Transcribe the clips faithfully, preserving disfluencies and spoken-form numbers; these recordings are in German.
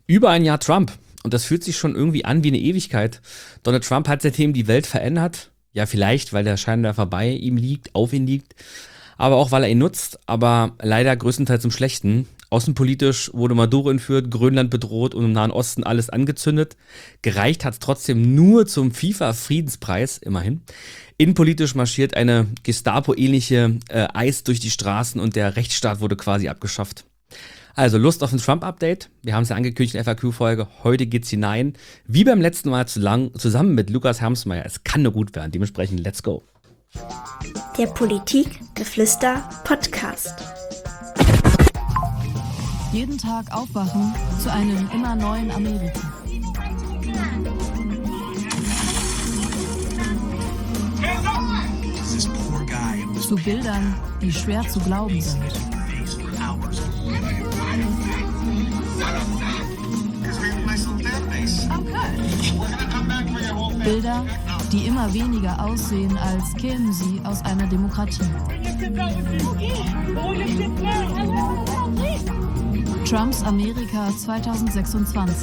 Über ein Jahr Trump. Und das fühlt sich schon irgendwie an wie eine Ewigkeit. Donald Trump hat seitdem die Welt verändert. Ja, vielleicht, weil der Scheinwerfer bei ihm liegt, auf ihn liegt. Aber auch, weil er ihn nutzt. Aber leider größtenteils zum Schlechten. Außenpolitisch wurde Maduro entführt, Grönland bedroht und im Nahen Osten alles angezündet. Gereicht hat es trotzdem nur zum FIFA-Friedenspreis, immerhin. Innenpolitisch marschiert eine Gestapo-ähnliche äh, Eis durch die Straßen und der Rechtsstaat wurde quasi abgeschafft. Also Lust auf ein Trump-Update? Wir haben es ja angekündigt in der F A Q-Folge. Heute geht's hinein. Wie beim letzten Mal zu lang, zusammen mit Lukas Hermsmeyer. Es kann nur gut werden. Dementsprechend, let's go. Der Politik-Geflüster-Podcast. Jeden Tag aufwachen zu einem immer neuen Amerika. Zu Bildern, die schwer zu glauben sind. Bilder, die immer weniger aussehen, als kämen sie aus einer Demokratie. Trumps Amerika zwanzig sechsundzwanzig.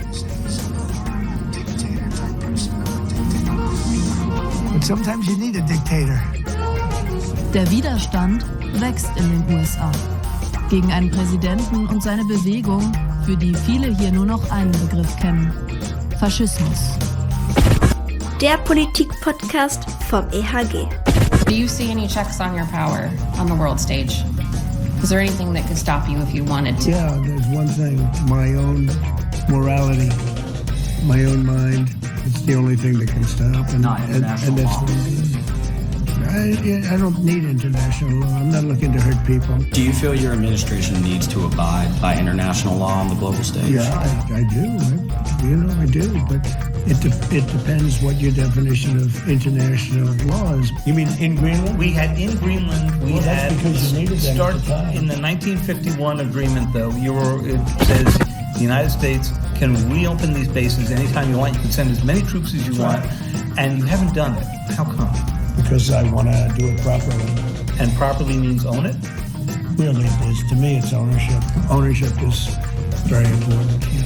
But sometimes you need a dictator. Der Widerstand wächst in den U S A gegen einen Präsidenten und seine Bewegung, für die viele hier nur noch einen Begriff kennen: Faschismus. Der Politik-Podcast vom E H G. Do you see any checks on your power on the world stage? Is there anything that could stop you if you wanted to? Yeah, there's one thing, my own morality, my own mind. It's the only thing that can stop. And, Not and, international and that's law. what I'm doing. I, I don't need international law. I'm not looking to hurt people. Do you feel your administration needs to abide by international law on the global stage? Yeah, I, I do. I, you know, I do. But it de- it depends what your definition of international law is. You mean in Greenland? We had in Greenland, we Well, that's had because you needed that at start the time. in the nineteen fifty-one agreement, though. You were it says the United States can reopen these bases anytime you want. You can send as many troops as you want, and you haven't done it. How come? Because I want to do it properly. And properly means own it. Really, it is. To me, it's ownership. Ownership is very important. You know?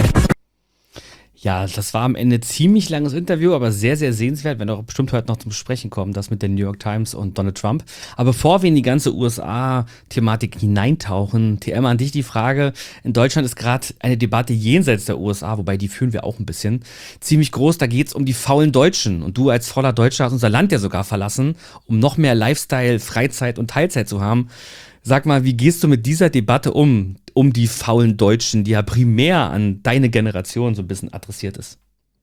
Ja, das war am Ende ziemlich langes Interview, aber sehr, sehr sehenswert. Wir werden auch bestimmt heute noch zum Sprechen kommen, das mit der New York Times und Donald Trump. Aber bevor wir in die ganze U S A-Thematik hineintauchen, T M, an dich die Frage: In Deutschland ist gerade eine Debatte jenseits der U S A, wobei die führen wir auch ein bisschen, ziemlich groß. Da geht es um die faulen Deutschen. Und du als voller Deutscher hast unser Land ja sogar verlassen, um noch mehr Lifestyle, Freizeit und Teilzeit zu haben. Sag mal, wie gehst du mit dieser Debatte um, um die faulen Deutschen, die ja primär an deine Generation so ein bisschen adressiert ist?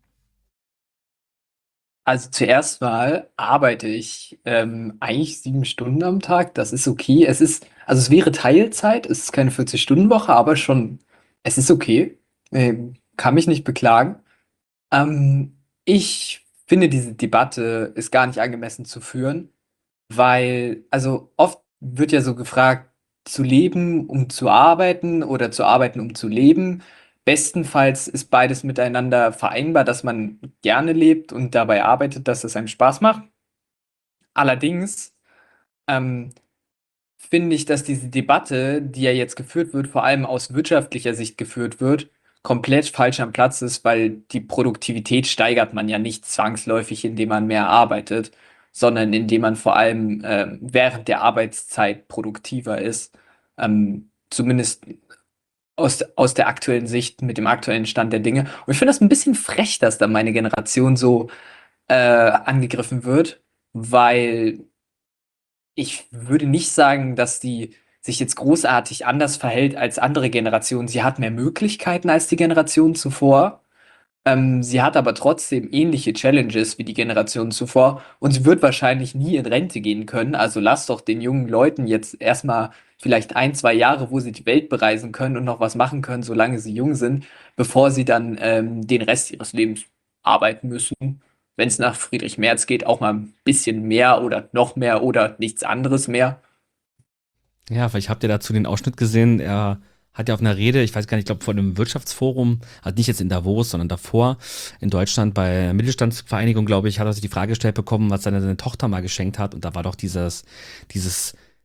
Also zuerst mal arbeite ich ähm, eigentlich sieben Stunden am Tag. Das ist okay. Es ist, also es wäre Teilzeit, es ist keine vierzig-Stunden-Woche, aber schon, es ist okay. Ähm, kann mich nicht beklagen. Ähm, ich finde, diese Debatte ist gar nicht angemessen zu führen, weil, also oft wird ja so gefragt, zu leben, um zu arbeiten oder zu arbeiten, um zu leben. Bestenfalls ist beides miteinander vereinbar, dass man gerne lebt und dabei arbeitet, dass es einem Spaß macht. Allerdings ähm, finde ich, dass diese Debatte, die ja jetzt geführt wird, vor allem aus wirtschaftlicher Sicht geführt wird, komplett falsch am Platz ist, weil die Produktivität steigert man ja nicht zwangsläufig, indem man mehr arbeitet, sondern indem man vor allem ähm, während der Arbeitszeit produktiver ist. Ähm, zumindest aus, aus der aktuellen Sicht, mit dem aktuellen Stand der Dinge. Und ich finde das ein bisschen frech, dass da meine Generation so äh, angegriffen wird, weil ich würde nicht sagen, dass die sich jetzt großartig anders verhält als andere Generationen. Sie hat mehr Möglichkeiten als die Generation zuvor. Ähm, sie hat aber trotzdem ähnliche Challenges wie die Generation zuvor und sie wird wahrscheinlich nie in Rente gehen können. Also lass doch den jungen Leuten jetzt erstmal vielleicht ein, zwei Jahre, wo sie die Welt bereisen können und noch was machen können, solange sie jung sind, bevor sie dann ähm, den Rest ihres Lebens arbeiten müssen. Wenn es nach Friedrich Merz geht, auch mal ein bisschen mehr oder noch mehr oder nichts anderes mehr. Ja, vielleicht habt ihr dazu den Ausschnitt gesehen. Er hat ja auf einer Rede, ich weiß gar nicht, ich glaube vor einem Wirtschaftsforum, also nicht jetzt in Davos, sondern davor in Deutschland bei der Mittelstandsvereinigung, glaube ich, hat er sich die Frage gestellt bekommen, was seine, seine Tochter mal geschenkt hat. Und da war doch dieses, dieses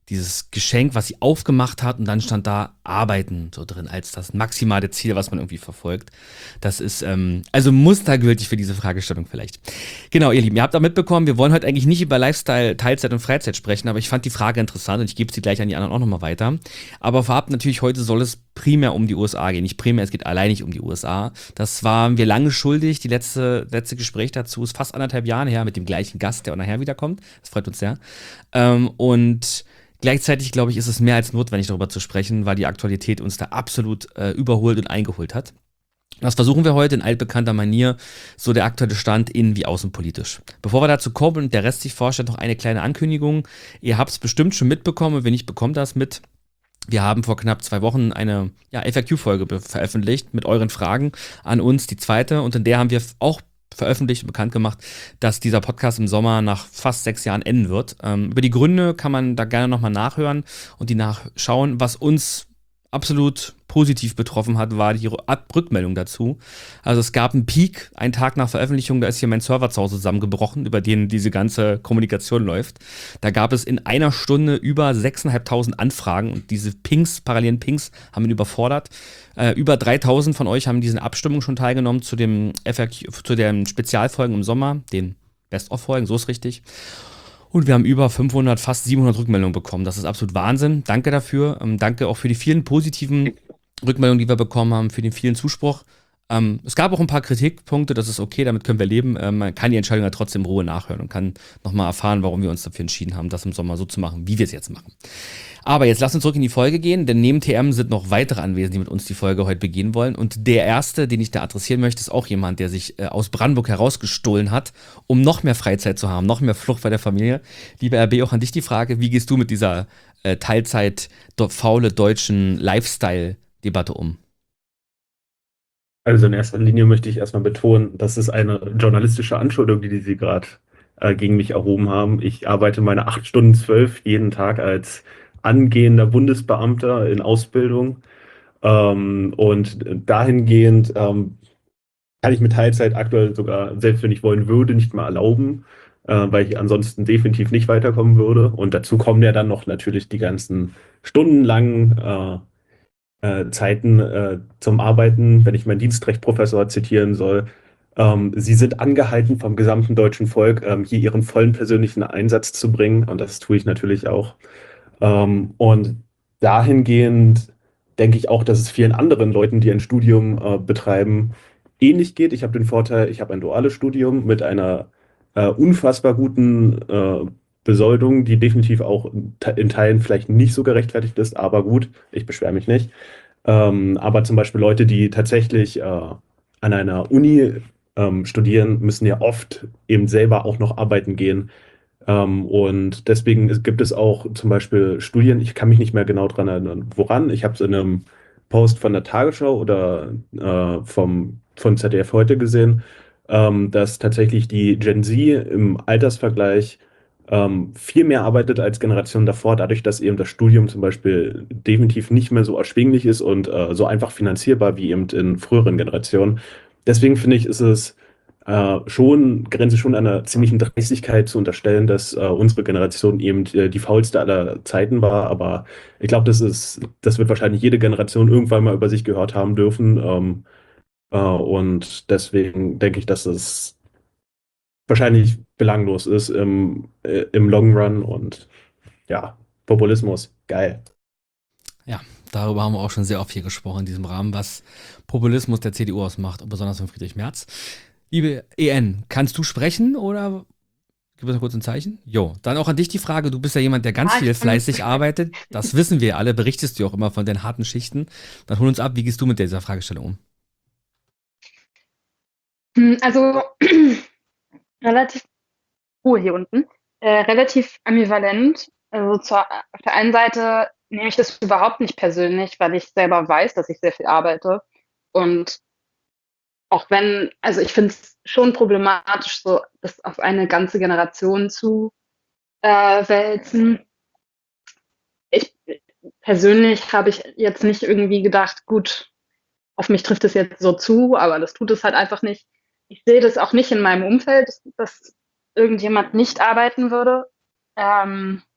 dieses Geschenk, was sie aufgemacht hat und dann stand da Arbeiten so drin, als das maximale Ziel, was man irgendwie verfolgt. Das ist ähm, also mustergültig für diese Fragestellung vielleicht. Genau, ihr Lieben, ihr habt da mitbekommen, wir wollen heute eigentlich nicht über Lifestyle, Teilzeit und Freizeit sprechen, aber ich fand die Frage interessant und ich gebe sie gleich an die anderen auch nochmal weiter. Aber vorab natürlich, heute soll es primär um die U S A gehen. Nicht primär, es geht allein nicht um die U S A. Das waren wir lange schuldig. Die letzte, letzte Gespräch dazu ist fast anderthalb Jahre her mit dem gleichen Gast, der auch nachher wiederkommt. Das freut uns sehr. Ähm, und gleichzeitig, glaube ich, ist es mehr als notwendig, darüber zu sprechen, weil die Aktualität uns da absolut äh, überholt und eingeholt hat. Das versuchen wir heute in altbekannter Manier, so der aktuelle Stand innen- wie außenpolitisch. Bevor wir dazu kommen und der Rest sich vorstellt, noch eine kleine Ankündigung. Ihr habt es bestimmt schon mitbekommen, und wenn nicht, bekommt das mit. Wir haben vor knapp zwei Wochen eine ja, F A Q-Folge be- veröffentlicht mit euren Fragen an uns, die zweite. Und in der haben wir auch veröffentlicht und bekannt gemacht, dass dieser Podcast im Sommer nach fast sechs Jahren enden wird. Ähm, über die Gründe kann man da gerne nochmal nachhören und die nachschauen. Was uns absolut positiv betroffen hat, war die Ab- Rückmeldung dazu. Also es gab einen Peak, einen Tag nach Veröffentlichung, da ist hier mein Server zu Hause zusammengebrochen, über den diese ganze Kommunikation läuft. Da gab es in einer Stunde über sechstausendfünfhundert Anfragen und diese Pings, parallelen Pings, haben ihn überfordert. Äh, über dreitausend von euch haben diesen Abstimmungen schon teilgenommen zu dem F A Q, zu den Spezialfolgen im Sommer, den Best-of-Folgen, so ist richtig. Und wir haben über fünfhundert, fast siebenhundert Rückmeldungen bekommen. Das ist absolut Wahnsinn. Danke dafür. Ähm, danke auch für die vielen positiven Rückmeldungen, die wir bekommen haben, für den vielen Zuspruch. Ähm, es gab auch ein paar Kritikpunkte, das ist okay, damit können wir leben. Ähm, man kann die Entscheidung ja trotzdem in Ruhe nachhören und kann nochmal erfahren, warum wir uns dafür entschieden haben, das im Sommer so zu machen, wie wir es jetzt machen. Aber jetzt lasst uns zurück in die Folge gehen, denn neben T M sind noch weitere Anwesende, die mit uns die Folge heute begehen wollen. Und der erste, den ich da adressieren möchte, ist auch jemand, der sich äh, aus Brandenburg herausgestohlen hat, um noch mehr Freizeit zu haben, noch mehr Flucht bei der Familie. Lieber R B, auch an dich die Frage, wie gehst du mit dieser äh, Teilzeit do- faule deutschen Lifestyle-Debatte um? Also in erster Linie möchte ich erstmal betonen, das ist eine journalistische Anschuldigung, die Sie gerade äh, gegen mich erhoben haben. Ich arbeite meine acht Stunden zwölf jeden Tag als angehender Bundesbeamter in Ausbildung. Ähm, und dahingehend ähm, kann ich mit Teilzeit aktuell sogar, selbst wenn ich wollen würde, nicht mal erlauben, äh, weil ich ansonsten definitiv nicht weiterkommen würde. Und dazu kommen ja dann noch natürlich die ganzen stundenlangen äh, äh, Zeiten äh, zum Arbeiten, wenn ich meinen Dienstrechtprofessor zitieren soll. Ähm, sie sind angehalten vom gesamten deutschen Volk, ähm, hier ihren vollen persönlichen Einsatz zu bringen. Und das tue ich natürlich auch. Ähm, und dahingehend denke ich auch, dass es vielen anderen Leuten, die ein Studium äh, betreiben, ähnlich geht. Ich habe den Vorteil, ich habe ein duales Studium mit einer äh, unfassbar guten äh, Besoldung, die definitiv auch in Te- in Teilen vielleicht nicht so gerechtfertigt ist, aber gut, ich beschwere mich nicht. Ähm, aber zum Beispiel Leute, die tatsächlich äh, an einer Uni ähm, studieren, müssen ja oft eben selber auch noch arbeiten gehen. Ähm, und deswegen ist- gibt es auch zum Beispiel Studien, ich kann mich nicht mehr genau dran erinnern, woran. Ich habe es in einem Post von der Tagesschau oder äh, vom, von Z D F heute gesehen, ähm, dass tatsächlich die Gen Z im Altersvergleich ähm, viel mehr arbeitet als Generationen davor, dadurch, dass eben das Studium zum Beispiel definitiv nicht mehr so erschwinglich ist und äh, so einfach finanzierbar wie eben in früheren Generationen. Deswegen finde ich, ist es äh, schon, grenze schon an einer ziemlichen Dreistigkeit zu unterstellen, dass äh, unsere Generation eben äh, die faulste aller Zeiten war. Aber ich glaube, das ist, das wird wahrscheinlich jede Generation irgendwann mal über sich gehört haben dürfen. Ähm, äh, und deswegen denke ich, dass es wahrscheinlich belanglos ist im, äh, im Long Run und ja, Populismus, geil. Ja, darüber haben wir auch schon sehr oft hier gesprochen in diesem Rahmen, was Populismus der C D U ausmacht, und besonders von Friedrich Merz. Liebe E N, kannst du sprechen oder gib uns kurz ein Zeichen? Jo, dann auch an dich die Frage, du bist ja jemand, der ganz Ja, viel ich kann- fleißig arbeitet. Das wissen wir alle, berichtest du auch immer von den harten Schichten. Dann hol uns ab, wie gehst du mit dieser Fragestellung um? Hm, Also relativ, Ruhe hier unten, äh, relativ ambivalent. Also zur, auf der einen Seite nehme ich das überhaupt nicht persönlich, weil ich selber weiß, dass ich sehr viel arbeite. Und auch wenn, also ich finde es schon problematisch, so das auf eine ganze Generation zu äh, wälzen. Ich persönlich habe ich jetzt nicht irgendwie gedacht, gut, auf mich trifft es jetzt so zu, aber das tut es halt einfach nicht. Ich sehe das auch nicht in meinem Umfeld, dass, dass irgendjemand nicht arbeiten würde. Ähm,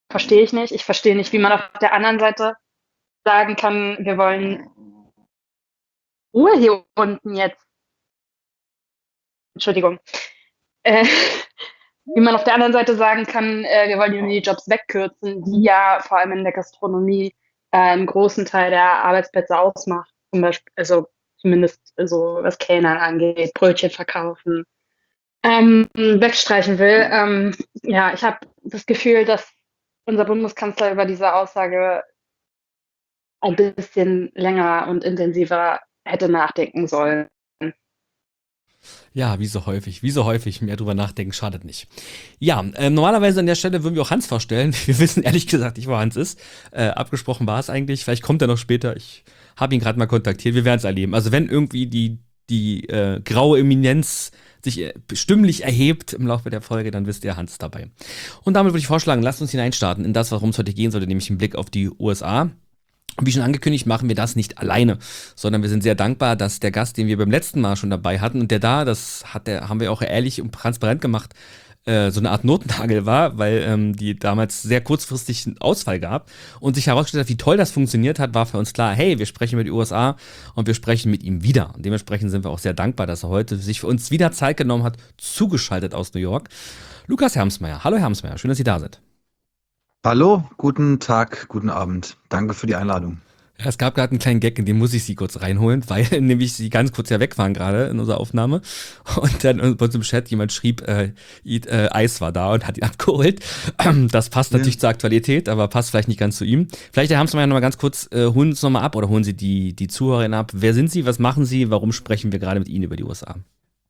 verstehe ich nicht. Ich verstehe nicht, wie man auf der anderen Seite sagen kann, wir wollen Ruhe hier unten jetzt. Entschuldigung. Äh, wie man auf der anderen Seite sagen kann, äh, wir wollen die Jobs wegkürzen, die ja vor allem in der Gastronomie äh, einen großen Teil der Arbeitsplätze ausmacht. Zum Beispiel, also zumindest so was Kellnern angeht, Brötchen verkaufen, ähm, wegstreichen will. Ähm, ja, ich habe das Gefühl, dass unser Bundeskanzler über diese Aussage ein bisschen länger und intensiver hätte nachdenken sollen. Ja, wie so häufig, wie so häufig, mehr drüber nachdenken schadet nicht. Ja, äh, normalerweise an der Stelle würden wir auch Hans vorstellen. Wir wissen ehrlich gesagt nicht, wo Hans ist. Äh, abgesprochen war es eigentlich. Vielleicht kommt er noch später. Ich habe ihn gerade mal kontaktiert. Wir werden es erleben. Also wenn irgendwie die, die äh, graue Eminenz sich äh, stimmlich erhebt im Laufe der Folge, dann wisst ihr, Hans ist dabei. Und damit würde ich vorschlagen, lasst uns hineinstarten in das, worum es heute gehen sollte, nämlich einen Blick auf die U S A. Wie schon angekündigt, machen wir das nicht alleine, sondern wir sind sehr dankbar, dass der Gast, den wir beim letzten Mal schon dabei hatten und der da, das hat der, haben wir auch ehrlich und transparent gemacht, äh, so eine Art Notnagel war, weil ähm, die damals sehr kurzfristig einen Ausfall gab und sich herausgestellt hat, wie toll das funktioniert hat, war für uns klar, hey, wir sprechen über die U S A und wir sprechen mit ihm wieder. Und dementsprechend sind wir auch sehr dankbar, dass er heute sich für uns wieder Zeit genommen hat, zugeschaltet aus New York. Lukas Hermsmeyer. Hallo Hermsmeyer, schön, dass Sie da sind. Hallo, guten Tag, guten Abend. Danke für die Einladung. Ja, es gab gerade einen kleinen Gag, in den muss ich Sie kurz reinholen, weil nämlich Sie ganz kurz ja weg waren gerade in unserer Aufnahme und dann bei uns im Chat jemand schrieb, äh, äh, Eis war da und hat ihn abgeholt. Das passt natürlich ja zur Aktualität, aber passt vielleicht nicht ganz zu ihm. Vielleicht haben Sie mal noch mal ganz kurz, äh, holen Sie uns nochmal ab oder holen Sie die, die Zuhörerinnen ab. Wer sind Sie, was machen Sie, warum sprechen wir gerade mit Ihnen über die U S A?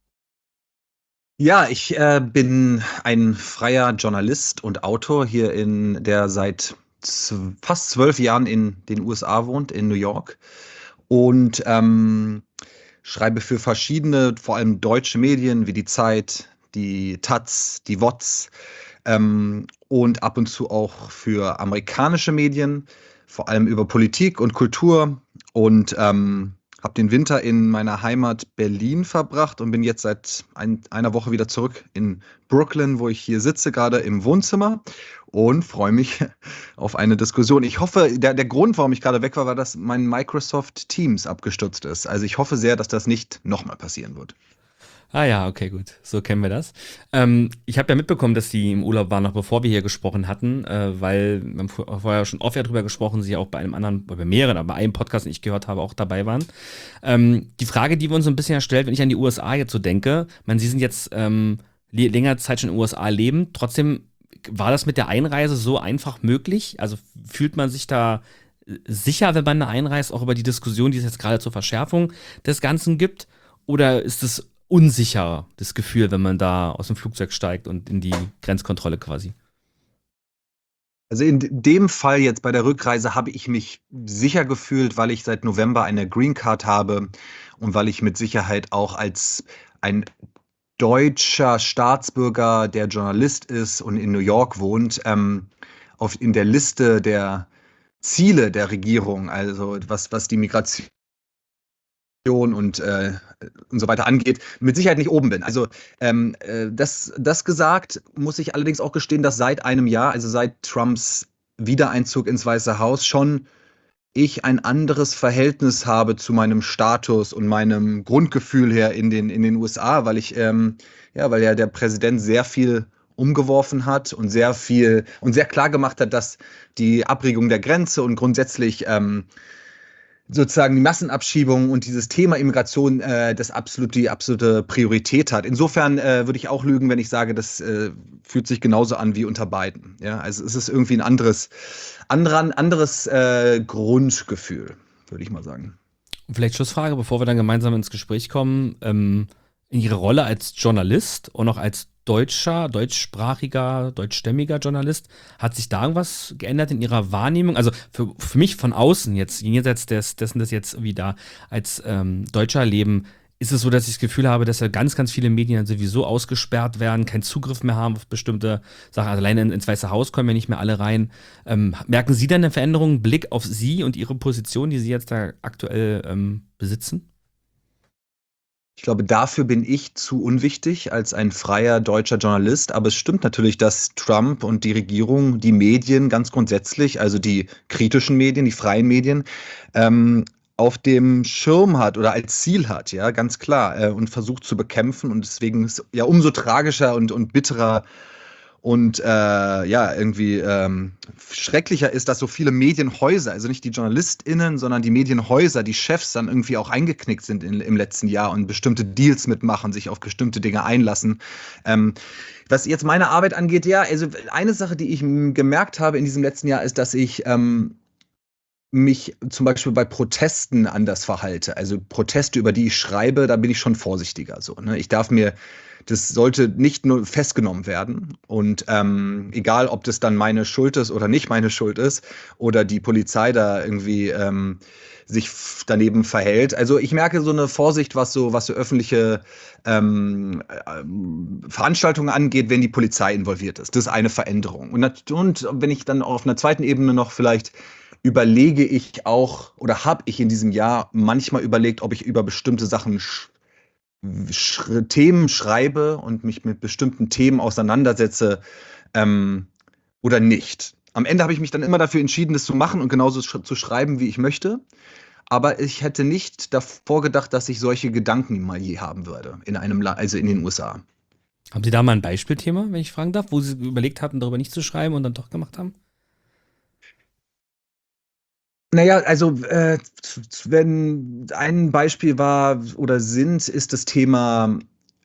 Ja, ich äh, bin ein freier Journalist und Autor hier in der seit z- fast zwölf Jahren in den U S A wohnt, in New York. Und ähm, schreibe für verschiedene, vor allem deutsche Medien wie die Zeit, die Taz, die W O Z ähm, und ab und zu auch für amerikanische Medien, vor allem über Politik und Kultur. Und ähm, habe den Winter in meiner Heimat Berlin verbracht und bin jetzt seit ein, einer Woche wieder zurück in Brooklyn, wo ich hier sitze, gerade im Wohnzimmer und freue mich auf eine Diskussion. Ich hoffe, der, der Grund, warum ich gerade weg war, war, dass mein Microsoft Teams abgestürzt ist. Also ich hoffe sehr, dass das nicht nochmal passieren wird. Ah ja, okay, gut. So kennen wir das. Ähm, ich habe ja mitbekommen, dass Sie im Urlaub waren, noch bevor wir hier gesprochen hatten, äh, weil wir haben vorher schon oft ja drüber gesprochen, Sie auch bei einem anderen, bei mehreren, aber bei einem Podcast, den ich gehört habe, auch dabei waren. Ähm, die Frage, die wir uns so ein bisschen erstellt, wenn ich an die U S A jetzt so denke, ich meine, Sie sind jetzt ähm, le- längere Zeit schon in den U S A leben, trotzdem war das mit der Einreise so einfach möglich? Also fühlt man sich da sicher, wenn man da einreist, auch über die Diskussion, die es jetzt gerade zur Verschärfung des Ganzen gibt? Oder ist es unsicher, das Gefühl, wenn man da aus dem Flugzeug steigt und in die Grenzkontrolle quasi? Also in dem Fall jetzt bei der Rückreise habe ich mich sicher gefühlt, weil ich seit November eine Green Card habe und weil ich mit Sicherheit auch als ein deutscher Staatsbürger, der Journalist ist und in New York wohnt, ähm, auf, in der Liste der Ziele der Regierung, also was, was die Migration und, äh, und so weiter angeht, mit Sicherheit nicht oben bin. Also ähm, äh, das, das gesagt, muss ich allerdings auch gestehen, dass seit einem Jahr, also seit Trumps Wiedereinzug ins Weiße Haus, schon ich ein anderes Verhältnis habe zu meinem Status und meinem Grundgefühl her in den, in den U S A, weil ich, ähm, ja, weil ja der Präsident sehr viel umgeworfen hat und sehr viel und sehr klar gemacht hat, dass die Abriegelung der Grenze und grundsätzlich ähm, sozusagen die Massenabschiebung und dieses Thema Immigration äh, das absolut, die absolute Priorität hat. Insofern äh, würde ich auch lügen, wenn ich sage, das äh, fühlt sich genauso an wie unter Biden. Ja? Also es ist irgendwie ein anderes, anderer, anderes äh, Grundgefühl, würde ich mal sagen. Und vielleicht Schlussfrage, bevor wir dann gemeinsam ins Gespräch kommen. Ähm, in Ihrer Rolle als Journalist und auch als deutscher, deutschsprachiger, deutschstämmiger Journalist, hat sich da irgendwas geändert in Ihrer Wahrnehmung? Also für, für mich von außen jetzt, jenseits des, dessen, dass jetzt irgendwie da als ähm, Deutscher leben, ist es so, dass ich das Gefühl habe, dass ja ganz, ganz viele Medien sowieso ausgesperrt werden, keinen Zugriff mehr haben auf bestimmte Sachen. Also alleine ins Weiße Haus kommen ja nicht mehr alle rein. Ähm, merken Sie dann eine Veränderung, Blick auf Sie und Ihre Position, die Sie jetzt da aktuell ähm, besitzen? Ich glaube, dafür bin ich zu unwichtig als ein freier deutscher Journalist. Aber es stimmt natürlich, dass Trump und die Regierung die Medien ganz grundsätzlich, also die kritischen Medien, die freien Medien, ähm, auf dem Schirm hat oder als Ziel hat, ja, ganz klar, äh, und versucht zu bekämpfen. Und deswegen ist ja umso tragischer und, und bitterer und äh, ja, irgendwie ähm, schrecklicher ist, dass so viele Medienhäuser, also nicht die JournalistInnen, sondern die Medienhäuser, die Chefs dann irgendwie auch eingeknickt sind in, im letzten Jahr und bestimmte Deals mitmachen, sich auf bestimmte Dinge einlassen. Ähm, was jetzt meine Arbeit angeht, ja, also eine Sache, die ich m, gemerkt habe in diesem letzten Jahr, ist, dass ich ähm, mich zum Beispiel bei Protesten anders verhalte. Also Proteste, über die ich schreibe, da bin ich schon vorsichtiger. So, ne? Ich darf mir, das sollte nicht nur festgenommen werden. Und ähm, egal, ob das dann meine Schuld ist oder nicht meine Schuld ist oder die Polizei da irgendwie ähm, sich f- daneben verhält. Also ich merke so eine Vorsicht, was so, was so öffentliche ähm, ähm, Veranstaltungen angeht, wenn die Polizei involviert ist. Das ist eine Veränderung. Und, nat- und wenn ich dann auf einer zweiten Ebene noch vielleicht überlege ich auch oder habe ich in diesem Jahr manchmal überlegt, ob ich über bestimmte Sachen sch sch Themen schreibe und mich mit bestimmten Themen auseinandersetze ähm, oder nicht. Am Ende habe ich mich dann immer dafür entschieden, das zu machen und genauso sch zu schreiben, wie ich möchte. Aber ich hätte nicht davor gedacht, dass ich solche Gedanken mal je haben würde in einem La also in den U S A. Haben Sie da mal ein Beispielthema, wenn ich fragen darf, wo Sie überlegt hatten, darüber nicht zu schreiben und dann doch gemacht haben? Naja, also äh, wenn ein Beispiel war oder sind, ist das Thema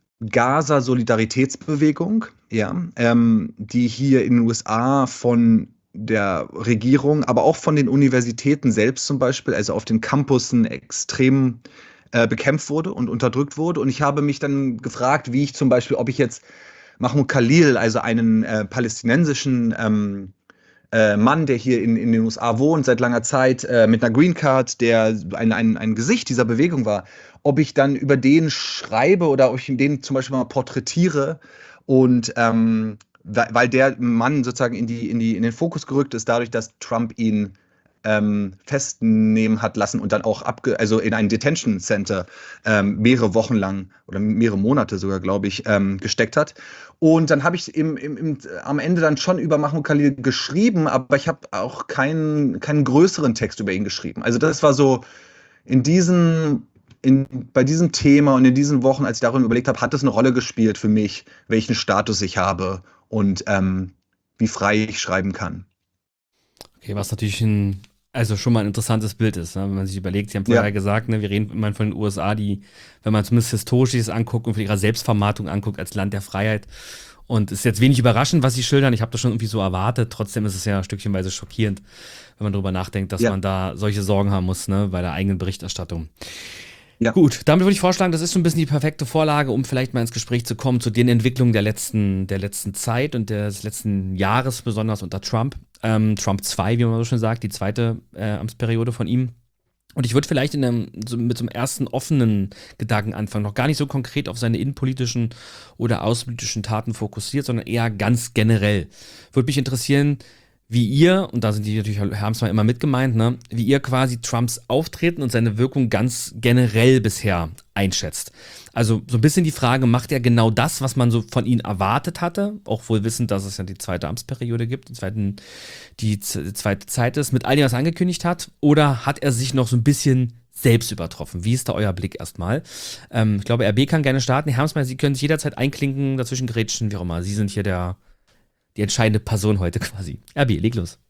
Gaza-Solidaritätsbewegung, ja, ähm, die hier in den U S A von der Regierung, aber auch von den Universitäten selbst zum Beispiel, also auf den Campussen extrem äh, bekämpft wurde und unterdrückt wurde. Und ich habe mich dann gefragt, wie ich zum Beispiel, ob ich jetzt Mahmoud Khalil, also einen äh, palästinensischen ähm, äh, Mann, der hier in, in den U S A wohnt, seit langer Zeit, äh, mit einer Green Card, der ein, ein, ein Gesicht dieser Bewegung war, ob ich dann über den schreibe oder ob ich den zum Beispiel mal porträtiere und ähm, weil der Mann sozusagen in, die, in, die, in den Fokus gerückt ist, dadurch, dass Trump ihn ähm, festnehmen hat lassen und dann auch abge also in ein Detention Center ähm, mehrere Wochen lang oder mehrere Monate sogar, glaube ich, ähm, gesteckt hat. Und dann habe ich im, im, im, am Ende dann schon über Mahmoud Khalil geschrieben, aber ich habe auch keinen, keinen größeren Text über ihn geschrieben. Also das war so in diesen in, bei diesem Thema und in diesen Wochen, als ich darüber überlegt habe, hat es eine Rolle gespielt für mich, welchen Status ich habe und ähm, wie frei ich schreiben kann. Okay, was natürlich ein, also schon mal ein interessantes Bild ist, ne? Wenn man sich überlegt, Sie haben vorher Ja. gesagt, ne, wir reden immer von den U S A, die, wenn man zumindest historisch das anguckt und von ihrer Selbstvermarktung anguckt, als Land der Freiheit. Und es ist jetzt wenig überraschend, was Sie schildern. Ich habe das schon irgendwie so erwartet. Trotzdem ist es ja stückchenweise schockierend, wenn man darüber nachdenkt, dass Ja. man da solche Sorgen haben muss, ne, bei der eigenen Berichterstattung. Ja. Gut, damit würde ich vorschlagen, das ist so ein bisschen die perfekte Vorlage, um vielleicht mal ins Gespräch zu kommen zu den Entwicklungen der letzten, der letzten Zeit und des letzten Jahres, besonders unter Trump. Ähm, Trump zwei, wie man so schön sagt, die zweite äh, Amtsperiode von ihm. Und ich würde vielleicht in einem, so mit so einem ersten offenen Gedanken anfangen, noch gar nicht so konkret auf seine innenpolitischen oder außenpolitischen Taten fokussiert, sondern eher ganz generell. Würde mich interessieren, wie ihr, und da sind die natürlich, haben es mal immer mit gemeint, ne, wie ihr quasi Trumps Auftreten und seine Wirkung ganz generell bisher einschätzt. Also so ein bisschen die Frage, macht er genau das, was man so von ihm erwartet hatte, auch wohl wissend, dass es ja die zweite Amtsperiode gibt, die, zweiten, die z- zweite Zeit ist, mit all dem, was er angekündigt hat, oder hat er sich noch so ein bisschen selbst übertroffen? Wie ist da euer Blick erstmal? Ähm, ich glaube, R B kann gerne starten. Herr Hamsmeier, Sie können sich jederzeit einklinken, dazwischen grätschen, wie auch immer. Sie sind hier der die entscheidende Person heute quasi. R B, leg los.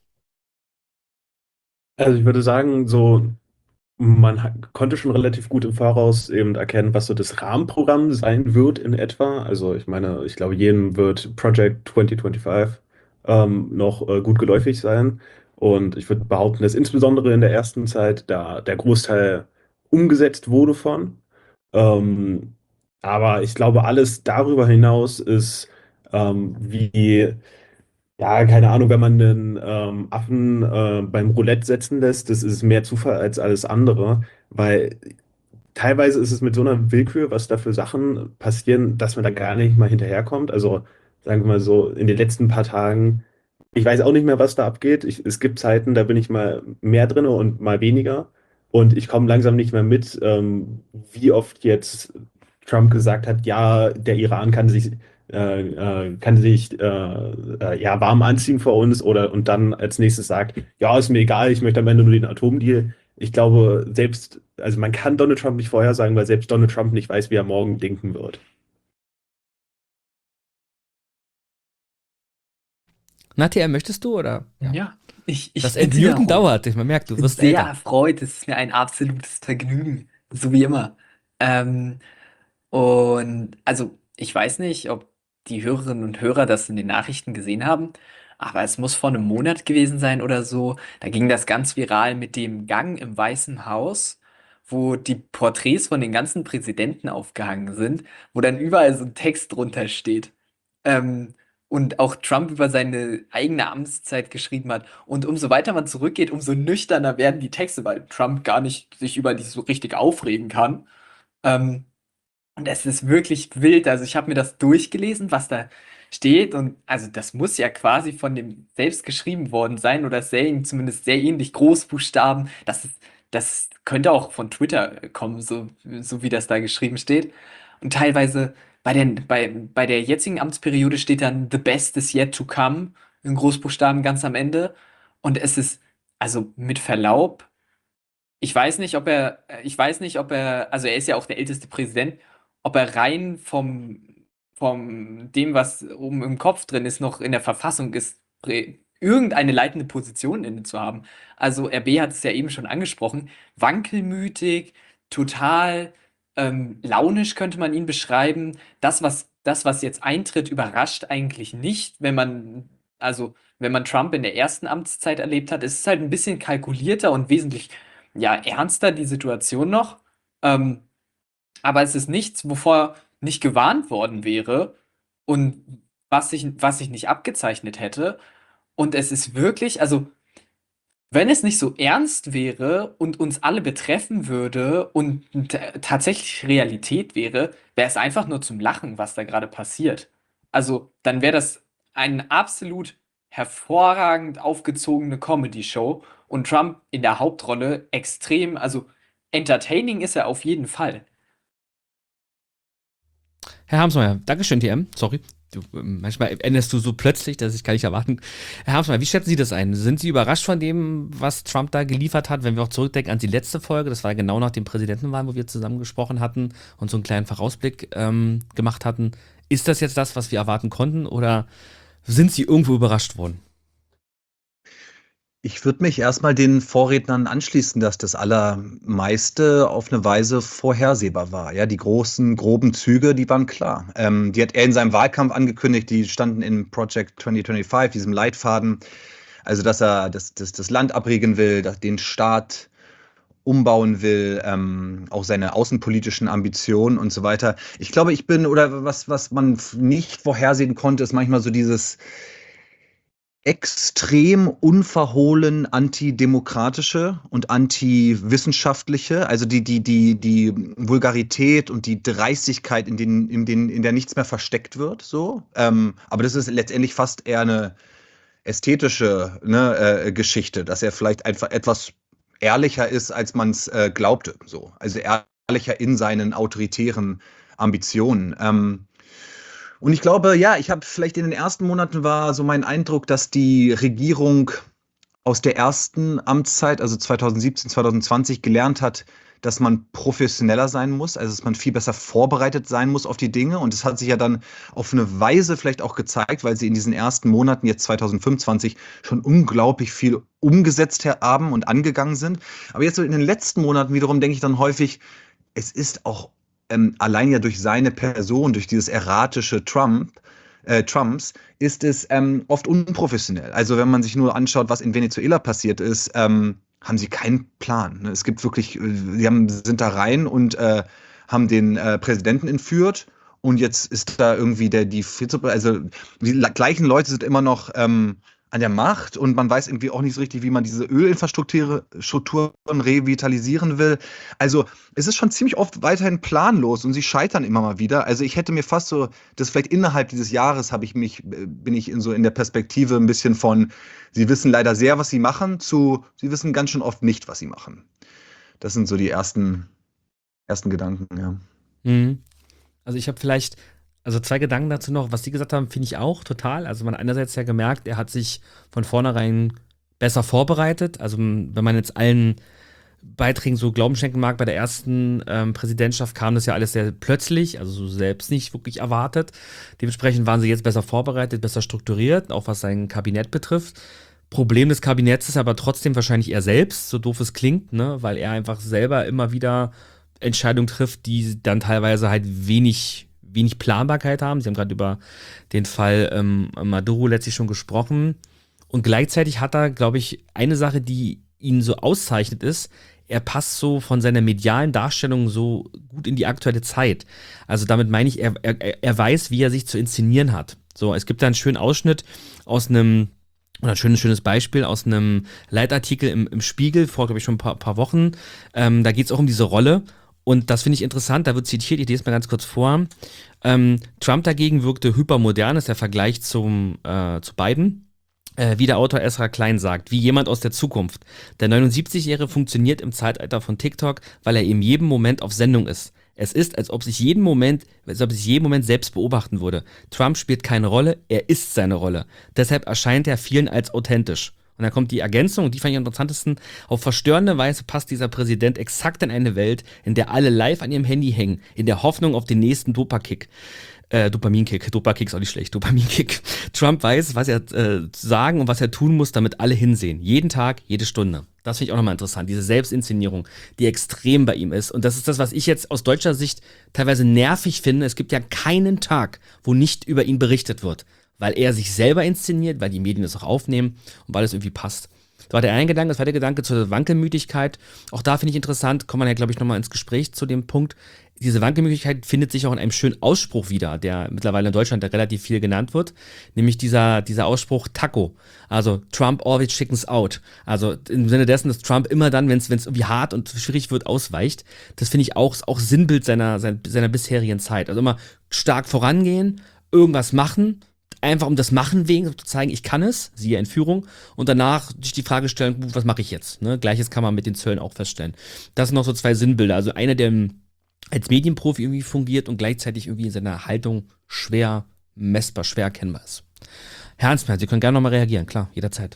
Also ich würde sagen, so man ha- konnte schon relativ gut im Voraus eben erkennen, was so das Rahmenprogramm sein wird in etwa. Also ich meine, ich glaube, jedem wird Project zwanzig fünfundzwanzig ähm, noch äh, gut geläufig sein. Und ich würde behaupten, dass insbesondere in der ersten Zeit da der Großteil umgesetzt wurde von. Ähm, aber ich glaube, alles darüber hinaus ist ähm, wie ja, keine Ahnung, wenn man einen ähm, Affen äh, beim Roulette setzen lässt, das ist mehr Zufall als alles andere, weil teilweise ist es mit so einer Willkür, was da für Sachen passieren, dass man da gar nicht mal hinterherkommt. Also sagen wir mal so, in den letzten paar Tagen, ich weiß auch nicht mehr, was da abgeht. Ich, es gibt Zeiten, da bin ich mal mehr drin und mal weniger. Und ich komme langsam nicht mehr mit, ähm, wie oft jetzt Trump gesagt hat, ja, der Iran kann sich, äh, äh, kann sich äh, äh, ja, warm anziehen vor uns oder und dann als nächstes sagt, ja, ist mir egal, ich möchte am Ende nur den Atomdeal. Ich glaube, selbst, also man kann Donald Trump nicht vorhersagen, weil selbst Donald Trump nicht weiß, wie er morgen denken wird. Na, T M, möchtest du, oder? Ja, ich, ich Das bin sehr Entmuten erfreut. dauert. Man merkt, du bin wirst sehr älter. erfreut. Es ist mir ein absolutes Vergnügen. So wie immer. Ähm, und also, ich weiß nicht, ob die Hörerinnen und Hörer das in den Nachrichten gesehen haben, aber es muss vor einem Monat gewesen sein oder so. Da ging das ganz viral mit dem Gang im Weißen Haus, wo die Porträts von den ganzen Präsidenten aufgehangen sind, wo dann überall so ein Text drunter steht. Ähm, und auch Trump über seine eigene Amtszeit geschrieben hat. Und umso weiter man zurückgeht, umso nüchterner werden die Texte, weil Trump gar nicht sich über die so richtig aufregen kann. Ähm, und es ist wirklich wild. Also ich habe mir das durchgelesen, was da steht. Und also das muss ja quasi von dem selbst geschrieben worden sein oder sehr, zumindest sehr ähnlich Großbuchstaben. Das ist, das könnte auch von Twitter kommen, so, so wie das da geschrieben steht. Und teilweise bei den, bei, bei der jetzigen Amtsperiode steht dann The best is yet to come in Großbuchstaben ganz am Ende. Und es ist, also mit Verlaub, ich weiß nicht, ob er, ich weiß nicht, ob er, also er ist ja auch der älteste Präsident, ob er rein vom, vom dem, was oben im Kopf drin ist, noch in der Verfassung ist, prä- irgendeine leitende Position inne zu haben. Also R B hat es ja eben schon angesprochen, wankelmütig, total ähm, launisch könnte man ihn beschreiben. Das, was, das, was jetzt eintritt, überrascht eigentlich nicht, wenn man, also wenn man Trump in der ersten Amtszeit erlebt hat. Es ist halt ein bisschen kalkulierter und wesentlich ja, ernster die Situation noch. Ähm, aber es ist nichts, wovor nicht gewarnt worden wäre und was sich, was sich nicht abgezeichnet hätte. Und es ist wirklich, also, wenn es nicht so ernst wäre und uns alle betreffen würde und t- tatsächlich Realität wäre, wäre es einfach nur zum Lachen, was da gerade passiert. Also, dann wäre das eine absolut hervorragend aufgezogene Comedy-Show und Trump in der Hauptrolle extrem, also entertaining ist er auf jeden Fall. Herr Harmsmeier, Dankeschön, T M. Sorry. Du, ähm, manchmal endest du so plötzlich, dass ich kann nicht erwarten. Herr Harmsmeier, wie schätzen Sie das ein? Sind Sie überrascht von dem, was Trump da geliefert hat, wenn wir auch zurückdenken an die letzte Folge? Das war genau nach dem Präsidentenwahlen, wo wir zusammen gesprochen hatten und so einen kleinen Vorausblick ähm, gemacht hatten. Ist das jetzt das, was wir erwarten konnten, oder sind Sie irgendwo überrascht worden? Ich würde mich erstmal den Vorrednern anschließen, dass das Allermeiste auf eine Weise vorhersehbar war. Ja, die großen, groben Züge, die waren klar. Ähm, die hat er in seinem Wahlkampf angekündigt, die standen in Project zwanzig fünfundzwanzig, diesem Leitfaden. Also, dass er das, das, das Land abriegeln will, dass den Staat umbauen will, ähm, auch seine außenpolitischen Ambitionen und so weiter. Ich glaube, ich bin, oder was, was man nicht vorhersehen konnte, ist manchmal so dieses extrem unverhohlen antidemokratische und antiwissenschaftliche, also die, die, die, die Vulgarität und die Dreistigkeit, in, den, in, den, in der nichts mehr versteckt wird. So. Ähm, aber das ist letztendlich fast eher eine ästhetische ne, äh, Geschichte, dass er vielleicht einfach etwas ehrlicher ist, als man es äh, glaubte. So. Also ehrlicher in seinen autoritären Ambitionen. Ähm, Und ich glaube, ja, ich habe vielleicht in den ersten Monaten war so mein Eindruck, dass die Regierung aus der ersten Amtszeit, also zwanzig siebzehn, zwanzig zwanzig, gelernt hat, dass man professioneller sein muss, also dass man viel besser vorbereitet sein muss auf die Dinge. Und es hat sich ja dann auf eine Weise vielleicht auch gezeigt, weil sie in diesen ersten Monaten jetzt zwanzig fünfundzwanzig schon unglaublich viel umgesetzt haben und angegangen sind. Aber jetzt so in den letzten Monaten wiederum denke ich dann häufig, es ist auch ähm, allein ja durch seine Person, durch dieses erratische Trump, äh, Trumps, ist es ähm, oft unprofessionell. Also wenn man sich nur anschaut, was in Venezuela passiert ist, ähm, haben sie keinen Plan. Ne? Es gibt wirklich, sie haben, sind da rein und äh, haben den äh, Präsidenten entführt und jetzt ist da irgendwie der, die Vize, also die gleichen Leute sind immer noch ähm, an der Macht und man weiß irgendwie auch nicht so richtig, wie man diese Ölinfrastrukturen Strukturen revitalisieren will. Also es ist schon ziemlich oft weiterhin planlos und sie scheitern immer mal wieder. Also ich hätte mir fast so, das vielleicht innerhalb dieses Jahres habe ich mich, bin ich in so in der Perspektive ein bisschen von, sie wissen leider sehr, was sie machen, zu, sie wissen ganz schön oft nicht, was sie machen. Das sind so die ersten, ersten Gedanken, ja. Mhm. Also ich habe vielleicht, also zwei Gedanken dazu noch. Was Sie gesagt haben, finde ich auch total. Also man hat einerseits ja gemerkt, er hat sich von vornherein besser vorbereitet. Also m, wenn man jetzt allen Beiträgen so Glauben schenken mag, bei der ersten ähm, Präsidentschaft kam das ja alles sehr plötzlich, also so selbst nicht wirklich erwartet. Dementsprechend waren sie jetzt besser vorbereitet, besser strukturiert, auch was sein Kabinett betrifft. Problem des Kabinetts ist aber trotzdem wahrscheinlich er selbst, so doof es klingt, ne, weil er einfach selber immer wieder Entscheidungen trifft, die dann teilweise halt wenig, wenig Planbarkeit haben. Sie haben gerade über den Fall ähm, Maduro letztlich schon gesprochen. Und gleichzeitig hat er, glaube ich, eine Sache, die ihn so auszeichnet, ist, er passt so von seiner medialen Darstellung so gut in die aktuelle Zeit. Also damit meine ich, er, er, er weiß, wie er sich zu inszenieren hat. So, es gibt da einen schönen Ausschnitt aus einem, oder ein schönes, schönes Beispiel aus einem Leitartikel im, im Spiegel vor, glaube ich, schon ein paar, paar Wochen. Ähm, da geht es auch um diese Rolle. Und das finde ich interessant, da wird zitiert, ich lese mal ganz kurz vor. Ähm, Trump dagegen wirkte hypermodern, ist der Vergleich zum, äh, zu Biden. Wie der Autor Ezra Klein sagt, wie jemand aus der Zukunft. Der neunundsiebzigjährige funktioniert im Zeitalter von TikTok, weil er in jedem Moment auf Sendung ist. Es ist, als ob sich jeden Moment, als ob sich jeden Moment selbst beobachten würde. Trump spielt keine Rolle, er ist seine Rolle. Deshalb erscheint er vielen als authentisch. Und dann kommt die Ergänzung, und die fand ich am interessantesten. Auf verstörende Weise passt dieser Präsident exakt in eine Welt, in der alle live an ihrem Handy hängen, in der Hoffnung auf den nächsten Dopakick. Äh, Dopaminkick. Dopakick ist auch nicht schlecht. Dopaminkick. Trump weiß, was er äh, sagen und was er tun muss, damit alle hinsehen. Jeden Tag, jede Stunde. Das finde ich auch nochmal interessant. Diese Selbstinszenierung, die extrem bei ihm ist. Und das ist das, was ich jetzt aus deutscher Sicht teilweise nervig finde. Es gibt ja keinen Tag, wo nicht über ihn berichtet wird. Weil er sich selber inszeniert, weil die Medien das auch aufnehmen und weil es irgendwie passt. Das war der eine Gedanke. Das war der Gedanke zur Wankelmütigkeit. Auch da finde ich interessant, kommt man ja, glaube ich, nochmal ins Gespräch zu dem Punkt. Diese Wankelmütigkeit findet sich auch in einem schönen Ausspruch wieder, der mittlerweile in Deutschland relativ viel genannt wird, nämlich dieser, dieser Ausspruch Taco, also Trump always chickens out, also im Sinne dessen, dass Trump immer dann, wenn es irgendwie hart und schwierig wird, ausweicht. Das finde ich auch, auch Sinnbild seiner, seiner, seiner bisherigen Zeit, also immer stark vorangehen, irgendwas machen, einfach um das Machen wegen, um zu zeigen, ich kann es, siehe Entführung, und danach sich die Frage stellen, was mache ich jetzt? Ne? Gleiches kann man mit den Zöllen auch feststellen. Das sind noch so zwei Sinnbilder, also einer, der als Medienprofi irgendwie fungiert und gleichzeitig irgendwie in seiner Haltung schwer messbar, schwer erkennbar ist. Herr Hansmann, Sie können gerne nochmal reagieren, klar, jederzeit.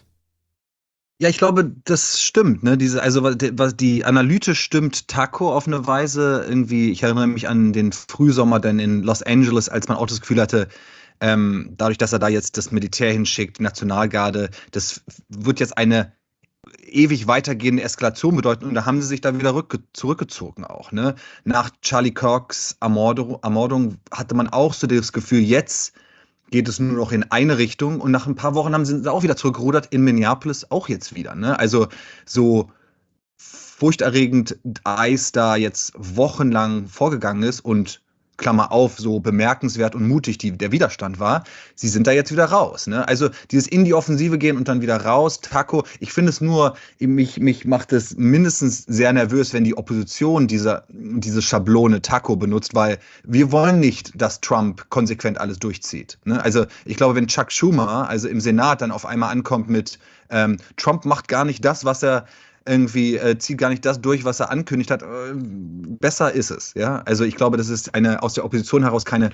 Ja, ich glaube, das stimmt, ne? Diese, also was die Analyse stimmt, Taco auf eine Weise irgendwie, ich erinnere mich an den Frühsommer dann in Los Angeles, als man auch das Gefühl hatte, ähm, dadurch, dass er da jetzt das Militär hinschickt, die Nationalgarde, das wird jetzt eine ewig weitergehende Eskalation bedeuten, und da haben sie sich da wieder rückge- zurückgezogen auch. Ne? Nach Charlie Kirks Ermordung, Ermordung hatte man auch so das Gefühl, jetzt geht es nur noch in eine Richtung, und nach ein paar Wochen haben sie auch wieder zurückgerudert, in Minneapolis auch jetzt wieder. Ne? Also so furchterregend Eis da jetzt wochenlang vorgegangen ist und Klammer auf, so bemerkenswert und mutig die, der Widerstand war, sie sind da jetzt wieder raus. Ne? Also dieses in die Offensive gehen und dann wieder raus, Taco, ich finde es nur, mich, mich macht es mindestens sehr nervös, wenn die Opposition diese, diese Schablone Taco benutzt, weil wir wollen nicht, dass Trump konsequent alles durchzieht. Ne? Also ich glaube, wenn Chuck Schumer, also im Senat, dann auf einmal ankommt mit ähm, Trump macht gar nicht das, was er irgendwie äh, zieht gar nicht das durch, was er ankündigt hat. Äh, besser ist es, ja. Also ich glaube, das ist eine aus der Opposition heraus keine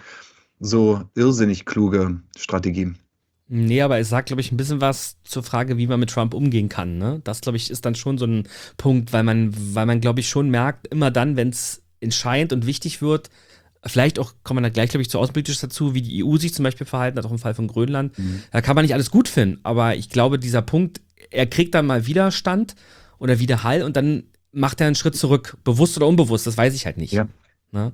so irrsinnig kluge Strategie. Nee, aber es sagt, glaube ich, ein bisschen was zur Frage, wie man mit Trump umgehen kann. Ne? Das, glaube ich, ist dann schon so ein Punkt, weil man, weil man, glaube ich, schon merkt, immer dann, wenn es entscheidend und wichtig wird, vielleicht auch, kommen wir dann gleich, glaube ich, zu außenpolitisch dazu, wie die E U sich zum Beispiel verhalten hat, auch im Fall von Grönland. Mhm. Da kann man nicht alles gut finden, aber ich glaube, dieser Punkt, er kriegt dann mal Widerstand oder Widerhall, und dann macht er einen Schritt zurück. Bewusst oder unbewusst, das weiß ich halt nicht. Ja. Ne?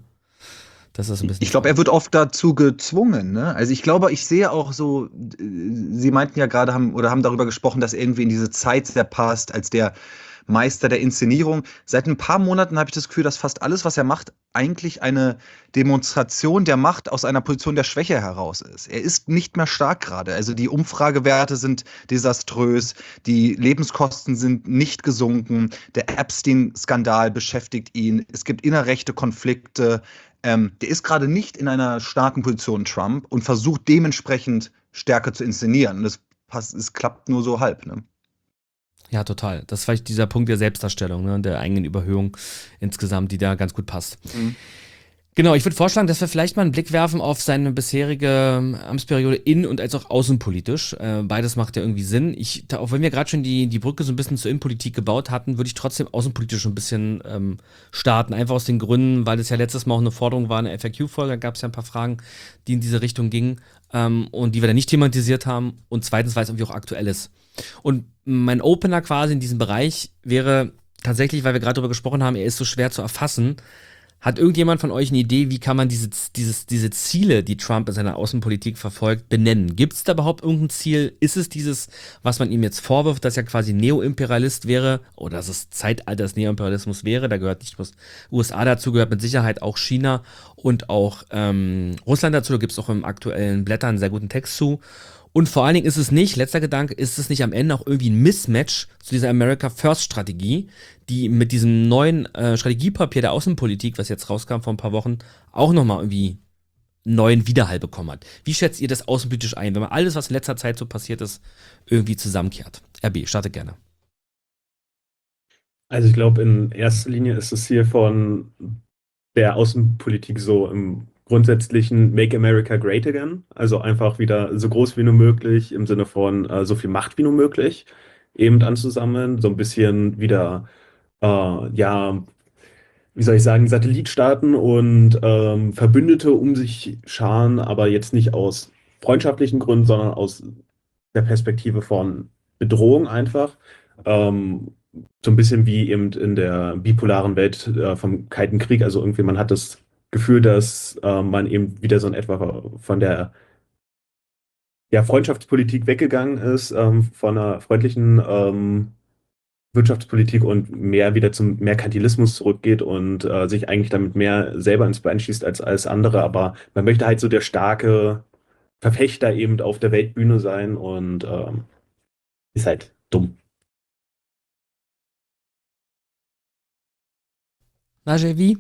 Das ist ein bisschen ich glaube, er wird oft dazu gezwungen. Ne? Also ich glaube, ich sehe auch so, Sie meinten ja gerade, haben oder haben darüber gesprochen, dass er irgendwie in diese Zeit sehr passt, als der Meister der Inszenierung. Seit ein paar Monaten habe ich das Gefühl, dass fast alles, was er macht, eigentlich eine Demonstration der Macht aus einer Position der Schwäche heraus ist. Er ist nicht mehr stark gerade. Also die Umfragewerte sind desaströs, die Lebenskosten sind nicht gesunken, der Epstein-Skandal beschäftigt ihn, es gibt innerrechte Konflikte. Ähm, der ist gerade nicht in einer starken Position, Trump, und versucht dementsprechend stärker zu inszenieren. Das passt, es klappt nur so halb, ne? Ja, total. Das ist vielleicht dieser Punkt der Selbstdarstellung, ne, der eigenen Überhöhung insgesamt, die da ganz gut passt. Mhm. Genau, ich würde vorschlagen, dass wir vielleicht mal einen Blick werfen auf seine bisherige ähm, Amtsperiode in- und als auch außenpolitisch. Äh, beides macht ja irgendwie Sinn. Ich, da, auch wenn wir gerade schon die, die Brücke so ein bisschen zur Innenpolitik gebaut hatten, würde ich trotzdem außenpolitisch ein bisschen ähm, starten. Einfach aus den Gründen, weil es ja letztes Mal auch eine Forderung war, eine F A Q-Folge, da gab es ja ein paar Fragen, die in diese Richtung gingen ähm, und die wir dann nicht thematisiert haben. Und zweitens, weil es irgendwie auch aktuell ist. Und mein Opener quasi in diesem Bereich wäre tatsächlich, weil wir gerade darüber gesprochen haben, er ist so schwer zu erfassen. Hat irgendjemand von euch eine Idee, wie kann man diese, dieses, diese Ziele, die Trump in seiner Außenpolitik verfolgt, benennen? Gibt es da überhaupt irgendein Ziel? Ist es dieses, was man ihm jetzt vorwirft, dass er quasi Neoimperialist wäre oder dass es Zeitalter des Neoimperialismus wäre? Da gehört nicht bloß U S A dazu, gehört mit Sicherheit auch China und auch ähm, Russland dazu. Da gibt es auch im aktuellen Blättern einen sehr guten Text zu. Und vor allen Dingen ist es nicht, letzter Gedanke, ist es nicht am Ende auch irgendwie ein Mismatch zu dieser America First Strategie, die mit diesem neuen äh, Strategiepapier der Außenpolitik, was jetzt rauskam vor ein paar Wochen, auch nochmal irgendwie einen neuen Widerhall bekommen hat. Wie schätzt ihr das außenpolitisch ein, wenn man alles, was in letzter Zeit so passiert ist, irgendwie zusammenkehrt? R B, starte gerne. Also ich glaube, in erster Linie ist das Ziel von der Außenpolitik so im grundsätzlichen Make America Great Again, also einfach wieder so groß wie nur möglich im Sinne von äh, so viel Macht wie nur möglich eben anzusammeln, so ein bisschen wieder, äh, ja, wie soll ich sagen, Satellitstaaten und ähm, Verbündete um sich scharen, aber jetzt nicht aus freundschaftlichen Gründen, sondern aus der Perspektive von Bedrohung einfach. Ähm, so ein bisschen wie eben in der bipolaren Welt äh, vom Kalten Krieg. Also irgendwie, man hat das Gefühl, dass äh, man eben wieder so in etwa von der ja, Freundschaftspolitik weggegangen ist, ähm, von einer freundlichen ähm, Wirtschaftspolitik und mehr wieder zum Merkantilismus zurückgeht und äh, sich eigentlich damit mehr selber ins Bein schießt als alles andere. Aber man möchte halt so der starke Verfechter eben auf der Weltbühne sein und ähm, ist halt dumm. Najevi?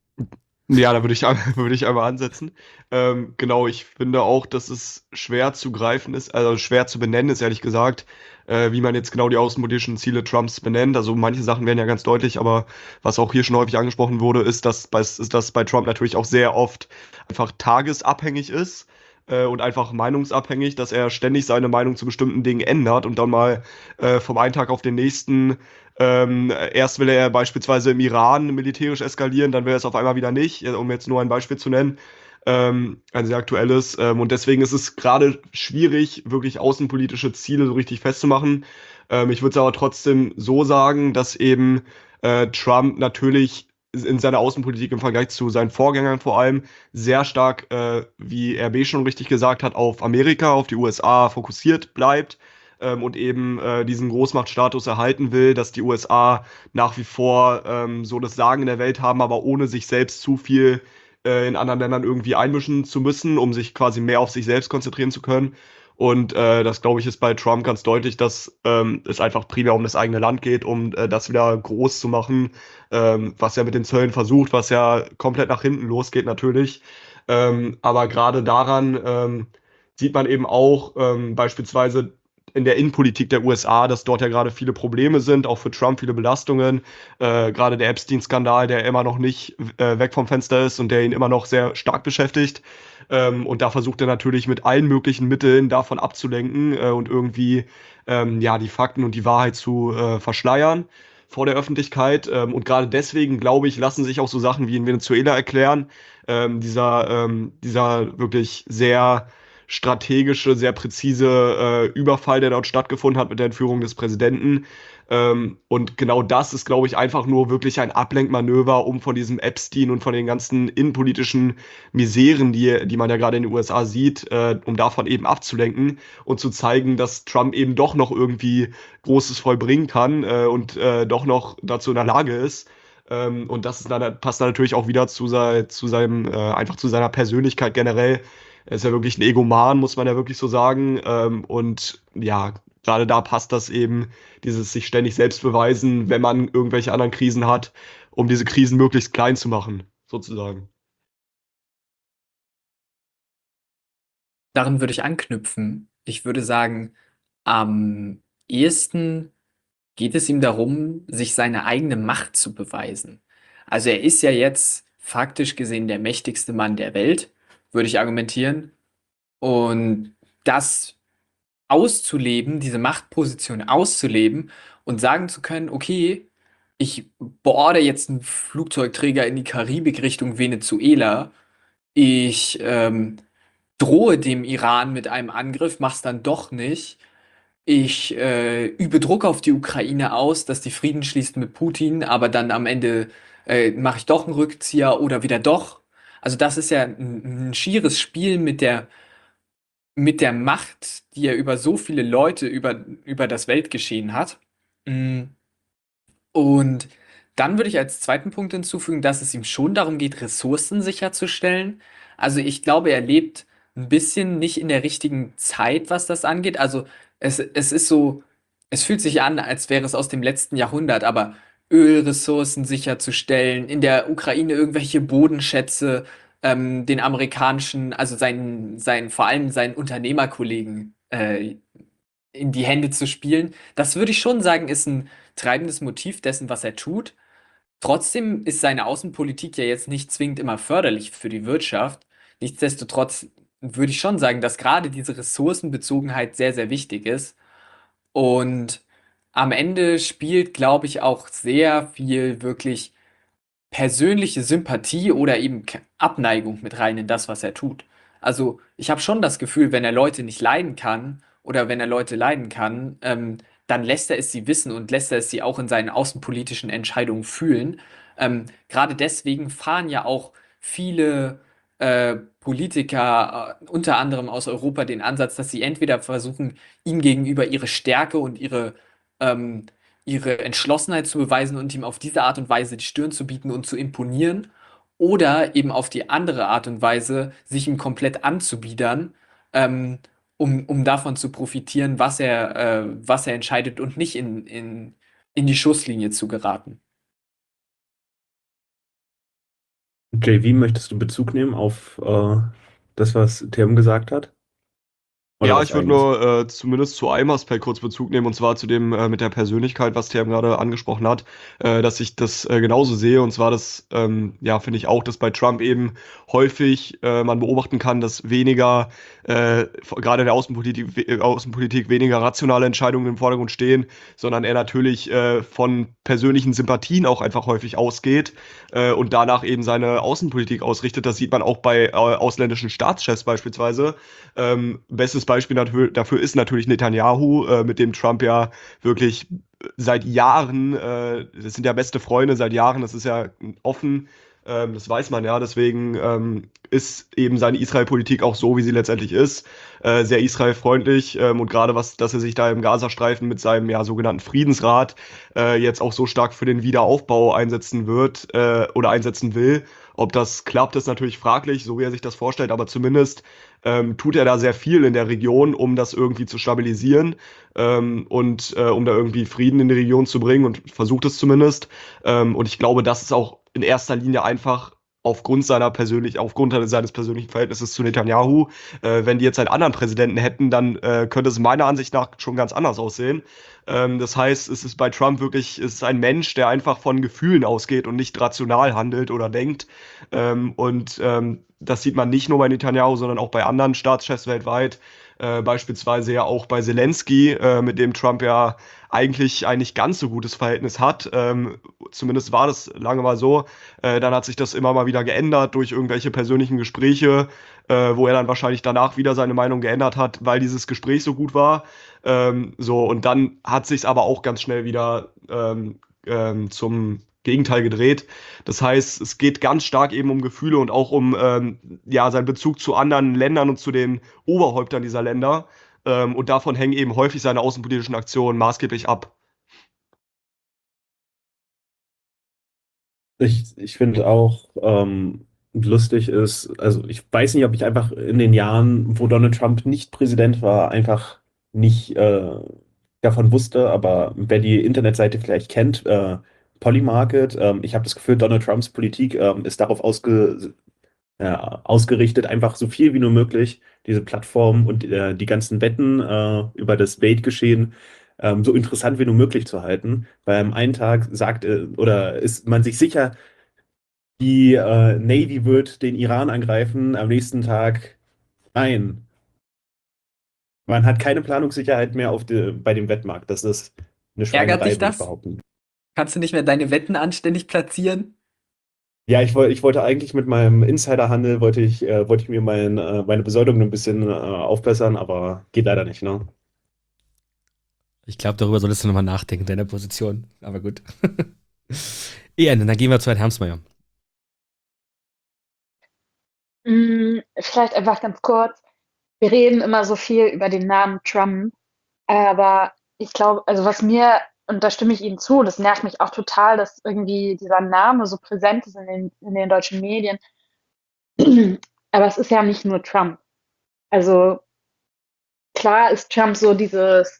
Ja, da würde ich, ein- würde ich einmal ansetzen. Ähm, genau, ich finde auch, dass es schwer zu greifen ist, also schwer zu benennen ist, ehrlich gesagt, äh, wie man jetzt genau die außenpolitischen Ziele Trumps benennt. Also manche Sachen werden ja ganz deutlich, aber was auch hier schon häufig angesprochen wurde, ist, dass bei, ist, dass bei Trump natürlich auch sehr oft einfach tagesabhängig ist. Äh, und einfach meinungsabhängig, dass er ständig seine Meinung zu bestimmten Dingen ändert und dann mal äh, vom einen Tag auf den nächsten ähm, erst will er beispielsweise im Iran militärisch eskalieren, dann will er es auf einmal wieder nicht, äh, um jetzt nur ein Beispiel zu nennen, ähm, ein sehr aktuelles. Ähm, und deswegen ist es gerade schwierig, wirklich außenpolitische Ziele so richtig festzumachen. Ähm, ich würde es aber trotzdem so sagen, dass eben äh, Trump natürlich in seiner Außenpolitik im Vergleich zu seinen Vorgängern vor allem sehr stark, äh, wie R B schon richtig gesagt hat, auf Amerika, auf die U S A fokussiert bleibt ähm, und eben äh, diesen Großmachtstatus erhalten will, dass die U S A nach wie vor ähm, so das Sagen in der Welt haben, aber ohne sich selbst zu viel äh, in anderen Ländern irgendwie einmischen zu müssen, um sich quasi mehr auf sich selbst konzentrieren zu können. Und äh, das, glaube ich, ist bei Trump ganz deutlich, dass ähm, es einfach primär um das eigene Land geht, um äh, das wieder groß zu machen, ähm, was er mit den Zöllen versucht, was ja komplett nach hinten losgeht natürlich. Ähm, aber gerade daran ähm, sieht man eben auch ähm, beispielsweise in der Innenpolitik der U S A, dass dort ja gerade viele Probleme sind, auch für Trump viele Belastungen. Äh, gerade der Epstein-Skandal, der immer noch nicht äh, weg vom Fenster ist und der ihn immer noch sehr stark beschäftigt. Ähm, und da versucht er natürlich mit allen möglichen Mitteln davon abzulenken äh, und irgendwie ähm, ja, die Fakten und die Wahrheit zu äh, verschleiern vor der Öffentlichkeit. Ähm, und gerade deswegen, glaube ich, lassen sich auch so Sachen wie in Venezuela erklären. Ähm, dieser, ähm, dieser wirklich sehr strategische, sehr präzise äh, Überfall, der dort stattgefunden hat mit der Entführung des Präsidenten. Ähm, und genau das ist, glaube ich, einfach nur wirklich ein Ablenkmanöver, um von diesem Epstein und von den ganzen innenpolitischen Miseren, die, die man ja gerade in den U S A sieht, äh, um davon eben abzulenken und zu zeigen, dass Trump eben doch noch irgendwie Großes vollbringen kann äh, und äh, doch noch dazu in der Lage ist. Ähm, und das ist dann, passt dann natürlich auch wieder zu, sei, zu seinem, äh, einfach zu seiner Persönlichkeit generell. Er ist ja wirklich ein Egoman, muss man ja wirklich so sagen. Ähm, und ja, gerade da passt das eben, dieses sich ständig selbst beweisen, wenn man irgendwelche anderen Krisen hat, um diese Krisen möglichst klein zu machen, sozusagen. Daran würde ich anknüpfen. Ich würde sagen, am ehesten geht es ihm darum, sich seine eigene Macht zu beweisen. Also er ist ja jetzt faktisch gesehen der mächtigste Mann der Welt, würde ich argumentieren. Und das auszuleben, diese Machtposition auszuleben und sagen zu können, okay, ich boarde jetzt einen Flugzeugträger in die Karibik Richtung Venezuela, ich ähm, drohe dem Iran mit einem Angriff, mach's dann doch nicht. Ich äh, übe Druck auf die Ukraine aus, dass die Frieden schließt mit Putin, aber dann am Ende äh, mache ich doch einen Rückzieher oder wieder doch. Also das ist ja ein, ein schieres Spiel mit der, mit der Macht, die er über so viele Leute, über, über das Weltgeschehen hat. Mm. Und dann würde ich als zweiten Punkt hinzufügen, dass es ihm schon darum geht, Ressourcen sicherzustellen. Also ich glaube, er lebt ein bisschen nicht in der richtigen Zeit, was das angeht. Also es, es ist so, es fühlt sich an, als wäre es aus dem letzten Jahrhundert, aber Ölressourcen sicherzustellen, in der Ukraine irgendwelche Bodenschätze, ähm, den amerikanischen, also seinen, seinen, vor allem seinen Unternehmerkollegen äh, in die Hände zu spielen. Das würde ich schon sagen, ist ein treibendes Motiv dessen, was er tut. Trotzdem ist seine Außenpolitik ja jetzt nicht zwingend immer förderlich für die Wirtschaft. Nichtsdestotrotz würde ich schon sagen, dass gerade diese Ressourcenbezogenheit sehr, sehr wichtig ist. Und am Ende spielt, glaube ich, auch sehr viel wirklich persönliche Sympathie oder eben K- Abneigung mit rein in das, was er tut. Also ich habe schon das Gefühl, wenn er Leute nicht leiden kann oder wenn er Leute leiden kann, ähm, dann lässt er es sie wissen und lässt er es sie auch in seinen außenpolitischen Entscheidungen fühlen. Ähm, gerade deswegen fahren ja auch viele äh, Politiker, äh, unter anderem aus Europa, den Ansatz, dass sie entweder versuchen, ihm gegenüber ihre Stärke und ihre, ähm, ihre Entschlossenheit zu beweisen und ihm auf diese Art und Weise die Stirn zu bieten und zu imponieren, oder eben auf die andere Art und Weise, sich ihm komplett anzubiedern, ähm, um, um davon zu profitieren, was er, äh, was er entscheidet und nicht in, in, in die Schusslinie zu geraten. J V, möchtest du Bezug nehmen auf äh, das, was Tim gesagt hat? Oder Ja, was ich würde eigentlich? nur äh, zumindest zu einem Aspekt kurz Bezug nehmen, und zwar zu dem äh, mit der Persönlichkeit, was Term gerade angesprochen hat, äh, dass ich das äh, genauso sehe. Und zwar das, ähm, ja, finde ich auch, dass bei Trump eben häufig äh, man beobachten kann, dass weniger, äh, gerade in der Außenpolitik, we- äh, Außenpolitik weniger rationale Entscheidungen im Vordergrund stehen, sondern er natürlich äh, von persönlichen Sympathien auch einfach häufig ausgeht äh, und danach eben seine Außenpolitik ausrichtet. Das sieht man auch bei äh, ausländischen Staatschefs beispielsweise. Ähm, bestes Beispiel natür- dafür ist natürlich Netanyahu, äh, mit dem Trump ja wirklich seit Jahren, äh, das sind ja beste Freunde seit Jahren, das ist ja offen, ähm, das weiß man ja, deswegen ähm, ist eben seine Israel-Politik auch so, wie sie letztendlich ist, äh, sehr israelfreundlich, ähm, und gerade was, dass er sich da im Gazastreifen mit seinem ja sogenannten Friedensrat äh, jetzt auch so stark für den Wiederaufbau einsetzen wird äh, oder einsetzen will. Ob das klappt, ist natürlich fraglich, so wie er sich das vorstellt, aber zumindest ähm, tut er da sehr viel in der Region, um das irgendwie zu stabilisieren, ähm, und äh, um da irgendwie Frieden in die Region zu bringen, und versucht es zumindest. Ähm, und ich glaube, das ist auch in erster Linie einfach aufgrund seiner persönlich, aufgrund seines persönlichen Verhältnisses zu Netanyahu. Äh, wenn die jetzt einen anderen Präsidenten hätten, dann äh, könnte es meiner Ansicht nach schon ganz anders aussehen. Ähm, das heißt, es ist bei Trump wirklich, es ist ein Mensch, der einfach von Gefühlen ausgeht und nicht rational handelt oder denkt. Ähm, und ähm, das sieht man nicht nur bei Netanyahu, sondern auch bei anderen Staatschefs weltweit. Äh, beispielsweise ja auch bei Zelensky, äh, mit dem Trump ja eigentlich ein nicht ganz so gutes Verhältnis hat. Ähm, zumindest war das lange mal so. Äh, dann hat sich das immer mal wieder geändert durch irgendwelche persönlichen Gespräche, äh, wo er dann wahrscheinlich danach wieder seine Meinung geändert hat, weil dieses Gespräch so gut war. Ähm, so, und dann hat sich es aber auch ganz schnell wieder ähm, ähm, zum Gegenteil gedreht. Das heißt, es geht ganz stark eben um Gefühle und auch um ähm, ja, seinen Bezug zu anderen Ländern und zu den Oberhäuptern dieser Länder. Ähm, und davon hängen eben häufig seine außenpolitischen Aktionen maßgeblich ab. Ich, ich finde auch ähm, lustig ist, also ich weiß nicht, ob ich einfach in den Jahren, wo Donald Trump nicht Präsident war, einfach nicht äh, davon wusste, aber wer die Internetseite vielleicht kennt, äh, Polymarket, ähm, ich habe das Gefühl, Donald Trumps Politik ähm, ist darauf ausge, ja, ausgerichtet, einfach so viel wie nur möglich diese Plattform und äh, die ganzen Wetten äh, über das Date-Geschehen ähm, so interessant wie nur möglich zu halten. Weil am einen Tag sagt äh, oder ist man sich sicher, die äh, Navy wird den Iran angreifen, am nächsten Tag nein. Man hat keine Planungssicherheit mehr auf die, bei dem Wettmarkt. Das ist eine Ärgert Schweinerei, dich würde ich das? behaupten. Kannst du nicht mehr deine Wetten anständig platzieren? Ja, ich, woll, ich wollte eigentlich mit meinem Insiderhandel, wollte ich, äh, wollte ich mir mein, äh, meine Besoldung ein bisschen äh, aufbessern, aber geht leider nicht, ne? Ich glaube, darüber solltest du nochmal nachdenken, deiner Position. Aber gut. Ian, dann gehen wir zu Herrn Hermsmeyer. Mm, Vielleicht einfach ganz kurz. Wir reden immer so viel über den Namen Trump, aber ich glaube, also was mir, und da stimme ich Ihnen zu, das nervt mich auch total, dass irgendwie dieser Name so präsent ist in den, in den deutschen Medien. Aber es ist ja nicht nur Trump. Also klar ist Trump so dieses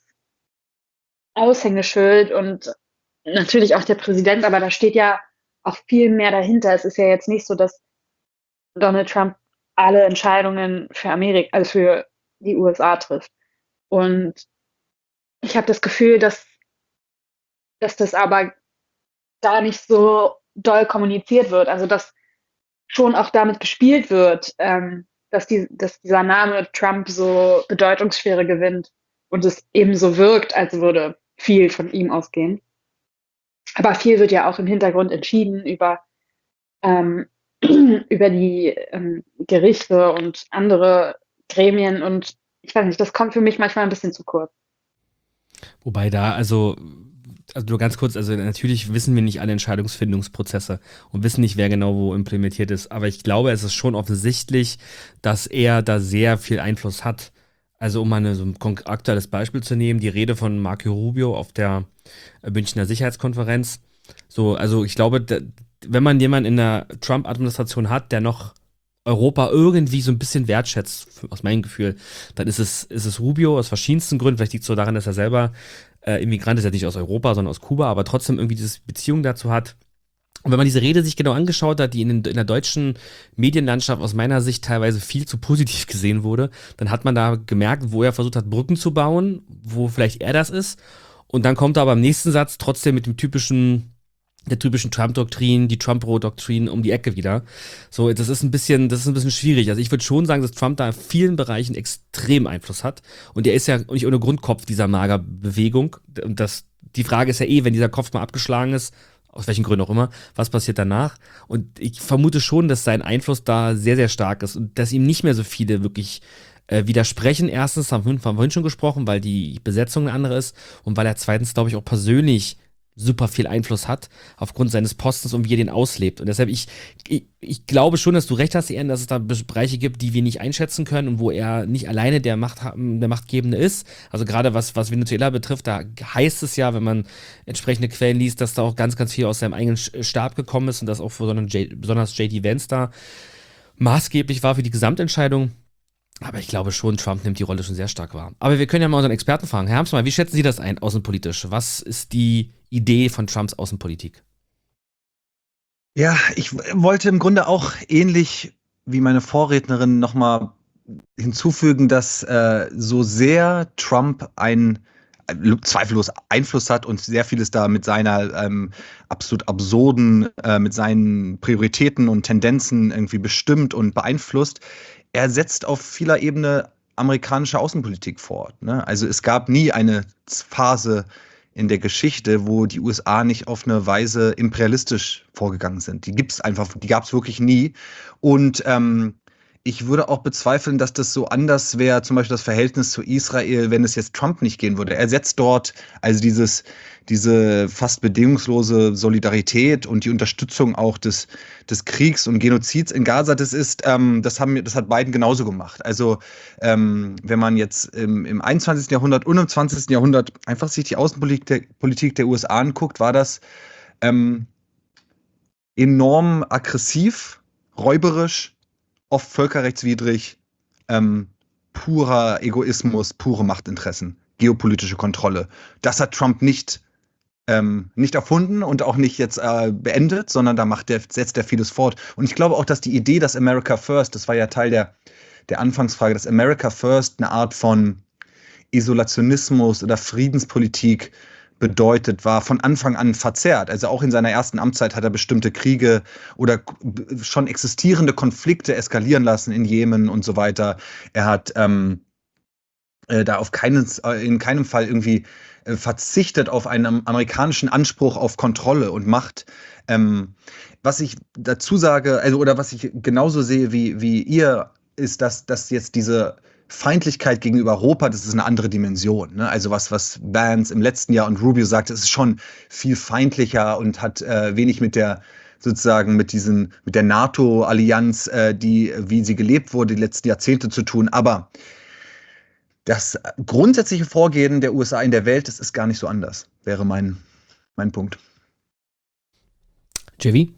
Aushängeschild und natürlich auch der Präsident, aber da steht ja auch viel mehr dahinter. Es ist ja jetzt nicht so, dass Donald Trump alle Entscheidungen für Amerika, also für die U S A trifft. Und ich habe das Gefühl, dass, dass das aber da nicht so doll kommuniziert wird. Also dass schon auch damit gespielt wird, ähm, dass, die, dass dieser Name Trump so Bedeutungsschwere gewinnt und es eben so wirkt, als würde viel von ihm ausgehen. Aber viel wird ja auch im Hintergrund entschieden über, ähm, über die ähm, Gerichte und andere Gremien und ich weiß nicht, das kommt für mich manchmal ein bisschen zu kurz. Wobei da, also, also nur ganz kurz, also natürlich wissen wir nicht alle Entscheidungsfindungsprozesse und wissen nicht, wer genau wo implementiert ist, aber ich glaube, es ist schon offensichtlich, dass er da sehr viel Einfluss hat. Also um mal eine, so ein konk- aktuelles Beispiel zu nehmen, die Rede von Marco Rubio auf der äh, Münchner Sicherheitskonferenz. So, also ich glaube, da, wenn man jemanden in der Trump-Administration hat, der noch Europa irgendwie so ein bisschen wertschätzt, für- aus meinem Gefühl, dann ist es, ist es Rubio aus verschiedensten Gründen. Vielleicht liegt es so daran, dass er selber äh, Immigrant ist, ja nicht aus Europa, sondern aus Kuba, aber trotzdem irgendwie diese Beziehung dazu hat. Und wenn man diese Rede sich genau angeschaut hat, die in, den, in der deutschen Medienlandschaft aus meiner Sicht teilweise viel zu positiv gesehen wurde, dann hat man da gemerkt, wo er versucht hat, Brücken zu bauen, wo vielleicht er das ist. Und dann kommt er aber im nächsten Satz trotzdem mit dem typischen, der typischen Trump-Doktrin, die Trump-Doktrin um die Ecke wieder. So, das ist ein bisschen, das ist ein bisschen schwierig. Also ich würde schon sagen, dass Trump da in vielen Bereichen extrem Einfluss hat. Und er ist ja nicht ohne Grund Kopf dieser Magerbewegung. Und das, die Frage ist ja eh, wenn dieser Kopf mal abgeschlagen ist, aus welchen Gründen auch immer, was passiert danach? Und ich vermute schon, dass sein Einfluss da sehr, sehr stark ist und dass ihm nicht mehr so viele wirklich äh, widersprechen. Erstens, haben wir vorhin schon gesprochen, weil die Besetzung eine andere ist und weil er zweitens, glaube ich, auch persönlich super viel Einfluss hat aufgrund seines Postens und wie er den auslebt. Und deshalb, ich, ich, ich glaube schon, dass du recht hast, Ehren, dass es da Bereiche gibt, die wir nicht einschätzen können und wo er nicht alleine der, Macht, der Machtgebende ist. Also gerade was, was Venezuela betrifft, da heißt es ja, wenn man entsprechende Quellen liest, dass da auch ganz, ganz viel aus seinem eigenen Stab gekommen ist und dass auch besonders J D Vance da maßgeblich war für die Gesamtentscheidung. Aber ich glaube schon, Trump nimmt die Rolle schon sehr stark wahr. Aber wir können ja mal unseren Experten fragen. Herr Hermsmeyer, wie schätzen Sie das ein, außenpolitisch? Was ist die Idee von Trumps Außenpolitik? Ja, ich wollte im Grunde auch ähnlich wie meine Vorrednerin nochmal hinzufügen, dass äh, so sehr Trump ein äh, zweifellos Einfluss hat und sehr vieles da mit seiner ähm, absolut absurden, äh, mit seinen Prioritäten und Tendenzen irgendwie bestimmt und beeinflusst. Er setzt auf vieler Ebene amerikanische Außenpolitik fort. Ne? Also es gab nie eine Phase in der Geschichte, wo die U S A nicht auf eine Weise imperialistisch vorgegangen sind. Die gibt's einfach, die gab es wirklich nie. Und ähm, ich würde auch bezweifeln, dass das so anders wäre, zum Beispiel das Verhältnis zu Israel, wenn es jetzt Trump nicht gehen würde. Er setzt dort also dieses, diese fast bedingungslose Solidarität und die Unterstützung auch des, des Kriegs und Genozids in Gaza, das ist, ähm, das haben, das hat Biden genauso gemacht. Also ähm, wenn man jetzt im, im einundzwanzigsten Jahrhundert und im zwanzigsten Jahrhundert einfach sich die Außenpolitik der, Politik der U S A anguckt, war das ähm, enorm aggressiv, räuberisch, oft völkerrechtswidrig, ähm, purer Egoismus, pure Machtinteressen, geopolitische Kontrolle. Das hat Trump nicht, ähm, nicht erfunden und auch nicht jetzt äh, beendet, sondern da macht der, setzt er vieles fort. Und ich glaube auch, dass die Idee, dass America First, das war ja Teil der, der Anfangsfrage, dass America First eine Art von Isolationismus oder Friedenspolitik bedeutet, war von Anfang an verzerrt. Also auch in seiner ersten Amtszeit hat er bestimmte Kriege oder schon existierende Konflikte eskalieren lassen in Jemen und so weiter. Er hat ähm, äh, da auf keinen, in keinem Fall irgendwie äh, verzichtet auf einen amerikanischen Anspruch auf Kontrolle und Macht. Ähm, was ich dazu sage, also oder was ich genauso sehe wie, wie ihr, ist, dass, dass jetzt diese Feindlichkeit gegenüber Europa, das ist eine andere Dimension. Ne? Also was, was Vance im letzten Jahr und Rubio sagte, es ist schon viel feindlicher und hat äh, wenig mit der sozusagen mit diesen, mit der NATO-Allianz, äh, die, wie sie gelebt wurde, die letzten Jahrzehnte zu tun. Aber das grundsätzliche Vorgehen der U S A in der Welt, das ist gar nicht so anders, wäre mein, mein Punkt. J V?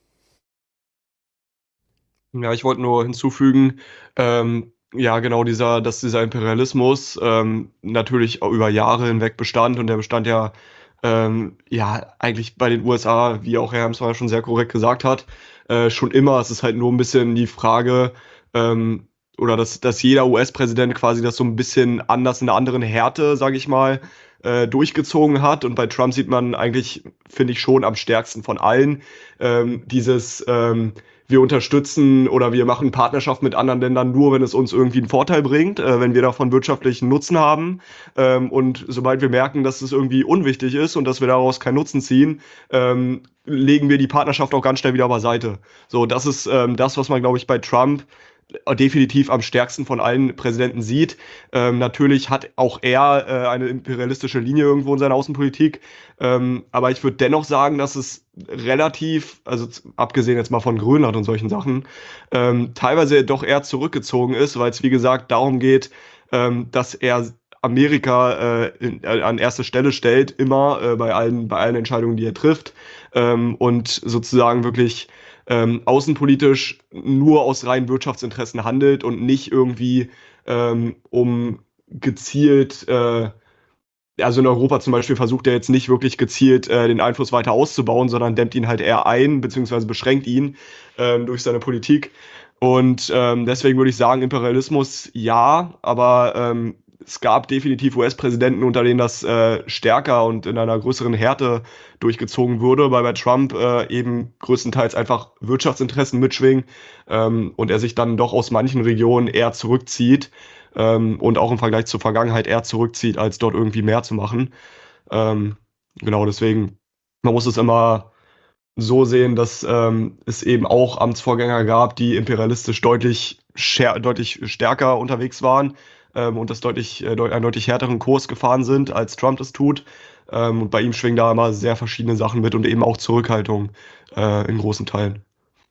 Ja, ich wollte nur hinzufügen, ähm, ja, genau, dieser, dass dieser Imperialismus ähm, natürlich auch über Jahre hinweg bestand und der bestand ja, ähm, ja, eigentlich bei den U S A, wie auch Herr Hermsmeier schon sehr korrekt gesagt hat, äh, schon immer. Es ist halt nur ein bisschen die Frage, ähm, oder dass, dass jeder U S-Präsident quasi das so ein bisschen anders, in einer anderen Härte, sage ich mal, äh, durchgezogen hat. Und bei Trump sieht man eigentlich, finde ich, schon am stärksten von allen ähm, dieses ähm, wir unterstützen oder wir machen Partnerschaft mit anderen Ländern nur, wenn es uns irgendwie einen Vorteil bringt, äh, wenn wir davon wirtschaftlichen Nutzen haben. Ähm, und sobald wir merken, dass es irgendwie unwichtig ist und dass wir daraus keinen Nutzen ziehen, ähm, legen wir die Partnerschaft auch ganz schnell wieder beiseite. So, das ist ähm, das, was man, glaube ich, bei Trump definitiv am stärksten von allen Präsidenten sieht. Ähm, natürlich hat auch er äh, eine imperialistische Linie irgendwo in seiner Außenpolitik, ähm, aber ich würde dennoch sagen, dass es relativ, also abgesehen jetzt mal von Grönland und solchen Sachen, ähm, teilweise doch eher zurückgezogen ist, weil es wie gesagt darum geht, ähm, dass er Amerika äh, in, äh, an erste Stelle stellt, immer äh, bei allen, bei allen Entscheidungen, die er trifft, ähm, und sozusagen wirklich Ähm, außenpolitisch nur aus reinen Wirtschaftsinteressen handelt und nicht irgendwie ähm, um gezielt, äh, also in Europa zum Beispiel versucht er jetzt nicht wirklich gezielt äh, den Einfluss weiter auszubauen, sondern dämmt ihn halt eher ein, beziehungsweise beschränkt ihn ähm, durch seine Politik. Und ähm, deswegen würde ich sagen, Imperialismus ja, aber ähm, es gab definitiv U S-Präsidenten, unter denen das äh, stärker und in einer größeren Härte durchgezogen wurde, weil bei Trump äh, eben größtenteils einfach Wirtschaftsinteressen mitschwingen ähm, und er sich dann doch aus manchen Regionen eher zurückzieht ähm, und auch im Vergleich zur Vergangenheit eher zurückzieht, als dort irgendwie mehr zu machen. Ähm, genau, deswegen, man muss es immer so sehen, dass ähm, es eben auch Amtsvorgänger gab, die imperialistisch deutlich, schär, deutlich stärker unterwegs waren ähm, und das deutlich, äh, deut- einen deutlich härteren Kurs gefahren sind, als Trump das tut. Ähm, und bei ihm schwingen da immer sehr verschiedene Sachen mit und eben auch Zurückhaltung äh, in großen Teilen.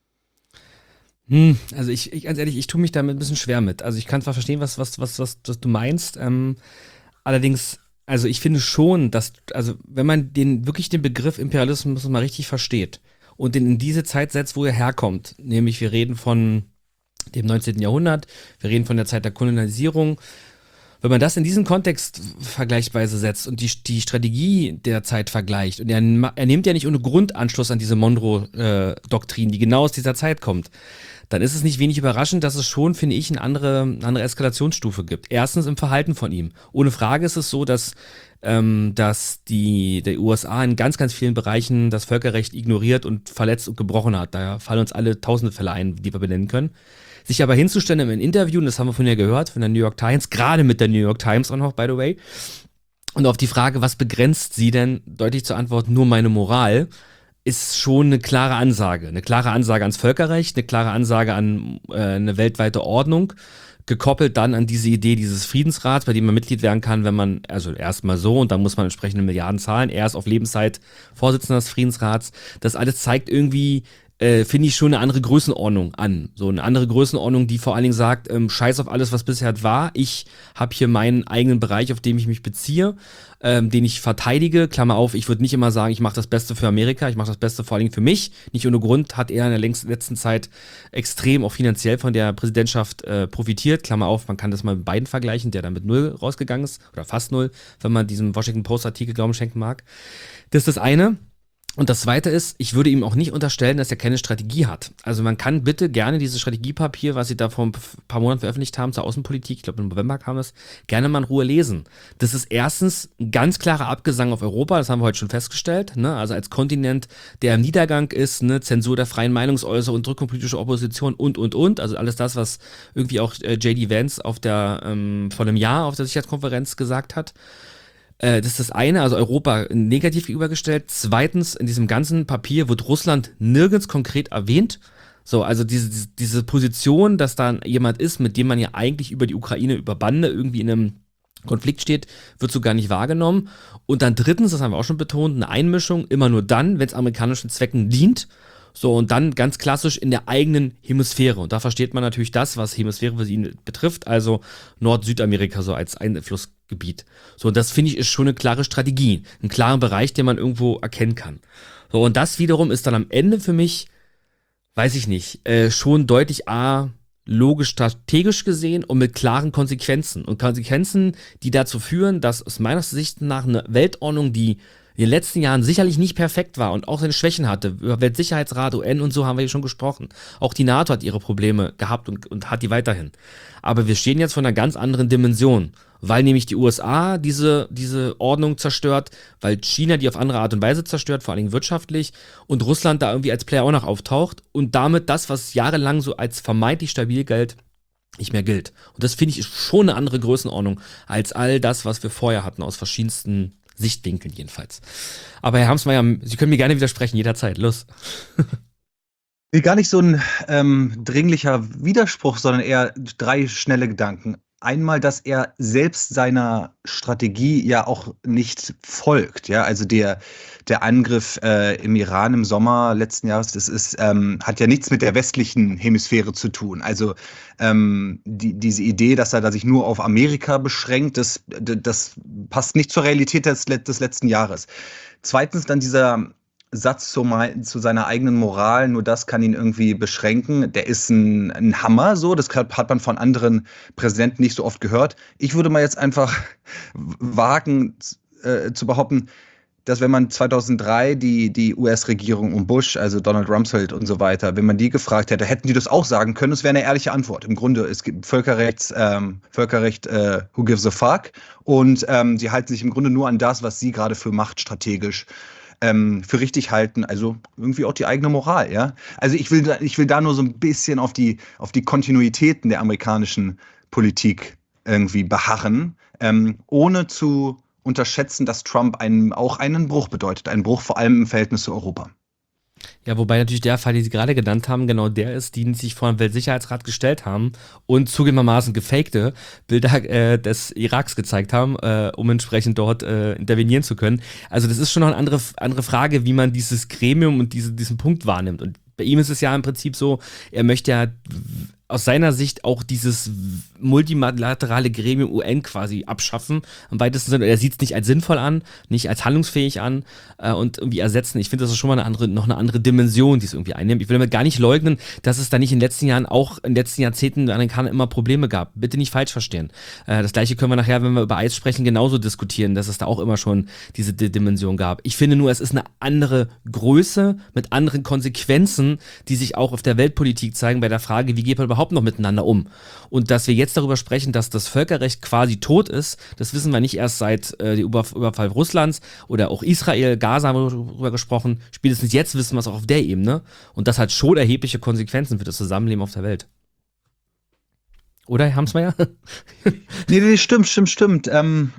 Hm, also ich, ich, ganz ehrlich, ich tue mich damit ein bisschen schwer mit. Also ich kann zwar verstehen, was, was, was, was, was du meinst, ähm, allerdings, also ich finde schon, dass, also wenn man den wirklich den Begriff Imperialismus mal richtig versteht und den in diese Zeit setzt, wo er herkommt, nämlich wir reden von dem neunzehnten Jahrhundert, wir reden von der Zeit der Kolonialisierung. Wenn man das in diesen Kontext vergleichsweise setzt und die, die Strategie der Zeit vergleicht, und er, er nimmt ja nicht ohne Grund Anschluss an diese Monroe-Doktrin, die genau aus dieser Zeit kommt, dann ist es nicht wenig überraschend, dass es schon, finde ich, eine andere, eine andere Eskalationsstufe gibt. Erstens im Verhalten von ihm. Ohne Frage ist es so, dass, ähm, dass die, der U S A in ganz, ganz vielen Bereichen das Völkerrecht ignoriert und verletzt und gebrochen hat. Da fallen uns alle tausende Fälle ein, die wir benennen können. Sich aber hinzustellen im Interview, und das haben wir von ja gehört, von der New York Times, gerade mit der New York Times auch noch, by the way, und auf die Frage, was begrenzt sie denn, deutlich zur Antwort, nur meine Moral, ist schon eine klare Ansage. Eine klare Ansage ans Völkerrecht, eine klare Ansage an äh, eine weltweite Ordnung, gekoppelt dann an diese Idee dieses Friedensrats, bei dem man Mitglied werden kann, wenn man, also erstmal so, und dann muss man entsprechende Milliarden zahlen, er ist auf Lebenszeit Vorsitzender des Friedensrats. Das alles zeigt irgendwie, Äh, finde ich schon eine andere Größenordnung an. So eine andere Größenordnung, die vor allen Dingen sagt, ähm, scheiß auf alles, was bisher war. Ich habe hier meinen eigenen Bereich, auf den ich mich beziehe, ähm, den ich verteidige. Klammer auf, ich würde nicht immer sagen, ich mache das Beste für Amerika, ich mache das Beste vor allen Dingen für mich. Nicht ohne Grund hat er in der längsten, letzten Zeit extrem auch finanziell von der Präsidentschaft äh, profitiert. Klammer auf, man kann das mal mit beiden vergleichen, der da mit null rausgegangen ist, oder fast null, wenn man diesem Washington Post Artikel Glauben schenken mag. Das ist das eine. Und das Zweite ist, ich würde ihm auch nicht unterstellen, dass er keine Strategie hat. Also man kann bitte gerne dieses Strategiepapier, was sie da vor ein paar Monaten veröffentlicht haben zur Außenpolitik, ich glaube im November kam das, gerne mal in Ruhe lesen. Das ist erstens ein ganz klarer Abgesang auf Europa, das haben wir heute schon festgestellt, ne? Also als Kontinent, der im Niedergang ist, ne? Zensur der freien Meinungsäußerung, Unterdrückung politischer Opposition und, und, und. Also alles das, was irgendwie auch äh, J D Vance auf der, ähm, vor einem Jahr auf der Sicherheitskonferenz gesagt hat. Das ist das eine, also Europa negativ gegenübergestellt. Zweitens, in diesem ganzen Papier wird Russland nirgends konkret erwähnt. So, also diese, diese, diese Position, dass da jemand ist, mit dem man ja eigentlich über die Ukraine, über Bande irgendwie in einem Konflikt steht, wird so gar nicht wahrgenommen. Und dann drittens, das haben wir auch schon betont, eine Einmischung immer nur dann, wenn es amerikanischen Zwecken dient. So, und dann ganz klassisch in der eigenen Hemisphäre. Und da versteht man natürlich das, was Hemisphäre für ihn betrifft, also Nord-Südamerika so als Einflussgebiet. So, und das finde ich ist schon eine klare Strategie, einen klaren Bereich, den man irgendwo erkennen kann. So, und das wiederum ist dann am Ende für mich, weiß ich nicht, äh, schon deutlich A, logisch strategisch gesehen und mit klaren Konsequenzen. Und Konsequenzen, die dazu führen, dass aus meiner Sicht nach eine Weltordnung, die in den letzten Jahren sicherlich nicht perfekt war und auch seine Schwächen hatte. Über Weltsicherheitsrat, U N und so haben wir hier schon gesprochen. Auch die NATO hat ihre Probleme gehabt und, und hat die weiterhin. Aber wir stehen jetzt vor einer ganz anderen Dimension, weil nämlich die U S A diese, diese Ordnung zerstört, weil China die auf andere Art und Weise zerstört, vor allen Dingen wirtschaftlich, und Russland da irgendwie als Player auch noch auftaucht und damit das, was jahrelang so als vermeintlich stabil galt, nicht mehr gilt. Und das finde ich ist schon eine andere Größenordnung als all das, was wir vorher hatten, aus verschiedensten Sichtwinkeln jedenfalls. Aber Herr Hamsmeier, Sie können mir gerne widersprechen, jederzeit. Los. Gar nicht so ein ähm, dringlicher Widerspruch, sondern eher drei schnelle Gedanken. Einmal, dass er selbst seiner Strategie ja auch nicht folgt. Ja, also der, der Angriff äh, im Iran im Sommer letzten Jahres, das ist, ähm, hat ja nichts mit der westlichen Hemisphäre zu tun. Also ähm, die, diese Idee, dass er da sich nur auf Amerika beschränkt, das, das passt nicht zur Realität des, des letzten Jahres. Zweitens dann dieser Satz zu, zu seiner eigenen Moral, nur das kann ihn irgendwie beschränken. Der ist ein, ein Hammer, so. Das hat man von anderen Präsidenten nicht so oft gehört. Ich würde mal jetzt einfach wagen äh, zu behaupten, dass wenn man zweitausenddrei die, die U S-Regierung um Bush, also Donald Rumsfeld und so weiter, wenn man die gefragt hätte, hätten die das auch sagen können. Es wäre eine ehrliche Antwort. Im Grunde, es gibt Völkerrechts, ähm, Völkerrecht, äh, who gives a fuck? Und ähm, sie halten sich im Grunde nur an das, was sie gerade für machtstrategisch Ähm, für richtig halten, also irgendwie auch die eigene Moral, ja. Also ich will da, ich will da nur so ein bisschen auf die, auf die Kontinuitäten der amerikanischen Politik irgendwie beharren, ähm, ohne zu unterschätzen, dass Trump einen, auch einen Bruch bedeutet, einen Bruch vor allem im Verhältnis zu Europa. Ja, wobei natürlich der Fall, den Sie gerade genannt haben, genau der ist, die sich vor den Weltsicherheitsrat gestellt haben und zugegebenermaßen gefakte Bilder äh, des Iraks gezeigt haben, äh, um entsprechend dort äh, intervenieren zu können. Also das ist schon noch eine andere, andere Frage, wie man dieses Gremium und diese, diesen Punkt wahrnimmt. Und bei ihm ist es ja im Prinzip so, er möchte ja aus seiner Sicht auch dieses multilaterale Gremium U N quasi abschaffen, im weitesten Sinne. Er sieht es nicht als sinnvoll an, nicht als handlungsfähig an äh, und irgendwie ersetzen. Ich finde, das ist schon mal eine andere, noch eine andere Dimension, die es irgendwie einnimmt. Ich will damit gar nicht leugnen, dass es da nicht in den letzten Jahren, auch in den letzten Jahrzehnten in Amerikanern immer Probleme gab. Bitte nicht falsch verstehen. Äh, das Gleiche können wir nachher, wenn wir über Eis sprechen, genauso diskutieren, dass es da auch immer schon diese D- Dimension gab. Ich finde nur, es ist eine andere Größe mit anderen Konsequenzen, die sich auch auf der Weltpolitik zeigen bei der Frage, wie geht man überhaupt noch miteinander um? Und dass wir jetzt darüber sprechen, dass das Völkerrecht quasi tot ist, das wissen wir nicht erst seit äh, dem Überf- Überfall Russlands oder auch Israel, Gaza haben wir darüber gesprochen. Spätestens jetzt wissen wir es auch auf der Ebene. Und das hat schon erhebliche Konsequenzen für das Zusammenleben auf der Welt. Oder, Herr Hamsmeier? nee, nee, stimmt, stimmt, stimmt. Ähm,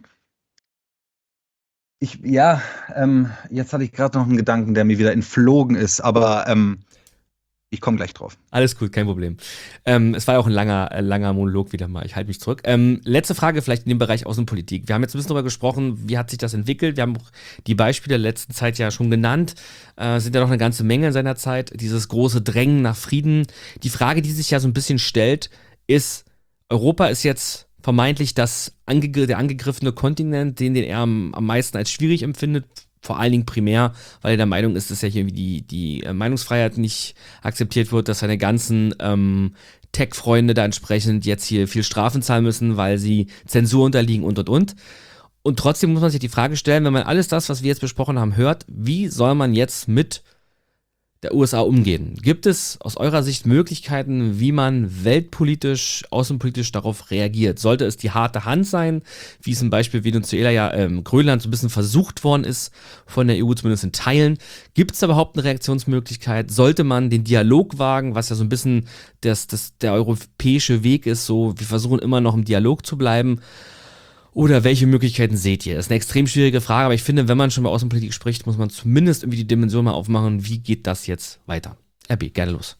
ich, ja, ähm, jetzt hatte ich gerade noch einen Gedanken, der mir wieder entflogen ist, aber ähm, ich komme gleich drauf. Alles gut, kein Problem. Ähm, es war ja auch ein langer, äh, langer Monolog wieder mal. Ich halte mich zurück. Ähm, letzte Frage vielleicht in dem Bereich Außenpolitik. Wir haben jetzt ein bisschen darüber gesprochen, wie hat sich das entwickelt. Wir haben auch die Beispiele der letzten Zeit ja schon genannt. Äh, sind ja noch eine ganze Menge in seiner Zeit. Dieses große Drängen nach Frieden. Die Frage, die sich ja so ein bisschen stellt, ist, Europa ist jetzt vermeintlich das ange- der angegriffene Kontinent, den, den er am, am meisten als schwierig empfindet. Vor allen Dingen primär, weil er der Meinung ist, dass ja hier die, die Meinungsfreiheit nicht akzeptiert wird, dass seine ganzen ähm, Tech-Freunde da entsprechend jetzt hier viel Strafen zahlen müssen, weil sie Zensur unterliegen und und und. Und trotzdem muss man sich die Frage stellen, wenn man alles das, was wir jetzt besprochen haben, hört, wie soll man jetzt mit der U S A umgehen? Gibt es aus eurer Sicht Möglichkeiten, wie man weltpolitisch, außenpolitisch darauf reagiert? Sollte es die harte Hand sein, wie zum Beispiel Venezuela ja ähm, Grönland so ein bisschen versucht worden ist, von der E U zumindest in Teilen? Gibt es da überhaupt eine Reaktionsmöglichkeit? Sollte man den Dialog wagen, was ja so ein bisschen das, das, der europäische Weg ist, so wir versuchen immer noch im Dialog zu bleiben? Oder welche Möglichkeiten seht ihr? Das ist eine extrem schwierige Frage, aber ich finde, wenn man schon über Außenpolitik spricht, muss man zumindest irgendwie die Dimension mal aufmachen, wie geht das jetzt weiter? R B, gerne los.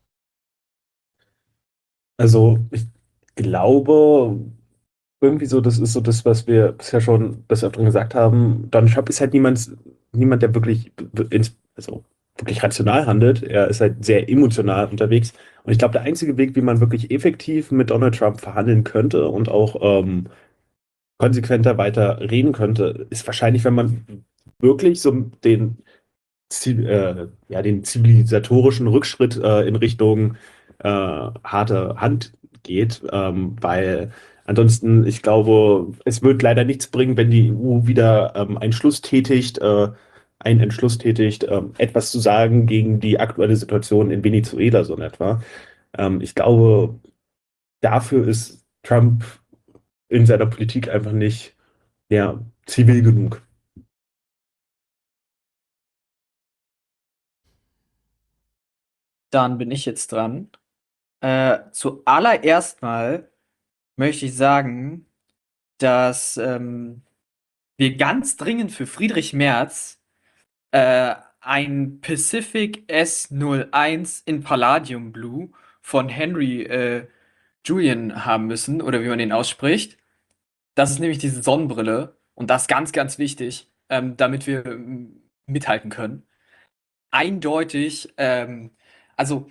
Also ich glaube, irgendwie so, das ist so das, was wir bisher schon des Öfteren gesagt haben. Donald Trump ist halt niemand, niemand, der wirklich, ins- also wirklich rational handelt. Er ist halt sehr emotional unterwegs. Und ich glaube, der einzige Weg, wie man wirklich effektiv mit Donald Trump verhandeln könnte und auch ähm, konsequenter weiter reden könnte, ist wahrscheinlich, wenn man wirklich so den, Ziv- äh, ja, den zivilisatorischen Rückschritt äh, in Richtung äh, harte Hand geht, ähm, weil ansonsten, ich glaube, es wird leider nichts bringen, wenn die E U wieder ähm, einen Schluss tätigt, äh, einen Entschluss tätigt, ähm, etwas zu sagen gegen die aktuelle Situation in Venezuela so in etwa. Ähm, ich glaube, dafür ist Trump in seiner Politik einfach nicht ja, zivil genug. Dann bin ich jetzt dran. Äh, zuallererst mal möchte ich sagen, dass ähm, wir ganz dringend für Friedrich Merz äh, ein Pacific S null eins in Palladium Blue von Henry äh, Julian haben müssen, oder wie man den ausspricht. Das ist nämlich diese Sonnenbrille und das ist ganz, ganz wichtig, ähm, damit wir ähm, mithalten können. Eindeutig, ähm, also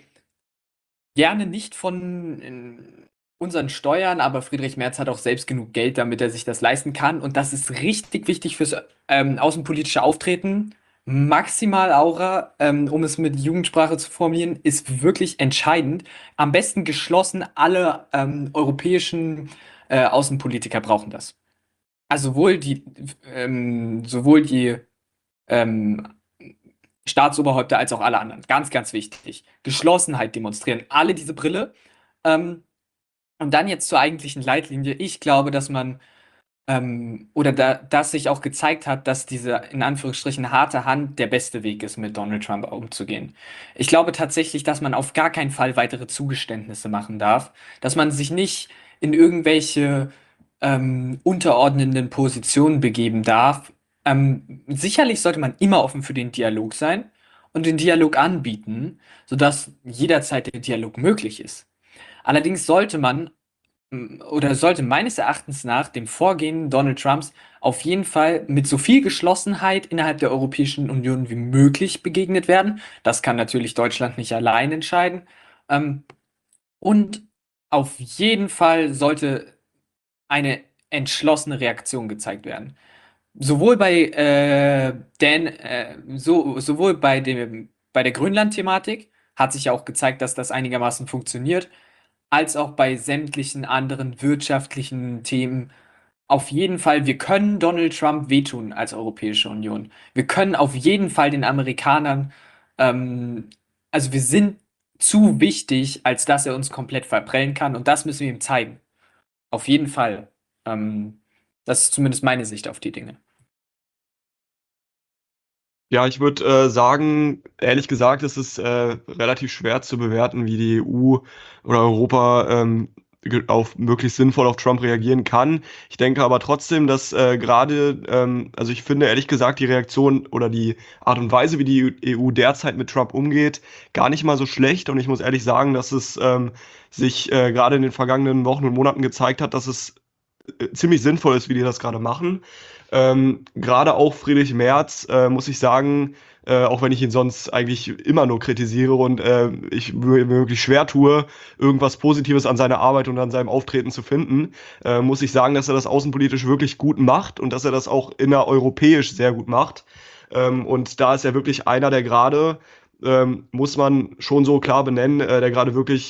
gerne nicht von äh, unseren Steuern, aber Friedrich Merz hat auch selbst genug Geld, damit er sich das leisten kann. Und das ist richtig wichtig fürs ähm, außenpolitische Auftreten. Maximal Aura, ähm, um es mit Jugendsprache zu formulieren, ist wirklich entscheidend. Am besten geschlossen, alle ähm, europäischen äh, Außenpolitiker brauchen das. Also sowohl die, ähm, sowohl die ähm, Staatsoberhäupter als auch alle anderen. Ganz, ganz wichtig. Geschlossenheit demonstrieren. Alle diese Brille. Ähm, und dann jetzt zur eigentlichen Leitlinie. Ich glaube, dass man, ähm, oder da, dass sich auch gezeigt hat, dass diese in Anführungsstrichen harte Hand der beste Weg ist, mit Donald Trump umzugehen. Ich glaube tatsächlich, dass man auf gar keinen Fall weitere Zugeständnisse machen darf. Dass man sich nicht in irgendwelche ähm, unterordnenden Positionen begeben darf. Ähm, sicherlich sollte man immer offen für den Dialog sein und den Dialog anbieten, sodass jederzeit der Dialog möglich ist. Allerdings sollte man m, oder sollte meines Erachtens nach dem Vorgehen Donald Trumps auf jeden Fall mit so viel Geschlossenheit innerhalb der Europäischen Union wie möglich begegnet werden. Das kann natürlich Deutschland nicht allein entscheiden. Ähm, und auf jeden Fall sollte eine entschlossene Reaktion gezeigt werden. Sowohl bei äh, Dan, äh, so, sowohl bei dem, bei der Grönland-Thematik hat sich ja auch gezeigt, dass das einigermaßen funktioniert, als auch bei sämtlichen anderen wirtschaftlichen Themen. Auf jeden Fall, wir können Donald Trump wehtun als Europäische Union. Wir können auf jeden Fall den Amerikanern, ähm, also wir sind zu wichtig, als dass er uns komplett verprellen kann, und das müssen wir ihm zeigen. Auf jeden Fall. Ähm, das ist zumindest meine Sicht auf die Dinge. Ja, ich würde äh, sagen, ehrlich gesagt, es ist äh, relativ schwer zu bewerten, wie die E U oder Europa ähm, ge- auf möglichst sinnvoll auf Trump reagieren kann. Ich denke aber trotzdem, dass äh, gerade, ähm, also ich finde ehrlich gesagt, die Reaktion oder die Art und Weise, wie die E U derzeit mit Trump umgeht, gar nicht mal so schlecht. Und ich muss ehrlich sagen, dass es ähm, sich äh, gerade in den vergangenen Wochen und Monaten gezeigt hat, dass es äh, ziemlich sinnvoll ist, wie die das gerade machen. Ähm, gerade auch Friedrich Merz, äh, muss ich sagen, äh, auch wenn ich ihn sonst eigentlich immer nur kritisiere und äh, ich mir wirklich schwer tue, irgendwas Positives an seiner Arbeit und an seinem Auftreten zu finden, äh, muss ich sagen, dass er das außenpolitisch wirklich gut macht und dass er das auch innereuropäisch sehr gut macht. Ähm, und da ist er wirklich einer, der gerade, ähm, muss man schon so klar benennen, äh, der gerade wirklich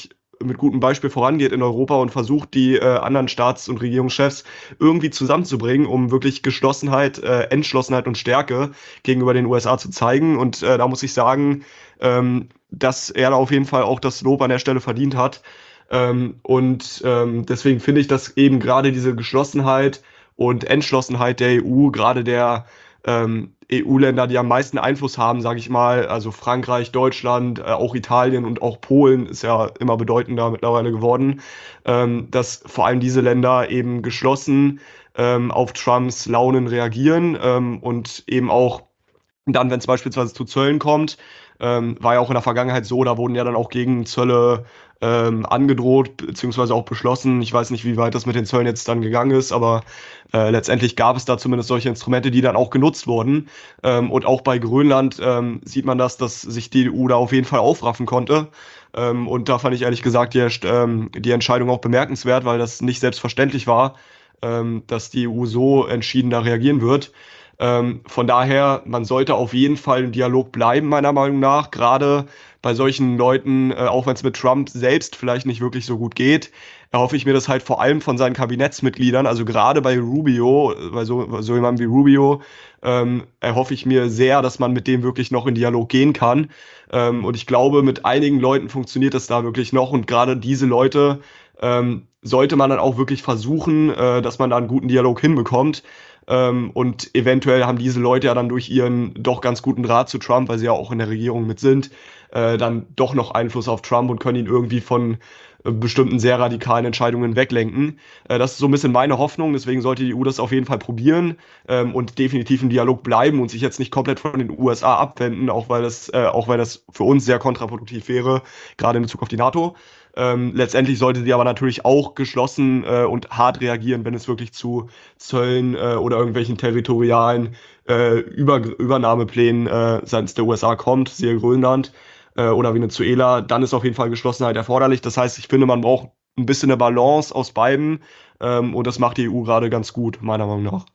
mit gutem Beispiel vorangeht in Europa und versucht, die äh, anderen Staats- und Regierungschefs irgendwie zusammenzubringen, um wirklich Geschlossenheit, äh, Entschlossenheit und Stärke gegenüber den U S A zu zeigen. Und äh, da muss ich sagen, ähm, dass er da auf jeden Fall auch das Lob an der Stelle verdient hat. Ähm, und ähm, deswegen finde ich, dass eben gerade diese Geschlossenheit und Entschlossenheit der E U, gerade der ähm, E U-Länder, die am meisten Einfluss haben, sage ich mal, also Frankreich, Deutschland, äh, auch Italien und auch Polen ist ja immer bedeutender mittlerweile geworden, ähm, dass vor allem diese Länder eben geschlossen ähm, auf Trumps Launen reagieren ähm, und eben auch dann, wenn es beispielsweise zu Zöllen kommt, ähm, war ja auch in der Vergangenheit so, da wurden ja dann auch Gegenzölle ähm, angedroht, beziehungsweise auch beschlossen. Ich weiß nicht, wie weit das mit den Zöllen jetzt dann gegangen ist, aber äh, letztendlich gab es da zumindest solche Instrumente, die dann auch genutzt wurden. Ähm, und auch bei Grönland ähm, sieht man das, dass sich die E U da auf jeden Fall aufraffen konnte. Ähm, und da fand ich ehrlich gesagt die, ähm, die Entscheidung auch bemerkenswert, weil das nicht selbstverständlich war, ähm, dass die E U so entschieden da reagieren wird. Ähm, von daher, man sollte auf jeden Fall im Dialog bleiben, meiner Meinung nach. Gerade bei solchen Leuten, äh, auch wenn es mit Trump selbst vielleicht nicht wirklich so gut geht, erhoffe ich mir das halt vor allem von seinen Kabinettsmitgliedern. Also gerade bei Rubio, bei so, bei so jemandem wie Rubio, ähm, erhoffe ich mir sehr, dass man mit dem wirklich noch in Dialog gehen kann. Ähm, und ich glaube, mit einigen Leuten funktioniert das da wirklich noch. Und gerade diese Leute ähm, sollte man dann auch wirklich versuchen, äh, dass man da einen guten Dialog hinbekommt. Ähm, und eventuell haben diese Leute ja dann durch ihren doch ganz guten Draht zu Trump, weil sie ja auch in der Regierung mit sind, äh, dann doch noch Einfluss auf Trump und können ihn irgendwie von äh, bestimmten sehr radikalen Entscheidungen weglenken. Äh, das ist so ein bisschen meine Hoffnung, deswegen sollte die E U das auf jeden Fall probieren ähm, und definitiv im Dialog bleiben und sich jetzt nicht komplett von den U S A abwenden, auch weil das, äh, auch weil das für uns sehr kontraproduktiv wäre, gerade in Bezug auf die NATO. Ähm, letztendlich sollte sie aber natürlich auch geschlossen äh, und hart reagieren, wenn es wirklich zu Zöllen äh, oder irgendwelchen territorialen äh, Über Übernahmeplänen äh, seitens der U S A kommt, siehe Grönland äh, oder Venezuela, dann ist auf jeden Fall Geschlossenheit erforderlich. Das heißt, ich finde, man braucht ein bisschen eine Balance aus beiden ähm, und das macht die E U gerade ganz gut, meiner Meinung nach.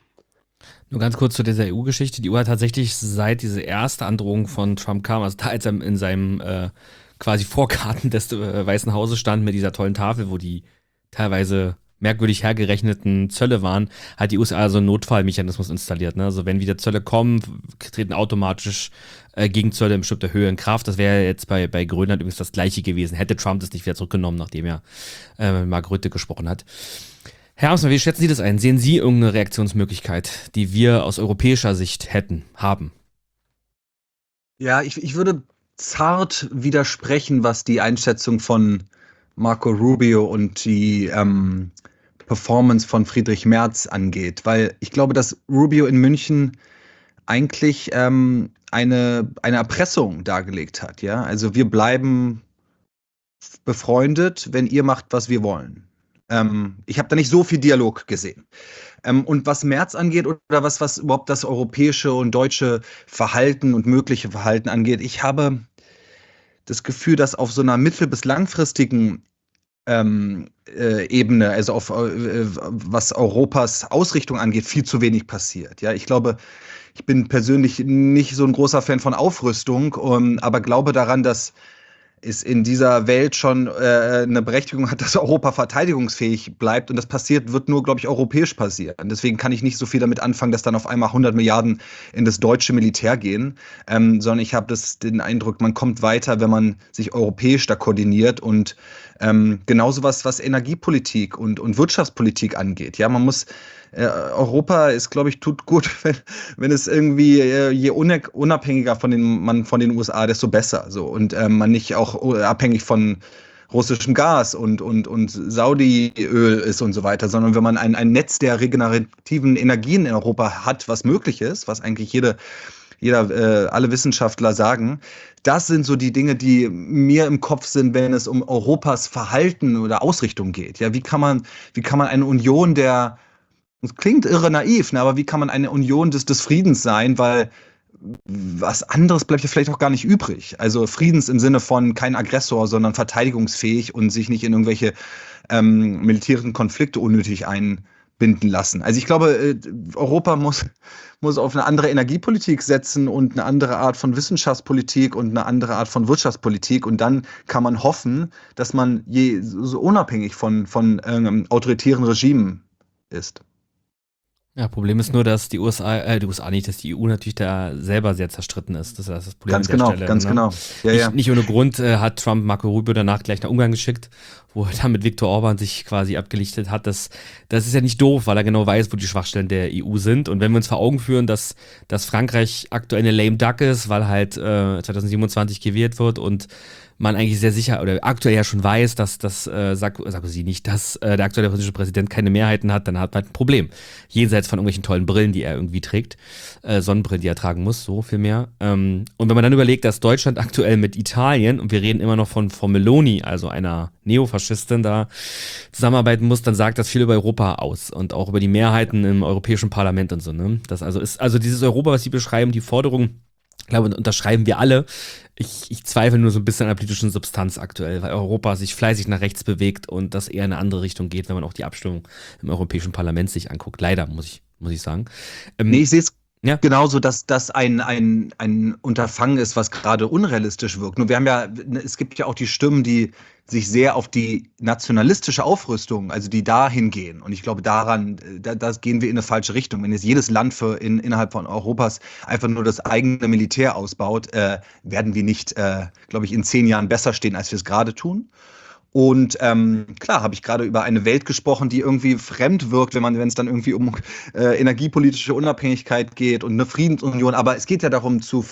Nur ganz kurz zu dieser E U-Geschichte. Die E U hat tatsächlich seit diese erste Androhung von Trump kam, also da als er in seinem äh, quasi Vorgarten des äh, Weißen Hauses stand mit dieser tollen Tafel, wo die teilweise merkwürdig hergerechneten Zölle waren, hat die U S A so einen Notfallmechanismus installiert. Ne? Also wenn wieder Zölle kommen, treten automatisch äh, Gegenzölle in bestimmter Höhe in Kraft. Das wäre jetzt bei, bei Grönland übrigens das Gleiche gewesen. Hätte Trump das nicht wieder zurückgenommen, nachdem er äh, mit Mark Rutte gesprochen hat. Herr Amsmann, wie schätzen Sie das ein? Sehen Sie irgendeine Reaktionsmöglichkeit, die wir aus europäischer Sicht hätten, haben? Ja, ich, ich würde zart widersprechen, was die Einschätzung von Marco Rubio und die ähm, Performance von Friedrich Merz angeht, weil ich glaube, dass Rubio in München eigentlich ähm, eine, eine Erpressung dargelegt hat. Ja? Also wir bleiben befreundet, wenn ihr macht, was wir wollen. Ähm, ich habe da nicht so viel Dialog gesehen. Ähm, und was Merz angeht oder was, was überhaupt das europäische und deutsche Verhalten und mögliche Verhalten angeht, ich habe das Gefühl, dass auf so einer mittel- bis langfristigen ähm, äh, Ebene, also auf äh, was Europas Ausrichtung angeht, viel zu wenig passiert. Ja, ich glaube, ich bin persönlich nicht so ein großer Fan von Aufrüstung, um, aber glaube daran, dass es in dieser Welt schon äh, eine Berechtigung hat, dass Europa verteidigungsfähig bleibt. Und das passiert, wird nur, glaube ich, europäisch passieren. Deswegen kann ich nicht so viel damit anfangen, dass dann auf einmal hundert Milliarden in das deutsche Militär gehen, ähm, sondern ich habe das, den Eindruck, man kommt weiter, wenn man sich europäisch da koordiniert und ähm, genauso was, was Energiepolitik und, und Wirtschaftspolitik angeht. Ja, man muss Äh, Europa ist, glaube ich, tut gut, wenn, wenn es irgendwie, äh, je unabhängiger von den, man von den U S A, desto besser. So. Und äh, man nicht auch abhängig von russischem Gas und, und, und Saudi-Öl ist und so weiter, sondern wenn man ein, ein Netz der regenerativen Energien in Europa hat, was möglich ist, was eigentlich jede jeder, äh, alle Wissenschaftler sagen, das sind so die Dinge, die mir im Kopf sind, wenn es um Europas Verhalten oder Ausrichtung geht. Ja, wie kann man, wie kann man eine Union der Es klingt irre naiv, ne? Aber wie kann man eine Union des, des Friedens sein? Weil was anderes bleibt ja vielleicht auch gar nicht übrig. Also Friedens im Sinne von kein Aggressor, sondern verteidigungsfähig und sich nicht in irgendwelche ähm, militärischen Konflikte unnötig ein, binden lassen. Also ich glaube, äh, Europa muss, muss auf eine andere Energiepolitik setzen und eine andere Art von Wissenschaftspolitik und eine andere Art von Wirtschaftspolitik. Und dann kann man hoffen, dass man je so unabhängig von, von ähm, autoritären Regimen ist. Ja, Problem ist nur, dass die U S A, äh, die U S A nicht, dass die E U natürlich da selber sehr zerstritten ist. Das ist das Problem Ganz an der genau, Stelle, ganz ne? genau. Ja, nicht, ja. nicht ohne Grund äh, hat Trump Marco Rubio danach gleich nach Ungarn geschickt, wo er dann mit Viktor Orban sich quasi abgelichtet hat. Das, das ist ja nicht doof, weil er genau weiß, wo die Schwachstellen der E U sind. Und wenn wir uns vor Augen führen, dass, dass Frankreich aktuell eine lame duck ist, weil halt äh, zwanzig siebenundzwanzig gewählt wird und man eigentlich sehr sicher oder aktuell ja schon weiß, dass das äh, Sarko- Sarkozy nicht, dass äh, der aktuelle französische Präsident keine Mehrheiten hat, dann hat man halt ein Problem. Jenseits von irgendwelchen tollen Brillen, die er irgendwie trägt, äh, Sonnenbrillen, die er tragen muss, so viel mehr. Ähm, und wenn man dann überlegt, dass Deutschland aktuell mit Italien, und wir reden immer noch von, von Meloni, also einer Neofaschistin, da zusammenarbeiten muss, dann sagt das viel über Europa aus und auch über die Mehrheiten im Europäischen Parlament und so. Ne? Das also ist also dieses Europa, was Sie beschreiben, die Forderung, ich glaube, unterschreiben wir alle. Ich, ich zweifle nur so ein bisschen an der politischen Substanz aktuell, weil Europa sich fleißig nach rechts bewegt und das eher in eine andere Richtung geht, wenn man auch die Abstimmung im Europäischen Parlament sich anguckt. Leider, muss ich, muss ich sagen. Ähm, Nee, ich sehe es Ja. genauso, dass das ein, ein, ein Unterfangen ist, was gerade unrealistisch wirkt. Nur wir haben ja, es gibt ja auch die Stimmen, die sich sehr auf die nationalistische Aufrüstung, also die dahin gehen. Und ich glaube, daran, da, da gehen wir in eine falsche Richtung. Wenn jetzt jedes Land für in, innerhalb von Europas einfach nur das eigene Militär ausbaut, äh, werden wir nicht, äh, glaube ich, in zehn Jahren besser stehen, als wir es gerade tun. Und ähm, klar, habe ich gerade über eine Welt gesprochen, die irgendwie fremd wirkt, wenn man, wenn es dann irgendwie um äh, energiepolitische Unabhängigkeit geht und eine Friedensunion. Aber es geht ja darum, zu,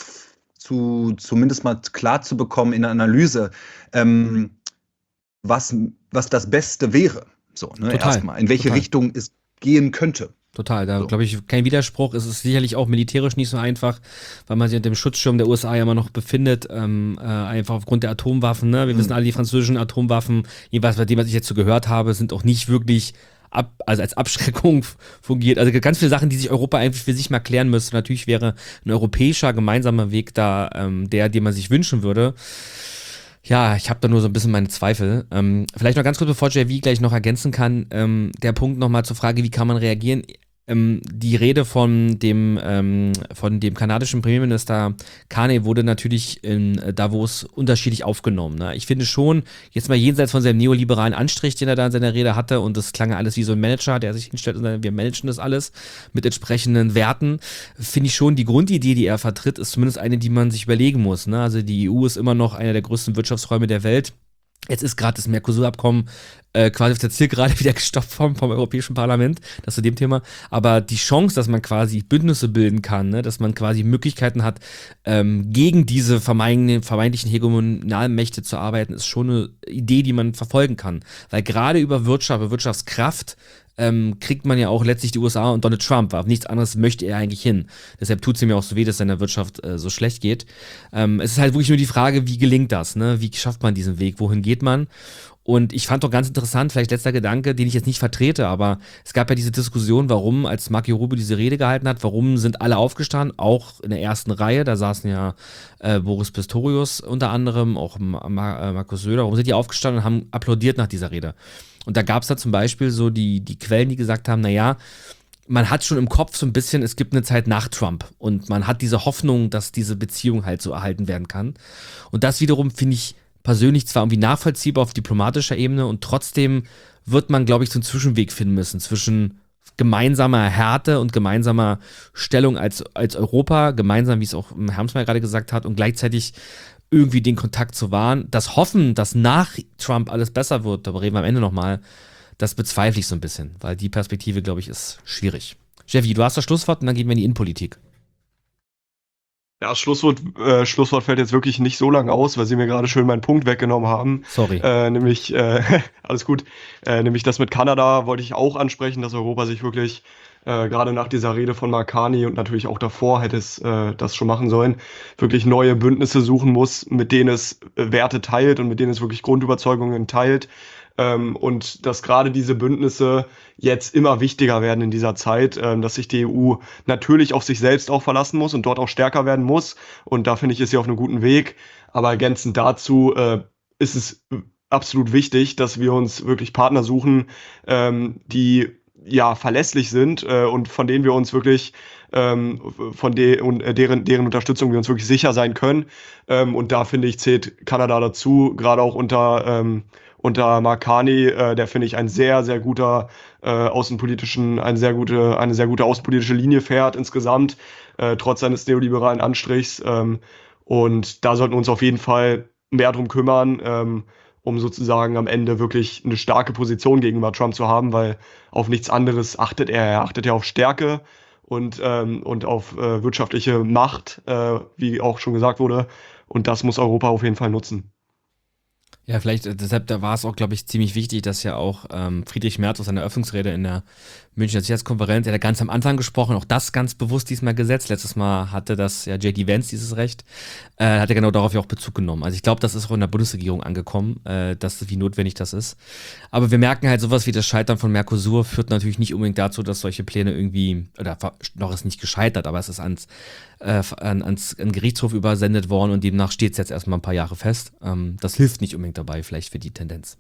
zu zumindest mal klar zu bekommen in der Analyse, ähm, was, was das Beste wäre. So, ne, Total, erstmal, in welche total. Richtung es gehen könnte. Total, da glaube ich kein Widerspruch. Es ist sicherlich auch militärisch nicht so einfach, weil man sich unter dem Schutzschirm der U S A ja immer noch befindet, ähm, äh, einfach aufgrund der Atomwaffen. Ne? Wir Mhm. wissen alle, die französischen Atomwaffen, jedenfalls bei dem, was ich jetzt so gehört habe, sind auch nicht wirklich ab, also als Abschreckung fungiert. Also ganz viele Sachen, die sich Europa eigentlich für sich mal klären müsste. Natürlich wäre ein europäischer gemeinsamer Weg da ähm, der, den man sich wünschen würde. Ja, ich habe da nur so ein bisschen meine Zweifel. Ähm, vielleicht noch ganz kurz, bevor J V gleich noch ergänzen kann, ähm, der Punkt nochmal zur Frage, wie kann man reagieren? Ähm, die Rede von dem, ähm, von dem kanadischen Premierminister Carney wurde natürlich in Davos unterschiedlich aufgenommen. Ne? Ich finde schon, jetzt mal jenseits von seinem neoliberalen Anstrich, den er da in seiner Rede hatte, und das klang ja alles wie so ein Manager, der sich hinstellt und sagt, wir managen das alles mit entsprechenden Werten, finde ich schon, die Grundidee, die er vertritt, ist zumindest eine, die man sich überlegen muss. Ne? Also die E U ist immer noch einer der größten Wirtschaftsräume der Welt. Jetzt ist gerade das Mercosur-Abkommen äh, quasi auf der Zielgerade wieder gestoppt vom, vom Europäischen Parlament, das zu dem Thema. Aber die Chance, dass man quasi Bündnisse bilden kann, ne, dass man quasi Möglichkeiten hat, ähm, gegen diese vermeintlichen, vermeintlichen hegemonalen Mächte zu arbeiten, ist schon eine Idee, die man verfolgen kann. Weil gerade über Wirtschaft, über Wirtschaftskraft ähm, kriegt man ja auch letztlich die U S A und Donald Trump. Auf nichts anderes möchte er eigentlich hin. Deshalb tut es ihm ja auch so weh, dass seiner Wirtschaft äh, so schlecht geht. Ähm, es ist halt wirklich nur die Frage, wie gelingt das? Ne? Wie schafft man diesen Weg? Wohin geht man? Und ich fand doch ganz interessant, vielleicht letzter Gedanke, den ich jetzt nicht vertrete, aber es gab ja diese Diskussion, warum, als Marco Rubio diese Rede gehalten hat, warum sind alle aufgestanden, auch in der ersten Reihe, da saßen ja äh, Boris Pistorius unter anderem, auch Ma- Ma- äh, Markus Söder, warum sind die aufgestanden und haben applaudiert nach dieser Rede? Und da gab es da zum Beispiel so die, die Quellen, die gesagt haben, naja, man hat schon im Kopf so ein bisschen, es gibt eine Zeit nach Trump und man hat diese Hoffnung, dass diese Beziehung halt so erhalten werden kann. Und das wiederum finde ich persönlich zwar irgendwie nachvollziehbar auf diplomatischer Ebene und trotzdem wird man, glaube ich, so einen Zwischenweg finden müssen zwischen gemeinsamer Härte und gemeinsamer Stellung als, als Europa, gemeinsam, wie es auch Hermsmeyer gerade gesagt hat, und gleichzeitig irgendwie den Kontakt zu wahren. Das Hoffen, dass nach Trump alles besser wird, darüber reden wir am Ende nochmal, das bezweifle ich so ein bisschen, weil die Perspektive, glaube ich, ist schwierig. Jeffy, du hast das Schlusswort und dann gehen wir in die Innenpolitik. Ja, das Schlusswort, äh, Schlusswort fällt jetzt wirklich nicht so lange aus, weil Sie mir gerade schön meinen Punkt weggenommen haben. Sorry. Äh, nämlich, äh, alles gut, äh, nämlich das mit Kanada wollte ich auch ansprechen, dass Europa sich wirklich äh, gerade nach dieser Rede von Mark Carney und natürlich auch davor hätte es äh, das schon machen sollen, wirklich neue Bündnisse suchen muss, mit denen es äh, Werte teilt und mit denen es wirklich Grundüberzeugungen teilt. Ähm, und dass gerade diese Bündnisse jetzt immer wichtiger werden in dieser Zeit, ähm, dass sich die E U natürlich auf sich selbst auch verlassen muss und dort auch stärker werden muss. Und da finde ich, ist sie auf einem guten Weg. Aber ergänzend dazu äh, ist es absolut wichtig, dass wir uns wirklich Partner suchen, ähm, die ja, verlässlich sind äh, und von denen wir uns wirklich ähm, von de und äh, deren, deren Unterstützung wir uns wirklich sicher sein können. Ähm, und da finde ich, zählt Kanada dazu, gerade auch unter, ähm, unter Mark Carney, äh, der finde ich ein sehr, sehr guter äh, außenpolitischen, eine sehr gute, eine sehr gute außenpolitische Linie fährt insgesamt, äh, trotz seines neoliberalen Anstrichs. Ähm, und da sollten wir uns auf jeden Fall mehr drum kümmern, ähm, um sozusagen am Ende wirklich eine starke Position gegenüber Trump zu haben, weil auf nichts anderes achtet er. Er achtet ja auf Stärke und, ähm, und auf äh, wirtschaftliche Macht, äh, wie auch schon gesagt wurde. Und das muss Europa auf jeden Fall nutzen. Ja, vielleicht, äh, deshalb, da war es auch, glaube ich, ziemlich wichtig, dass ja auch ähm, Friedrich Merz aus seiner Eröffnungsrede in der Münchner Sicherheitskonferenz, er hat ganz am Anfang gesprochen, auch das ganz bewusst diesmal gesetzt. Letztes Mal hatte das ja J D Vance dieses Recht, äh, hat er genau darauf ja auch Bezug genommen. Also ich glaube, das ist auch in der Bundesregierung angekommen, äh, dass, wie notwendig das ist. Aber wir merken halt, sowas wie das Scheitern von Mercosur führt natürlich nicht unbedingt dazu, dass solche Pläne irgendwie, oder noch ist nicht gescheitert, aber es ist ans, äh, an, ans an Gerichtshof übersendet worden und demnach steht es jetzt erstmal ein paar Jahre fest. Ähm, das hilft nicht unbedingt dabei, vielleicht für die Tendenz.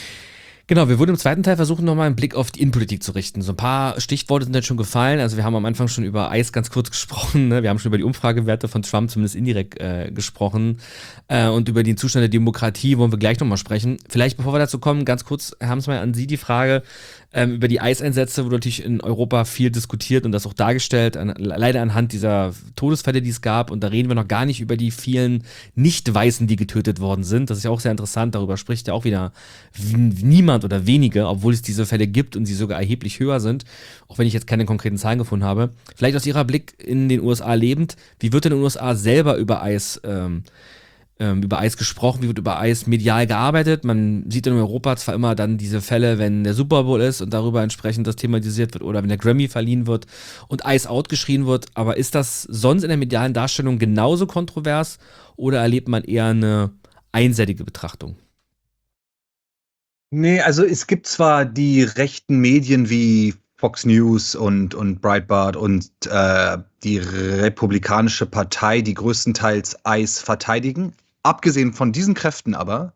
Genau, wir würden im zweiten Teil versuchen, nochmal einen Blick auf die Innenpolitik zu richten. So ein paar Stichworte sind jetzt schon gefallen. Also wir haben am Anfang schon über Eis ganz kurz gesprochen. Ne? Wir haben schon über die Umfragewerte von Trump zumindest indirekt äh, gesprochen. Äh, und über den Zustand der Demokratie wollen wir gleich nochmal sprechen. Vielleicht, bevor wir dazu kommen, ganz kurz, Herr Hamsmeier, an Sie die Frage ähm, über die Eiseinsätze, wurde natürlich in Europa viel diskutiert und das auch dargestellt, an, leider anhand dieser Todesfälle, die es gab. Und da reden wir noch gar nicht über die vielen Nicht-Weißen, die getötet worden sind. Das ist ja auch sehr interessant. Darüber spricht ja auch wieder niemand oder wenige, obwohl es diese Fälle gibt und sie sogar erheblich höher sind, auch wenn ich jetzt keine konkreten Zahlen gefunden habe. Vielleicht aus Ihrer Blick in den U S A lebend, wie wird in den U S A selber über Eis ähm, ähm, über Eis gesprochen, wie wird über Eis medial gearbeitet? Man sieht in Europa zwar immer dann diese Fälle, wenn der Super Bowl ist und darüber entsprechend das thematisiert wird oder wenn der Grammy verliehen wird und Eis out geschrien wird, aber ist das sonst in der medialen Darstellung genauso kontrovers oder erlebt man eher eine einseitige Betrachtung? Nee, also es gibt zwar die rechten Medien wie Fox News und, und Breitbart und äh, die Republikanische Partei, die größtenteils Eis verteidigen. Abgesehen von diesen Kräften aber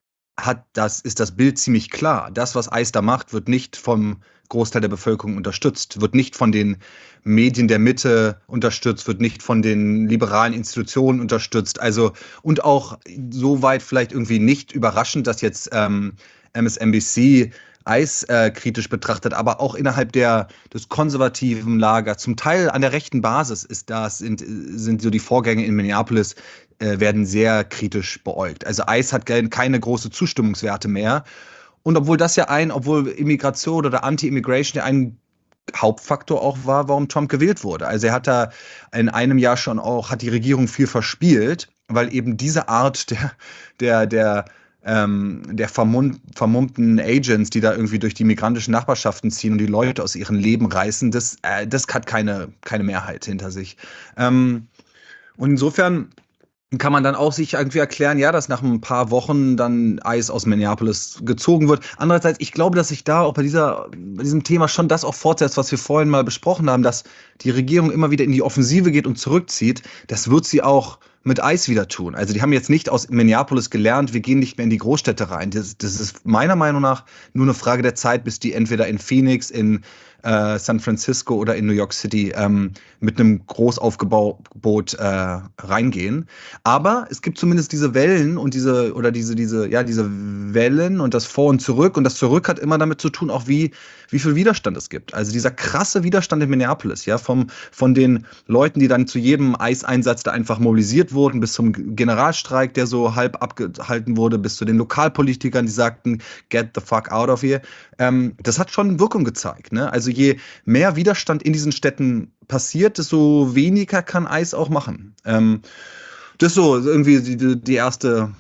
hat das, ist das Bild ziemlich klar. Das, was Eis da macht, wird nicht vom Großteil der Bevölkerung unterstützt, wird nicht von den Medien der Mitte unterstützt, wird nicht von den liberalen Institutionen unterstützt. Also und auch soweit vielleicht irgendwie nicht überraschend, dass jetzt ähm, M S N B C Eis äh, kritisch betrachtet, aber auch innerhalb der, des konservativen Lagers, zum Teil an der rechten Basis ist das, sind, sind so die Vorgänge in Minneapolis, äh, werden sehr kritisch beäugt. Also Eis hat keine große Zustimmungswerte mehr. Und obwohl das ja ein, obwohl Immigration oder Anti-Immigration ja ein Hauptfaktor auch war, warum Trump gewählt wurde. Also er hat da in einem Jahr schon auch, hat die Regierung viel verspielt, weil eben diese Art der, der, der Ähm, der vermum vermummten Agents, die da irgendwie durch die migrantischen Nachbarschaften ziehen und die Leute aus ihrem Leben reißen, das, äh, das hat keine, keine Mehrheit hinter sich. Ähm, und insofern kann man dann auch sich irgendwie erklären, ja, dass nach ein paar Wochen dann Eis aus Minneapolis gezogen wird. Andererseits, ich glaube, dass sich da auch bei, dieser, bei diesem Thema schon das auch fortsetzt, was wir vorhin mal besprochen haben, dass die Regierung immer wieder in die Offensive geht und zurückzieht. Das wird sie auch mit Eis wieder tun. Also die haben jetzt nicht aus Minneapolis gelernt, wir gehen nicht mehr in die Großstädte rein. Das, das ist meiner Meinung nach nur eine Frage der Zeit, bis die entweder in Phoenix, in äh, San Francisco oder in New York City ähm, mit einem Großaufgebot äh, reingehen. Aber es gibt zumindest diese Wellen und diese, oder diese, diese, ja, diese Wellen und das Vor und Zurück. Und das Zurück hat immer damit zu tun, auch wie, wie viel Widerstand es gibt. Also dieser krasse Widerstand in Minneapolis, ja, vom, von den Leuten, die dann zu jedem Eiseinsatz da einfach mobilisiert wurden, bis zum Generalstreik, der so halb abgehalten wurde, bis zu den Lokalpolitikern, die sagten, get the fuck out of here. Ähm, das hat schon Wirkung gezeigt, ne? Also je mehr Widerstand in diesen Städten passiert, desto weniger kann Eis auch machen. Ähm, das ist so irgendwie die, die erste,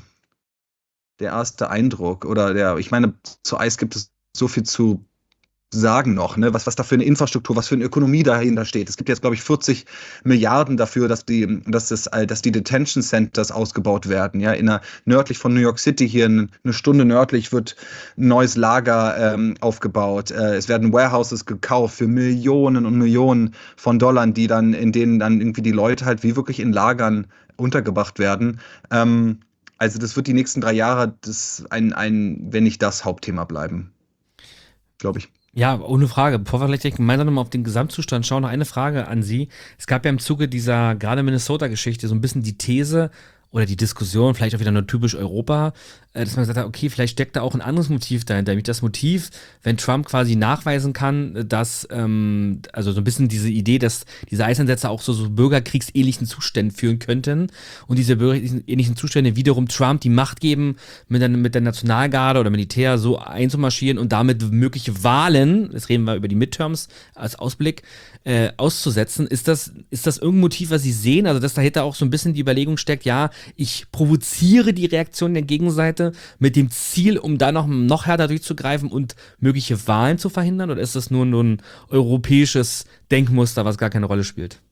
der erste Eindruck. Oder der, ich meine, zu Eis gibt es so viel zu sagen noch, ne? was, was da für eine Infrastruktur, was für eine Ökonomie dahinter steht. Es gibt jetzt, glaube ich, vierzig Milliarden dafür, dass die, dass das, dass die Detention Centers ausgebaut werden. Ja, in einer, nördlich von New York City, hier eine Stunde nördlich, wird ein neues Lager ähm, aufgebaut. Äh, es werden Warehouses gekauft für Millionen und Millionen von Dollar, die dann, in denen dann irgendwie die Leute halt wie wirklich in Lagern untergebracht werden. Ähm, also das wird die nächsten drei Jahre das ein, ein, wenn nicht das Hauptthema bleiben. Glaube ich. Ja, ohne Frage. Bevor wir vielleicht gleich gemeinsam nochmal auf den Gesamtzustand schauen, noch eine Frage an Sie. Es gab ja im Zuge dieser gerade Minnesota-Geschichte so ein bisschen die These oder die Diskussion, vielleicht auch wieder nur typisch Europa, äh, dass man gesagt hat, okay, vielleicht steckt da auch ein anderes Motiv dahinter. Nämlich das Motiv, wenn Trump quasi nachweisen kann, dass, ähm, also so ein bisschen diese Idee, dass diese Eiseinsätze auch so, so bürgerkriegsähnlichen Zuständen führen könnten und diese bürgerkriegsähnlichen Zustände wiederum Trump die Macht geben, mit der, mit der Nationalgarde oder Militär so einzumarschieren und damit mögliche Wahlen, jetzt reden wir über die Midterms als Ausblick, äh, auszusetzen. Ist das, ist das irgendein Motiv, was Sie sehen? Also, dass dahinter auch so ein bisschen die Überlegung steckt, ja, ich provoziere die Reaktion der Gegenseite mit dem Ziel, um da noch, noch härter durchzugreifen und mögliche Wahlen zu verhindern? Oder ist das nur, nur ein europäisches Denkmuster, was gar keine Rolle spielt?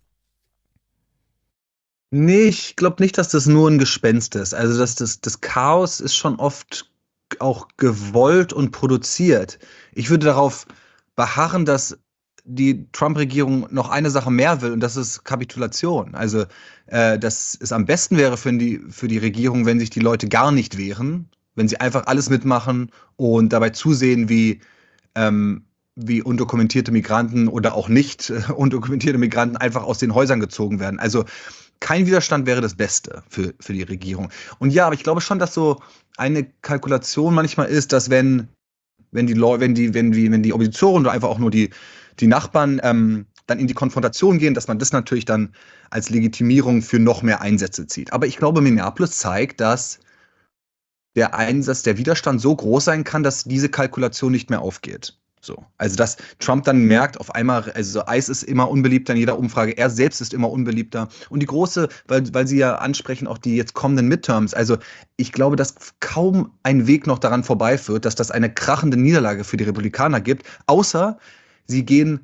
Nee, ich glaube nicht, dass das nur ein Gespenst ist. Also das, das, das Chaos ist schon oft auch gewollt und produziert. Ich würde darauf beharren, dass die Trump-Regierung noch eine Sache mehr will und das ist Kapitulation. Also, äh, dass es am besten wäre für die, für die Regierung, wenn sich die Leute gar nicht wehren, wenn sie einfach alles mitmachen und dabei zusehen, wie, ähm, wie undokumentierte Migranten oder auch nicht äh, undokumentierte Migranten einfach aus den Häusern gezogen werden. Also kein Widerstand wäre das Beste für, für die Regierung. Und ja, aber ich glaube schon, dass so eine Kalkulation manchmal ist, dass wenn, wenn die Leute, wenn die, wenn die, wenn die Opposition oder einfach auch nur die die Nachbarn ähm, dann in die Konfrontation gehen, dass man das natürlich dann als Legitimierung für noch mehr Einsätze zieht. Aber ich glaube, Minneapolis zeigt, dass der Einsatz, der Widerstand so groß sein kann, dass diese Kalkulation nicht mehr aufgeht. So. Also, dass Trump dann merkt, auf einmal, also ICE ist immer unbeliebter in jeder Umfrage, er selbst ist immer unbeliebter. Und die große, weil, weil Sie ja ansprechen, auch die jetzt kommenden Midterms, also ich glaube, dass kaum ein Weg noch daran vorbeiführt, dass das eine krachende Niederlage für die Republikaner gibt, außer sie gehen,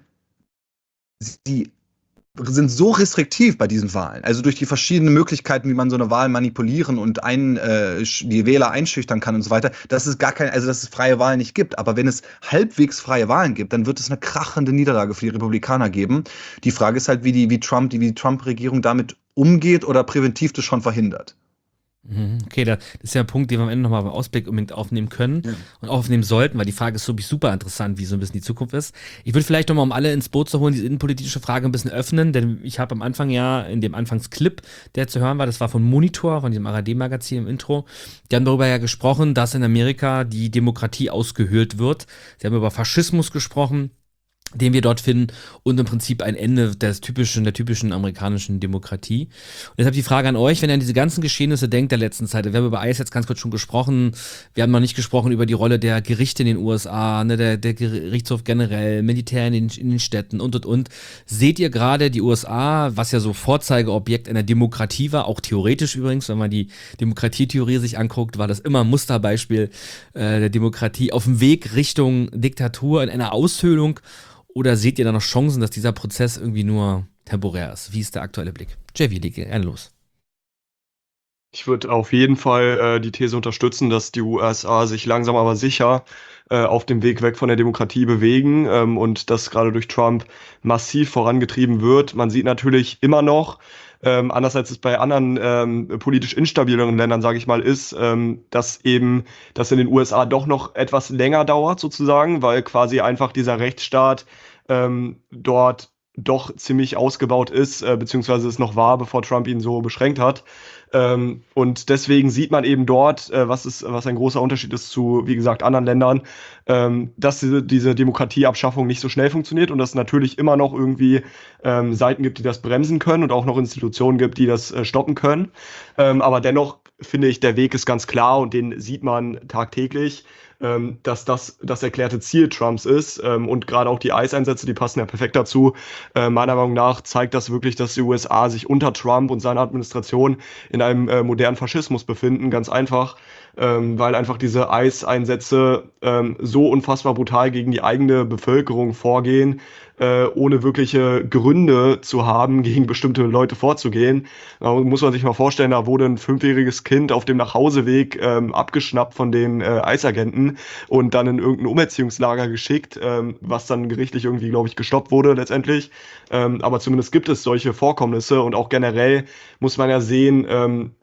sie sind so restriktiv bei diesen Wahlen, also durch die verschiedenen Möglichkeiten, wie man so eine Wahl manipulieren und ein, äh, die Wähler einschüchtern kann und so weiter, dass es gar keine, also dass es freie Wahlen nicht gibt. Aber wenn es halbwegs freie Wahlen gibt, dann wird es eine krachende Niederlage für die Republikaner geben. Die Frage ist halt, wie die, wie Trump, die, wie die Trump-Regierung damit umgeht oder präventiv das schon verhindert. Okay, das ist ja ein Punkt, den wir am Ende nochmal beim Ausblick unbedingt aufnehmen können ja. und aufnehmen sollten, weil die Frage ist so super interessant, wie so ein bisschen die Zukunft ist. Ich würde vielleicht nochmal, um alle ins Boot zu holen, diese innenpolitische Frage ein bisschen öffnen, denn ich habe am Anfang ja in dem Anfangsclip, der zu hören war, das war von Monitor, von diesem A R D-Magazin im Intro, die haben darüber ja gesprochen, dass in Amerika die Demokratie ausgehöhlt wird. Sie haben über Faschismus gesprochen, den wir dort finden und im Prinzip ein Ende des typischen, der typischen amerikanischen Demokratie. Und deshalb die Frage an euch, wenn ihr an diese ganzen Geschehnisse denkt der letzten Zeit, wir haben über ICE jetzt ganz kurz schon gesprochen, wir haben noch nicht gesprochen über die Rolle der Gerichte in den U S A, ne, der, der Gerichtshof generell, Militär in den, in den Städten und, und, und. Seht ihr gerade die U S A, was ja so Vorzeigeobjekt einer Demokratie war, auch theoretisch übrigens, wenn man die Demokratietheorie sich anguckt, war das immer ein Musterbeispiel äh, der Demokratie, auf dem Weg Richtung Diktatur in einer Aushöhlung. Oder seht ihr da noch Chancen, dass dieser Prozess irgendwie nur temporär ist? Wie ist der aktuelle Blick? Javi, leg gerne los. Ich würde auf jeden Fall äh, die These unterstützen, dass die U S A sich langsam aber sicher äh, auf dem Weg weg von der Demokratie bewegen ähm, und das gerade durch Trump massiv vorangetrieben wird. Man sieht natürlich immer noch, Ähm, anders als es bei anderen ähm, politisch instabileren Ländern, sage ich mal, ist, ähm, dass eben das in den U S A doch noch etwas länger dauert sozusagen, weil quasi einfach dieser Rechtsstaat ähm, dort doch ziemlich ausgebaut ist, äh, beziehungsweise es noch war, bevor Trump ihn so beschränkt hat. Ähm, und deswegen sieht man eben dort, äh, was ist, was ein großer Unterschied ist zu, wie gesagt, anderen Ländern, ähm, dass diese, diese Demokratieabschaffung nicht so schnell funktioniert und dass es natürlich immer noch irgendwie ähm, Seiten gibt, die das bremsen können und auch noch Institutionen gibt, die das äh, stoppen können. Ähm, aber dennoch finde ich, der Weg ist ganz klar und den sieht man tagtäglich, ähm, dass das das erklärte Ziel Trumps ist. Ähm, und gerade auch die ICE-Einsätze, die passen ja perfekt dazu. Äh, meiner Meinung nach zeigt das wirklich, dass die U S A sich unter Trump und seiner Administration in einem äh, modernen Faschismus befinden. Ganz einfach, ähm, weil einfach diese ICE-Einsätze ähm, so unfassbar brutal gegen die eigene Bevölkerung vorgehen, äh, ohne wirkliche Gründe zu haben, gegen bestimmte Leute vorzugehen. Da muss man sich mal vorstellen, da wurde ein fünfjähriges Kind auf dem Nachhauseweg ähm, abgeschnappt von den äh, ICE-Agenten und dann in irgendein Umerziehungslager geschickt, ähm, was dann gerichtlich irgendwie, glaube ich, gestoppt wurde letztendlich. Ähm, aber zumindest gibt es solche Vorkommnisse und auch generell muss man ja sehen, ähm,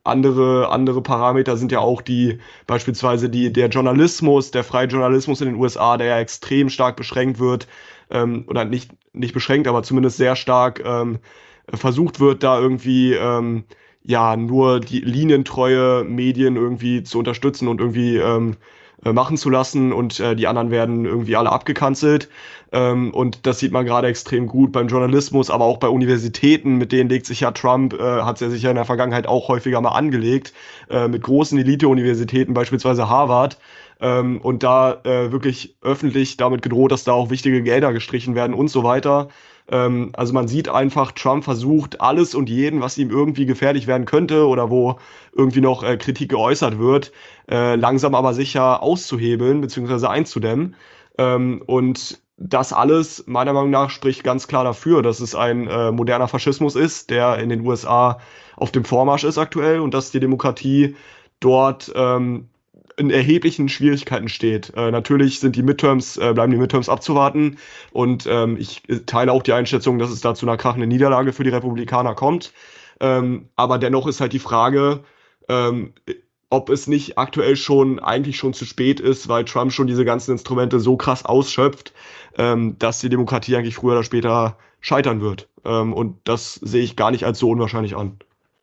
andere, andere Parameter sind ja auch die, beispielsweise die, der Journalismus, der freie Journalismus in den U S A, der ja extrem stark beschränkt wird, ähm, oder nicht, nicht beschränkt, aber zumindest sehr stark ähm, versucht wird, da irgendwie ähm, ja nur die linientreue Medien irgendwie zu unterstützen und irgendwie ähm, äh, machen zu lassen und äh, die anderen werden irgendwie alle abgekanzelt. Ähm, und das sieht man gerade extrem gut beim Journalismus, aber auch bei Universitäten, mit denen legt sich ja Trump, äh, hat er sich ja in der Vergangenheit auch häufiger mal angelegt, äh, mit großen Elite-Universitäten, beispielsweise Harvard. Ähm, und da äh, wirklich öffentlich damit gedroht, dass da auch wichtige Gelder gestrichen werden und so weiter. Ähm, also man sieht einfach, Trump versucht alles und jeden, was ihm irgendwie gefährlich werden könnte oder wo irgendwie noch äh, Kritik geäußert wird, äh, langsam aber sicher auszuhebeln bzw. einzudämmen. Ähm, und das alles, meiner Meinung nach, spricht ganz klar dafür, dass es ein äh, moderner Faschismus ist, der in den U S A auf dem Vormarsch ist aktuell und dass die Demokratie dort ähm, in erheblichen Schwierigkeiten steht. Äh, natürlich sind die Midterms, äh, bleiben die Midterms abzuwarten und ähm, ich teile auch die Einschätzung, dass es da zu einer krachenden Niederlage für die Republikaner kommt. Ähm, aber dennoch ist halt die Frage, ähm, ob es nicht aktuell schon eigentlich schon zu spät ist, weil Trump schon diese ganzen Instrumente so krass ausschöpft, ähm, dass die Demokratie eigentlich früher oder später scheitern wird. Ähm, und das sehe ich gar nicht als so unwahrscheinlich an.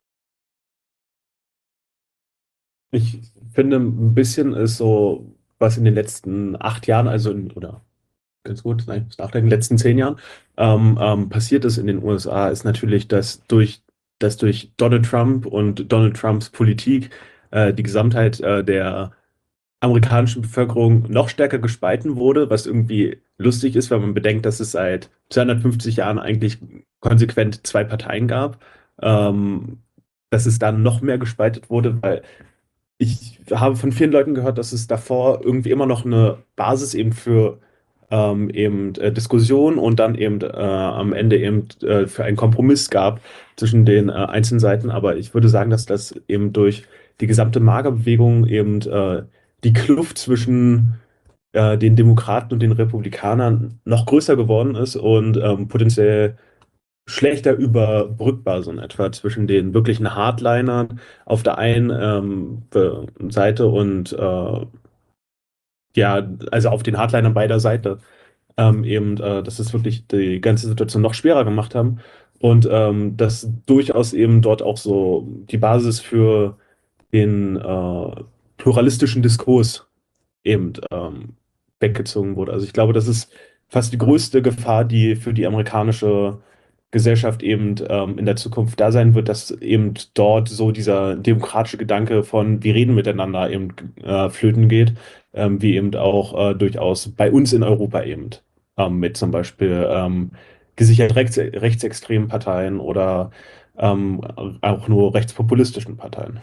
Ich finde, ein bisschen ist so, was in den letzten acht Jahren, also in, oder ganz gut, nein, ich muss nachdenken, in den letzten zehn Jahren ähm, ähm, passiert ist in den U S A, ist natürlich, dass durch, dass durch Donald Trump und Donald Trumps Politik äh, die Gesamtheit äh, der amerikanischen Bevölkerung noch stärker gespalten wurde, was irgendwie lustig ist, wenn man bedenkt, dass es seit zweihundertfünfzig Jahren eigentlich konsequent zwei Parteien gab, ähm, dass es dann noch mehr gespaltet wurde, weil ich habe von vielen Leuten gehört, dass es davor irgendwie immer noch eine Basis eben für ähm, eben äh, Diskussion und dann eben äh, am Ende eben äh, für einen Kompromiss gab zwischen den äh, einzelnen Seiten. Aber ich würde sagen, dass das eben durch die gesamte Magerbewegung eben äh, die Kluft zwischen äh, den Demokraten und den Republikanern noch größer geworden ist und ähm, potenziell schlechter überbrückbar, so in etwa zwischen den wirklichen Hardlinern auf der einen ähm, Be- Seite und äh, ja, also auf den Hardlinern beider Seite ähm, eben, äh, dass es wirklich die ganze Situation noch schwerer gemacht haben und ähm, dass durchaus eben dort auch so die Basis für den äh, pluralistischen Diskurs eben ähm, weggezogen wurde. Also ich glaube, das ist fast die größte Gefahr, die für die amerikanische Gesellschaft eben ähm, in der Zukunft da sein wird, dass eben dort so dieser demokratische Gedanke von wir reden miteinander eben äh, flöten geht, ähm, wie eben auch äh, durchaus bei uns in Europa eben ähm, mit zum Beispiel ähm, gesichert rechts, rechtsextremen Parteien oder ähm, auch nur rechtspopulistischen Parteien.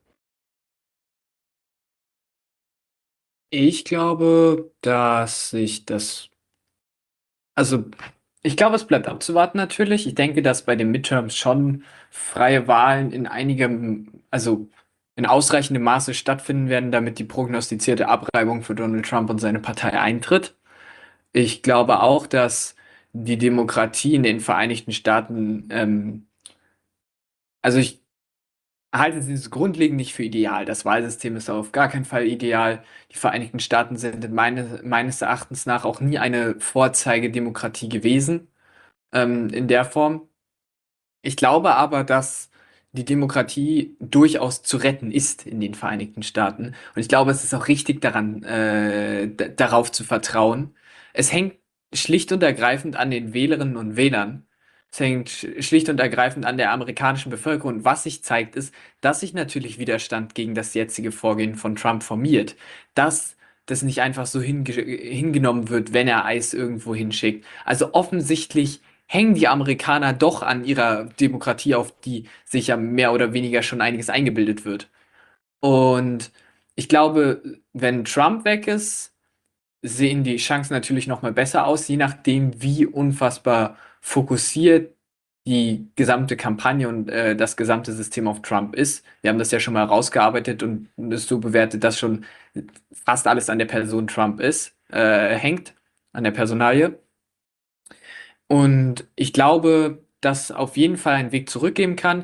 Ich glaube, dass sich das, also ich glaube, es bleibt abzuwarten natürlich. Ich denke, dass bei den Midterms schon freie Wahlen in einigem, also in ausreichendem Maße stattfinden werden, damit die prognostizierte Abreibung für Donald Trump und seine Partei eintritt. Ich glaube auch, dass die Demokratie in den Vereinigten Staaten, ähm, also ich halte es grundlegend nicht für ideal. Das Wahlsystem ist auf gar keinen Fall ideal. Die Vereinigten Staaten sind in meine, meines Erachtens nach auch nie eine Vorzeigedemokratie gewesen, ähm, in der Form. Ich glaube aber, dass die Demokratie durchaus zu retten ist in den Vereinigten Staaten. Und ich glaube, es ist auch richtig daran, äh, d- darauf zu vertrauen. Es hängt schlicht und ergreifend an den Wählerinnen und Wählern. Es hängt sch- schlicht und ergreifend an der amerikanischen Bevölkerung. Und was sich zeigt, ist, dass sich natürlich Widerstand gegen das jetzige Vorgehen von Trump formiert. Dass das nicht einfach so hinge hingenommen wird, wenn er Eis irgendwo hinschickt. Also offensichtlich hängen die Amerikaner doch an ihrer Demokratie, auf die sich ja mehr oder weniger schon einiges eingebildet wird. Und ich glaube, wenn Trump weg ist, sehen die Chancen natürlich noch mal besser aus, je nachdem, wie unfassbar fokussiert die gesamte Kampagne und äh, das gesamte System auf Trump ist. Wir haben das ja schon mal rausgearbeitet und es so bewertet, dass schon fast alles an der Person Trump ist, äh, hängt, an der Personalie. Und ich glaube, dass auf jeden Fall einen Weg zurückgeben kann.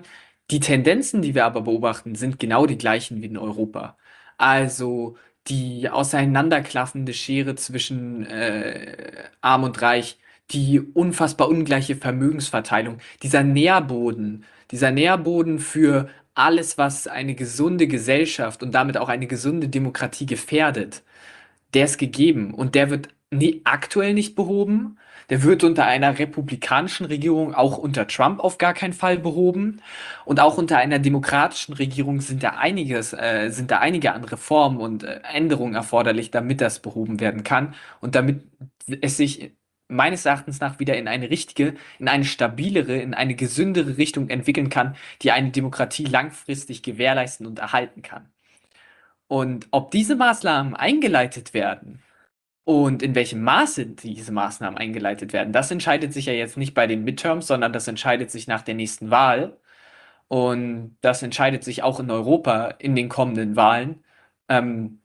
Die Tendenzen, die wir aber beobachten, sind genau die gleichen wie in Europa. Also die auseinanderklaffende Schere zwischen äh, Arm und Reich, die unfassbar ungleiche Vermögensverteilung, dieser Nährboden, dieser Nährboden für alles, was eine gesunde Gesellschaft und damit auch eine gesunde Demokratie gefährdet, der ist gegeben und der wird nie, aktuell nicht behoben. Der wird unter einer republikanischen Regierung, auch unter Trump auf gar keinen Fall behoben. Und auch unter einer demokratischen Regierung sind da einiges, äh, sind da einige an Reformen und äh, Änderungen erforderlich, damit das behoben werden kann und damit es sich meines Erachtens nach wieder in eine richtige, in eine stabilere, in eine gesündere Richtung entwickeln kann, die eine Demokratie langfristig gewährleisten und erhalten kann. Und ob diese Maßnahmen eingeleitet werden und in welchem Maße diese Maßnahmen eingeleitet werden, das entscheidet sich ja jetzt nicht bei den Midterms, sondern das entscheidet sich nach der nächsten Wahl. Und das entscheidet sich auch in Europa in den kommenden Wahlen. Ähm,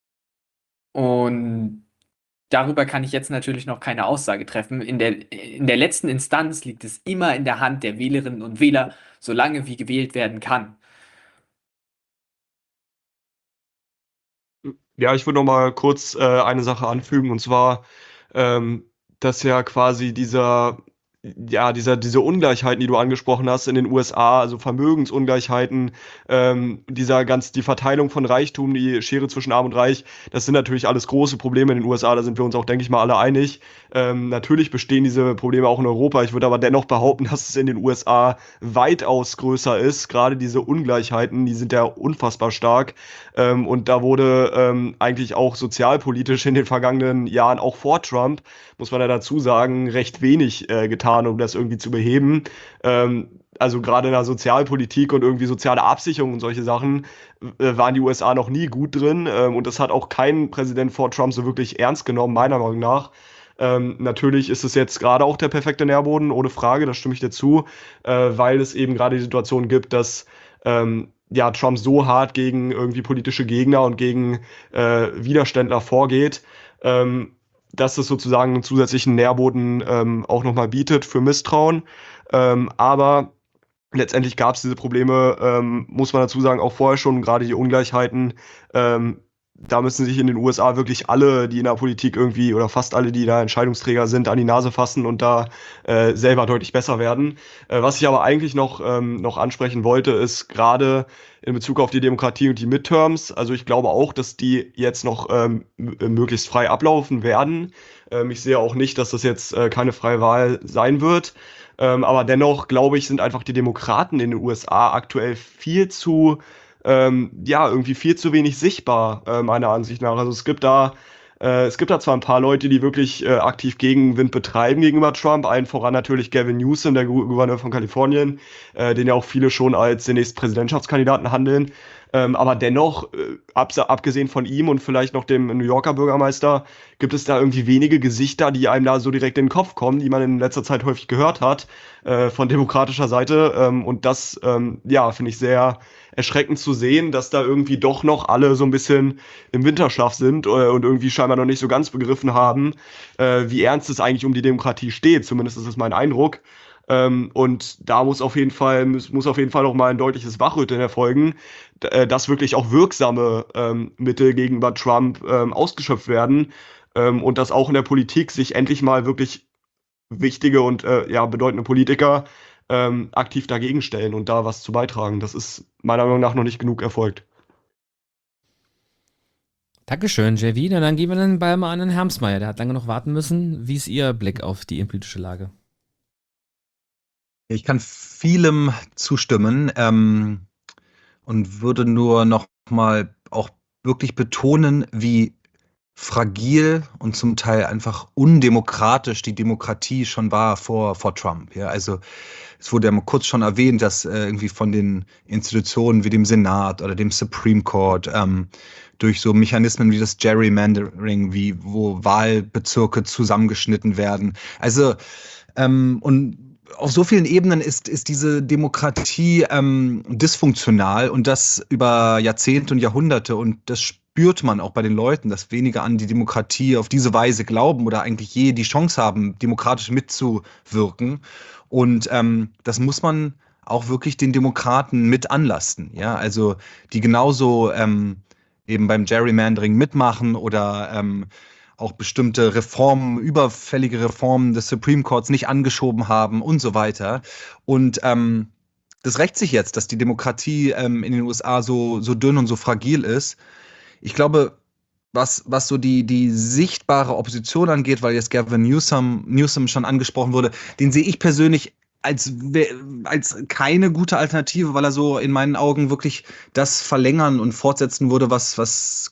und darüber kann ich jetzt natürlich noch keine Aussage treffen. In der, in der letzten Instanz liegt es immer in der Hand der Wählerinnen und Wähler, solange wie gewählt werden kann. Ja, ich würde noch mal kurz äh, eine Sache anfügen, und zwar, ähm, dass ja quasi dieser, ja, dieser, diese Ungleichheiten, die du angesprochen hast in den U S A, also Vermögensungleichheiten, ähm, dieser ganz, die Verteilung von Reichtum, die Schere zwischen Arm und Reich, das sind natürlich alles große Probleme in den U S A, da sind wir uns auch, denke ich mal, alle einig. Ähm, natürlich bestehen diese Probleme auch in Europa. Ich würde aber dennoch behaupten, dass es in den U S A weitaus größer ist. Gerade diese Ungleichheiten, die sind ja unfassbar stark. Ähm, und da wurde ähm, eigentlich auch sozialpolitisch in den vergangenen Jahren, auch vor Trump, muss man ja dazu sagen, recht wenig äh, getan, um das irgendwie zu beheben. Ähm, also gerade in der Sozialpolitik und irgendwie soziale Absicherung und solche Sachen äh, waren die U S A noch nie gut drin. Ähm, und das hat auch kein Präsident vor Trump so wirklich ernst genommen, meiner Meinung nach. Ähm, natürlich ist es jetzt gerade auch der perfekte Nährboden, ohne Frage, da stimme ich dir zu, äh, weil es eben gerade die Situation gibt, dass ähm, ja, Trump so hart gegen irgendwie politische Gegner und gegen äh, Widerständler vorgeht, ähm, dass es sozusagen einen zusätzlichen Nährboden ähm, auch nochmal bietet für Misstrauen. Ähm, aber letztendlich gab es diese Probleme, ähm, muss man dazu sagen, auch vorher schon, gerade die Ungleichheiten. Ähm, da müssen sich in den U S A wirklich alle, die in der Politik irgendwie, oder fast alle, die da Entscheidungsträger sind, an die Nase fassen und da äh, selber deutlich besser werden. Äh, was ich aber eigentlich noch, ähm, noch ansprechen wollte, ist gerade in Bezug auf die Demokratie und die Midterms. Also ich glaube auch, dass die jetzt noch ähm, möglichst frei ablaufen werden. Ähm, ich sehe auch nicht, dass das jetzt äh, keine freie Wahl sein wird. Ähm, aber dennoch, glaube ich, sind einfach die Demokraten in den U S A aktuell viel zu Ähm, ja, irgendwie viel zu wenig sichtbar, äh, meiner Ansicht nach. Also es gibt da, äh, es gibt da zwar ein paar Leute, die wirklich äh, aktiv Gegenwind betreiben gegenüber Trump, allen voran natürlich Gavin Newsom, der Gu- Gouverneur von Kalifornien, äh, den ja auch viele schon als den nächsten Präsidentschaftskandidaten handeln. Ähm, aber dennoch, äh, abs- abgesehen von ihm und vielleicht noch dem New Yorker Bürgermeister, gibt es da irgendwie wenige Gesichter, die einem da so direkt in den Kopf kommen, die man in letzter Zeit häufig gehört hat, äh, von demokratischer Seite. Ähm, und das, ähm, ja, finde ich sehr erschreckend zu sehen, dass da irgendwie doch noch alle so ein bisschen im Winterschlaf sind äh, und irgendwie scheinbar noch nicht so ganz begriffen haben, äh, wie ernst es eigentlich um die Demokratie steht. Zumindest ist das mein Eindruck. Ähm, und da muss auf jeden Fall, muss, muss auf jeden Fall noch mal ein deutliches Wachrütteln erfolgen, d- äh, dass wirklich auch wirksame ähm, Mittel gegenüber Trump ähm, ausgeschöpft werden, ähm, und dass auch in der Politik sich endlich mal wirklich wichtige und äh, ja, bedeutende Politiker ähm, aktiv dagegen stellen und da was zu beitragen. Das ist meiner Meinung nach noch nicht genug erfolgt. Dankeschön, J V. Na, dann geben wir den Ball mal an den Hermsmeier. Der hat lange noch warten müssen. Wie ist Ihr Blick auf die politische Lage? Ich kann vielem zustimmen ähm, und würde nur noch mal auch wirklich betonen, wie fragil und zum Teil einfach undemokratisch die Demokratie schon war vor, vor Trump. Ja, also es wurde ja mal kurz schon erwähnt, dass äh, irgendwie von den Institutionen wie dem Senat oder dem Supreme Court ähm, durch so Mechanismen wie das Gerrymandering, wie wo Wahlbezirke zusammengeschnitten werden. Also ähm, und auf so vielen Ebenen ist, ist diese Demokratie ähm, dysfunktional und das über Jahrzehnte und Jahrhunderte und das spürt man auch bei den Leuten, dass weniger an die Demokratie auf diese Weise glauben oder eigentlich je die Chance haben, demokratisch mitzuwirken. Und ähm, das muss man auch wirklich den Demokraten mit anlasten. Ja, also die genauso ähm, eben beim Gerrymandering mitmachen oder ähm, auch bestimmte Reformen, überfällige Reformen des Supreme Courts nicht angeschoben haben und so weiter. Und ähm, das rächt sich jetzt, dass die Demokratie ähm, in den U S A so, so dünn und so fragil ist. Ich glaube, was, was so die, die sichtbare Opposition angeht, weil jetzt Gavin Newsom, Newsom schon angesprochen wurde, den sehe ich persönlich als, als keine gute Alternative, weil er so in meinen Augen wirklich das verlängern und fortsetzen würde, was, was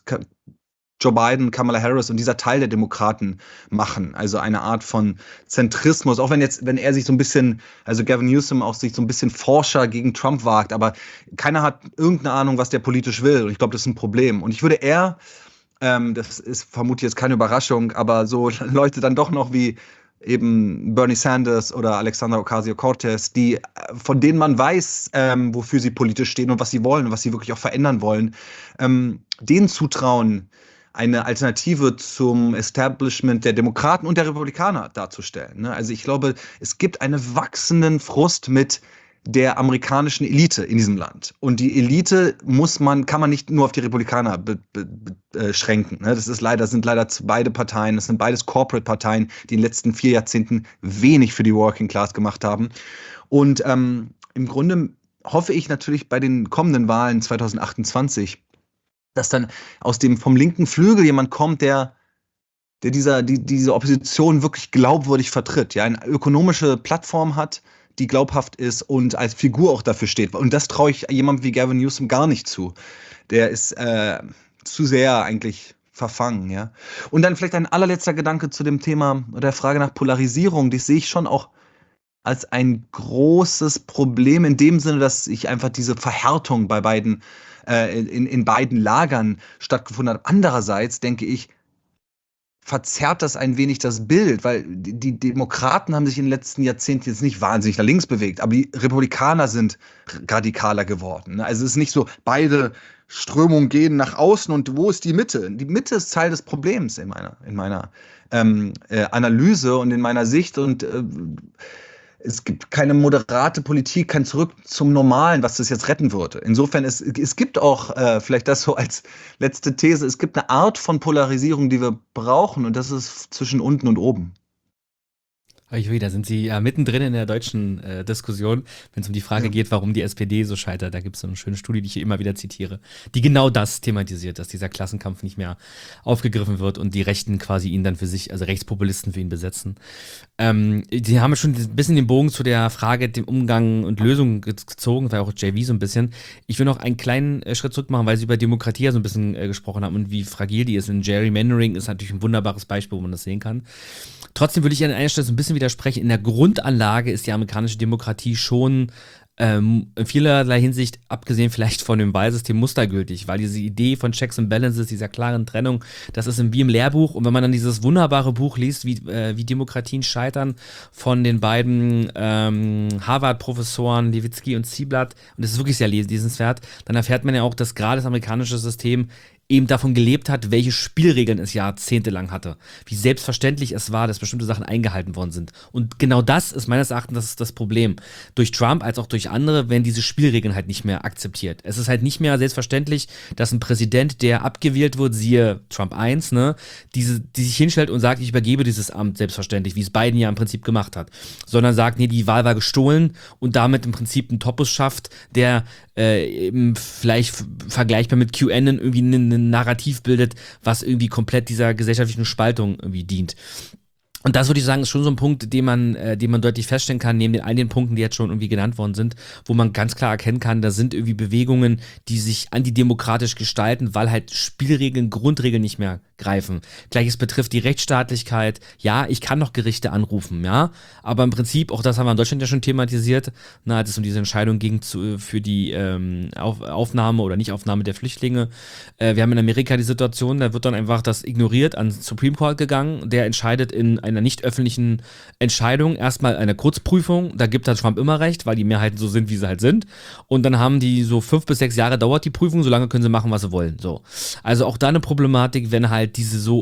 Joe Biden, Kamala Harris und dieser Teil der Demokraten machen. Also eine Art von Zentrismus, auch wenn jetzt, wenn er sich so ein bisschen, also Gavin Newsom auch sich so ein bisschen forscher gegen Trump wagt, aber keiner hat irgendeine Ahnung, was der politisch will. Und ich glaube, das ist ein Problem. Und ich würde eher, ähm, das ist vermutlich jetzt keine Überraschung, aber so Leute dann doch noch wie eben Bernie Sanders oder Alexandra Ocasio-Cortez, die, von denen man weiß, ähm, wofür sie politisch stehen und was sie wollen und was sie wirklich auch verändern wollen, ähm, denen zutrauen, eine Alternative zum Establishment der Demokraten und der Republikaner darzustellen. Ne? Also ich glaube, es gibt einen wachsenden Frust mit der amerikanischen Elite in diesem Land. Und die Elite muss man, kann man nicht nur auf die Republikaner be, be, beschränken. Ne? Das ist leider, sind leider beide Parteien, das sind beides Corporate-Parteien, die in den letzten vier Jahrzehnten wenig für die Working Class gemacht haben. Und ähm, im Grunde hoffe ich natürlich bei den kommenden Wahlen zwanzig achtundzwanzig, dass dann aus dem vom linken Flügel jemand kommt, der, der dieser, die, diese Opposition wirklich glaubwürdig vertritt, ja, eine ökonomische Plattform hat, die glaubhaft ist und als Figur auch dafür steht. Und das traue ich jemandem wie Gavin Newsom gar nicht zu. Der ist äh, zu sehr eigentlich verfangen, ja. Und dann vielleicht ein allerletzter Gedanke zu dem Thema oder der Frage nach Polarisierung. Die sehe ich schon auch als ein großes Problem in dem Sinne, dass ich einfach diese Verhärtung bei beiden In, in beiden Lagern stattgefunden hat. Andererseits denke ich, verzerrt das ein wenig das Bild, weil die, die Demokraten haben sich in den letzten Jahrzehnten jetzt nicht wahnsinnig nach links bewegt, aber die Republikaner sind radikaler geworden. Also es ist nicht so, beide Strömungen gehen nach außen und wo ist die Mitte? Die Mitte ist Teil des Problems in meiner, in meiner ähm, äh, Analyse und in meiner Sicht und äh, es gibt keine moderate Politik, kein Zurück zum Normalen, was das jetzt retten würde. Insofern, es, es gibt auch, äh, vielleicht das so als letzte These, es gibt eine Art von Polarisierung, die wir brauchen und das ist zwischen unten und oben. Da sind Sie ja mittendrin in der deutschen äh, Diskussion, wenn es um die Frage ja. geht, warum die S P D so scheitert. Da gibt es so eine schöne Studie, die ich hier immer wieder zitiere, die genau das thematisiert, dass dieser Klassenkampf nicht mehr aufgegriffen wird und die Rechten quasi ihn dann für sich, also Rechtspopulisten für ihn besetzen. Ähm, die haben schon ein bisschen den Bogen zu der Frage, dem Umgang und Lösung gezogen, weil auch J V so ein bisschen. Ich will noch einen kleinen äh, Schritt zurück machen, weil Sie über Demokratie ja so ein bisschen äh, gesprochen haben und wie fragil die ist. Und Gerrymandering ist natürlich ein wunderbares Beispiel, wo man das sehen kann. Trotzdem würde ich an einer Stelle so ein bisschen widersprechen. In der Grundanlage ist die amerikanische Demokratie schon ähm, in vielerlei Hinsicht, abgesehen vielleicht von dem Wahlsystem, mustergültig, weil diese Idee von Checks and Balances, dieser klaren Trennung, das ist wie im Lehrbuch. Und wenn man dann dieses wunderbare Buch liest, wie, äh, wie Demokratien scheitern, von den beiden ähm, Harvard-Professoren Levitsky und Ziblatt, und das ist wirklich sehr lesenswert, dann erfährt man ja auch, dass gerade das amerikanische System eben davon gelebt hat, welche Spielregeln es jahrzehntelang hatte. Wie selbstverständlich es war, dass bestimmte Sachen eingehalten worden sind. Und genau das ist meines Erachtens das, ist das Problem. Durch Trump als auch durch andere werden diese Spielregeln halt nicht mehr akzeptiert. Es ist halt nicht mehr selbstverständlich, dass ein Präsident, der abgewählt wird, siehe Trump eins, ne, diese, die sich hinstellt und sagt, ich übergebe dieses Amt selbstverständlich, wie es Biden ja im Prinzip gemacht hat. Sondern sagt, nee, die Wahl war gestohlen und damit im Prinzip einen Topos schafft, der äh, eben vielleicht f- vergleichbar mit QAnon irgendwie einen ein Narrativ bildet, was irgendwie komplett dieser gesellschaftlichen Spaltung irgendwie dient. Und das würde ich sagen, ist schon so ein Punkt, den man, äh, den man deutlich feststellen kann, neben den all den Punkten, die jetzt schon irgendwie genannt worden sind, wo man ganz klar erkennen kann, da sind irgendwie Bewegungen, die sich antidemokratisch gestalten, weil halt Spielregeln, Grundregeln nicht mehr greifen. Gleiches betrifft die Rechtsstaatlichkeit. Ja, ich kann noch Gerichte anrufen, ja, aber im Prinzip, auch das haben wir in Deutschland ja schon thematisiert, na, als es um diese Entscheidung ging zu, für die ähm, Auf, Aufnahme oder Nichtaufnahme der Flüchtlinge. Äh, wir haben in Amerika die Situation, da wird dann einfach das ignoriert, an den Supreme Court gegangen, der entscheidet in einer nicht öffentlichen Entscheidung erstmal eine Kurzprüfung, da gibt halt Trump immer recht, weil die Mehrheiten so sind, wie sie halt sind, und dann haben die so fünf bis sechs Jahre dauert die Prüfung, so lange können sie machen, was sie wollen, so. Also auch da eine Problematik, wenn halt diese so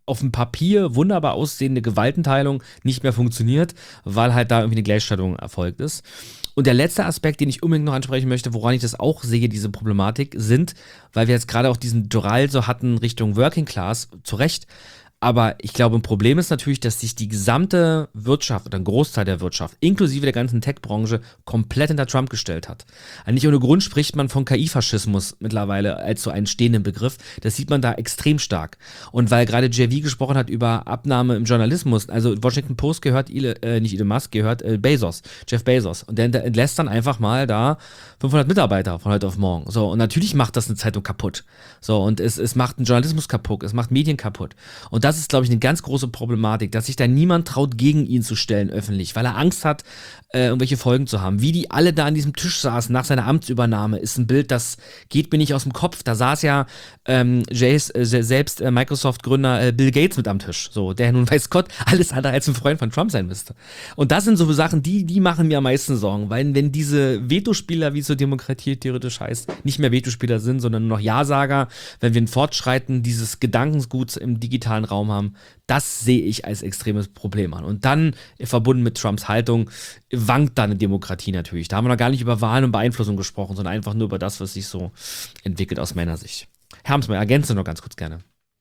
auf dem Papier wunderbar aussehende Gewaltenteilung nicht mehr funktioniert, weil halt da irgendwie eine Gleichstellung erfolgt ist. Und der letzte Aspekt, den ich unbedingt noch ansprechen möchte, woran ich das auch sehe, diese Problematik, sind, weil wir jetzt gerade auch diesen Doral so hatten Richtung Working Class, zu Recht. Aber ich glaube, ein Problem ist natürlich, dass sich die gesamte Wirtschaft oder ein Großteil der Wirtschaft, inklusive der ganzen Tech-Branche, komplett hinter Trump gestellt hat. Also nicht ohne Grund spricht man von K I-Faschismus mittlerweile als so einen stehenden Begriff. Das sieht man da extrem stark. Und weil gerade J V gesprochen hat über Abnahme im Journalismus, also Washington Post gehört, Ile, äh, nicht Elon Musk, gehört äh, Bezos, Jeff Bezos. Und der, der entlässt dann einfach mal da fünfhundert Mitarbeiter von heute auf morgen. So, und natürlich macht das eine Zeitung kaputt. So, und es, es macht einen Journalismus kaputt, es macht Medien kaputt. Und das ist, glaube ich, eine ganz große Problematik, dass sich da niemand traut, gegen ihn zu stellen öffentlich, weil er Angst hat, äh, irgendwelche Folgen zu haben. Wie die alle da an diesem Tisch saßen nach seiner Amtsübernahme, ist ein Bild, das geht mir nicht aus dem Kopf. Da saß ja ähm, Jays, äh, selbst äh, Microsoft-Gründer äh, Bill Gates mit am Tisch, so, der nun weiß Gott alles andere als ein Freund von Trump sein müsste. Und das sind so Sachen, die, die machen mir am meisten Sorgen, weil wenn diese Vetospieler, wie es so Demokratie theoretisch heißt, nicht mehr Vetospieler sind, sondern nur noch Ja-Sager, wenn wir ein Fortschreiten dieses Gedankensguts im digitalen Raum haben, das sehe ich als extremes Problem an. Und dann, verbunden mit Trumps Haltung, wankt da eine Demokratie natürlich. Da haben wir noch gar nicht über Wahlen und Beeinflussung gesprochen, sondern einfach nur über das, was sich so entwickelt aus meiner Sicht. Herr Hamsmann, ergänze noch ganz kurz gerne.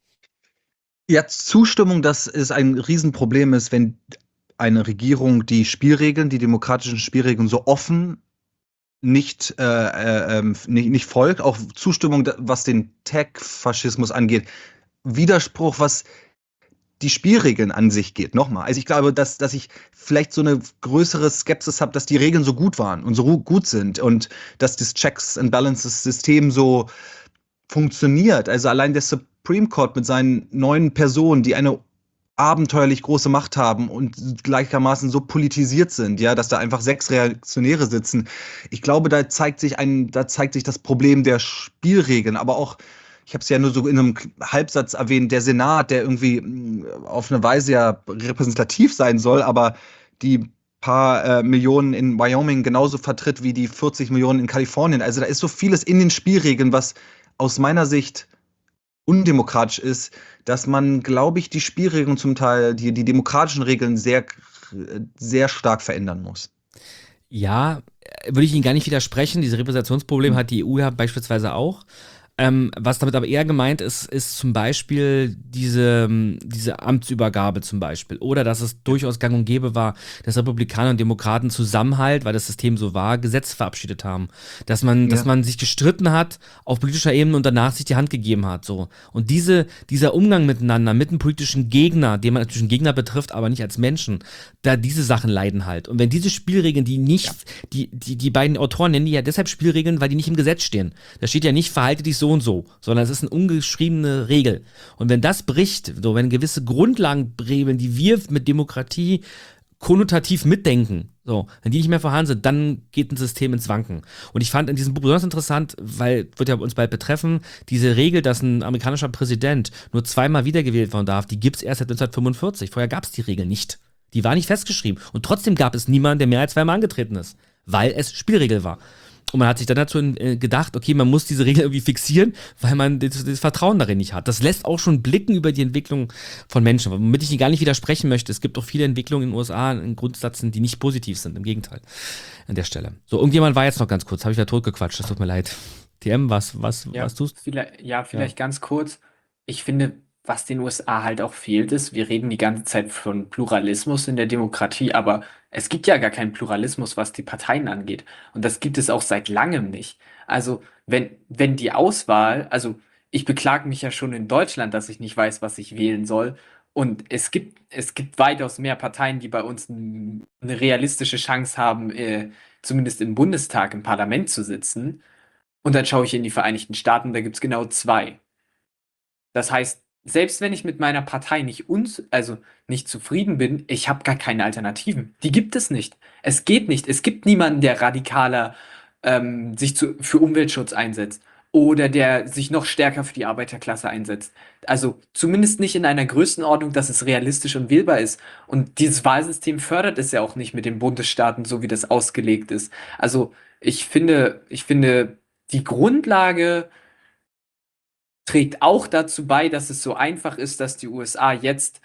Ja, Zustimmung, dass es ein Riesenproblem ist, wenn eine Regierung die Spielregeln, die demokratischen Spielregeln so offen nicht, äh, äh, nicht, nicht folgt. Auch Zustimmung, was den Tech-Faschismus angeht. Widerspruch, was die Spielregeln an sich geht. Nochmal. Also ich glaube, dass, dass ich vielleicht so eine größere Skepsis habe, dass die Regeln so gut waren und so gut sind und dass das Checks and Balances System so funktioniert. Also allein der Supreme Court mit seinen neun Personen, die eine abenteuerlich große Macht haben und gleichermaßen so politisiert sind, ja, dass da einfach sechs Reaktionäre sitzen. Ich glaube, da zeigt sich ein, da zeigt sich das Problem der Spielregeln, aber auch, ich habe es ja nur so in einem Halbsatz erwähnt, der Senat, der irgendwie auf eine Weise ja repräsentativ sein soll, aber die paar äh, Millionen in Wyoming genauso vertritt wie die vierzig Millionen in Kalifornien. Also da ist so vieles in den Spielregeln, was aus meiner Sicht undemokratisch ist, dass man, glaube ich, die Spielregeln zum Teil, die, die demokratischen Regeln sehr, sehr stark verändern muss. Ja, würde ich Ihnen gar nicht widersprechen. Dieses Repräsentationsproblem hat die E U ja beispielsweise auch. Ähm, was damit aber eher gemeint ist, ist zum Beispiel diese, diese Amtsübergabe zum Beispiel. Oder dass es durchaus gang und gäbe war, dass Republikaner und Demokraten Zusammenhalt, weil das System so war, Gesetze verabschiedet haben. Dass man, ja. dass man sich gestritten hat auf politischer Ebene und danach sich die Hand gegeben hat. So. Und diese, dieser Umgang miteinander, mit einem politischen Gegner, den man natürlich einen Gegner betrifft, aber nicht als Menschen, da diese Sachen leiden halt. Und wenn diese Spielregeln, die nicht, ja. die, die, die beiden Autoren nennen die ja deshalb Spielregeln, weil die nicht im Gesetz stehen. Da steht ja nicht, verhalte dich so und so, sondern es ist eine ungeschriebene Regel. Und wenn das bricht, so wenn gewisse Grundlagenregeln, die wir mit Demokratie konnotativ mitdenken, so, wenn die nicht mehr vorhanden sind, dann geht ein System ins Wanken. Und ich fand in diesem Buch besonders interessant, weil, wird ja uns bald betreffen, diese Regel, dass ein amerikanischer Präsident nur zweimal wiedergewählt werden darf, die gibt es erst seit neunzehnhundertfünfundvierzig. Vorher gab es die Regel nicht. Die war nicht festgeschrieben. Und trotzdem gab es niemanden, der mehr als zweimal angetreten ist, weil es Spielregel war. Und man hat sich dann dazu gedacht, okay, man muss diese Regel irgendwie fixieren, weil man das, das Vertrauen darin nicht hat. Das lässt auch schon blicken über die Entwicklung von Menschen, womit ich Ihnen gar nicht widersprechen möchte. Es gibt auch viele Entwicklungen in den U S A in Grundsätzen, die nicht positiv sind, im Gegenteil, an der Stelle. So, irgendjemand war jetzt noch ganz kurz, habe ich da totgequatscht, das tut mir leid. T M, was, was, Ja, was tust du? vielleicht, ja, vielleicht ganz kurz. Ich finde, was den U S A halt auch fehlt, ist, wir reden die ganze Zeit von Pluralismus in der Demokratie, aber es gibt ja gar keinen Pluralismus, was die Parteien angeht. Und das gibt es auch seit langem nicht. Also, wenn, wenn die Auswahl, also ich beklage mich ja schon in Deutschland, dass ich nicht weiß, was ich wählen soll. Und es gibt, es gibt weitaus mehr Parteien, die bei uns n- eine realistische Chance haben, äh, zumindest im Bundestag, im Parlament zu sitzen. Und dann schaue ich in die Vereinigten Staaten, da gibt es genau zwei. Das heißt, selbst wenn ich mit meiner Partei nicht uns, also nicht zufrieden bin, ich habe gar keine Alternativen. Die gibt es nicht. Es geht nicht. Es gibt niemanden, der radikaler ähm, sich zu, für Umweltschutz einsetzt oder der sich noch stärker für die Arbeiterklasse einsetzt. Also zumindest nicht in einer Größenordnung, dass es realistisch und wählbar ist. Und dieses Wahlsystem fördert es ja auch nicht mit den Bundesstaaten, so wie das ausgelegt ist. Also ich finde, ich finde die Grundlage trägt auch dazu bei, dass es so einfach ist, dass die U S A jetzt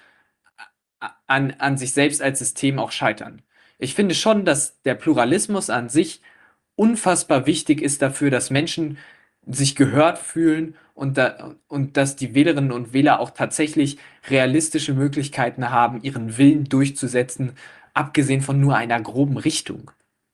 an, an sich selbst als System auch scheitern. Ich finde schon, dass der Pluralismus an sich unfassbar wichtig ist dafür, dass Menschen sich gehört fühlen und, da, und dass die Wählerinnen und Wähler auch tatsächlich realistische Möglichkeiten haben, ihren Willen durchzusetzen, abgesehen von nur einer groben Richtung.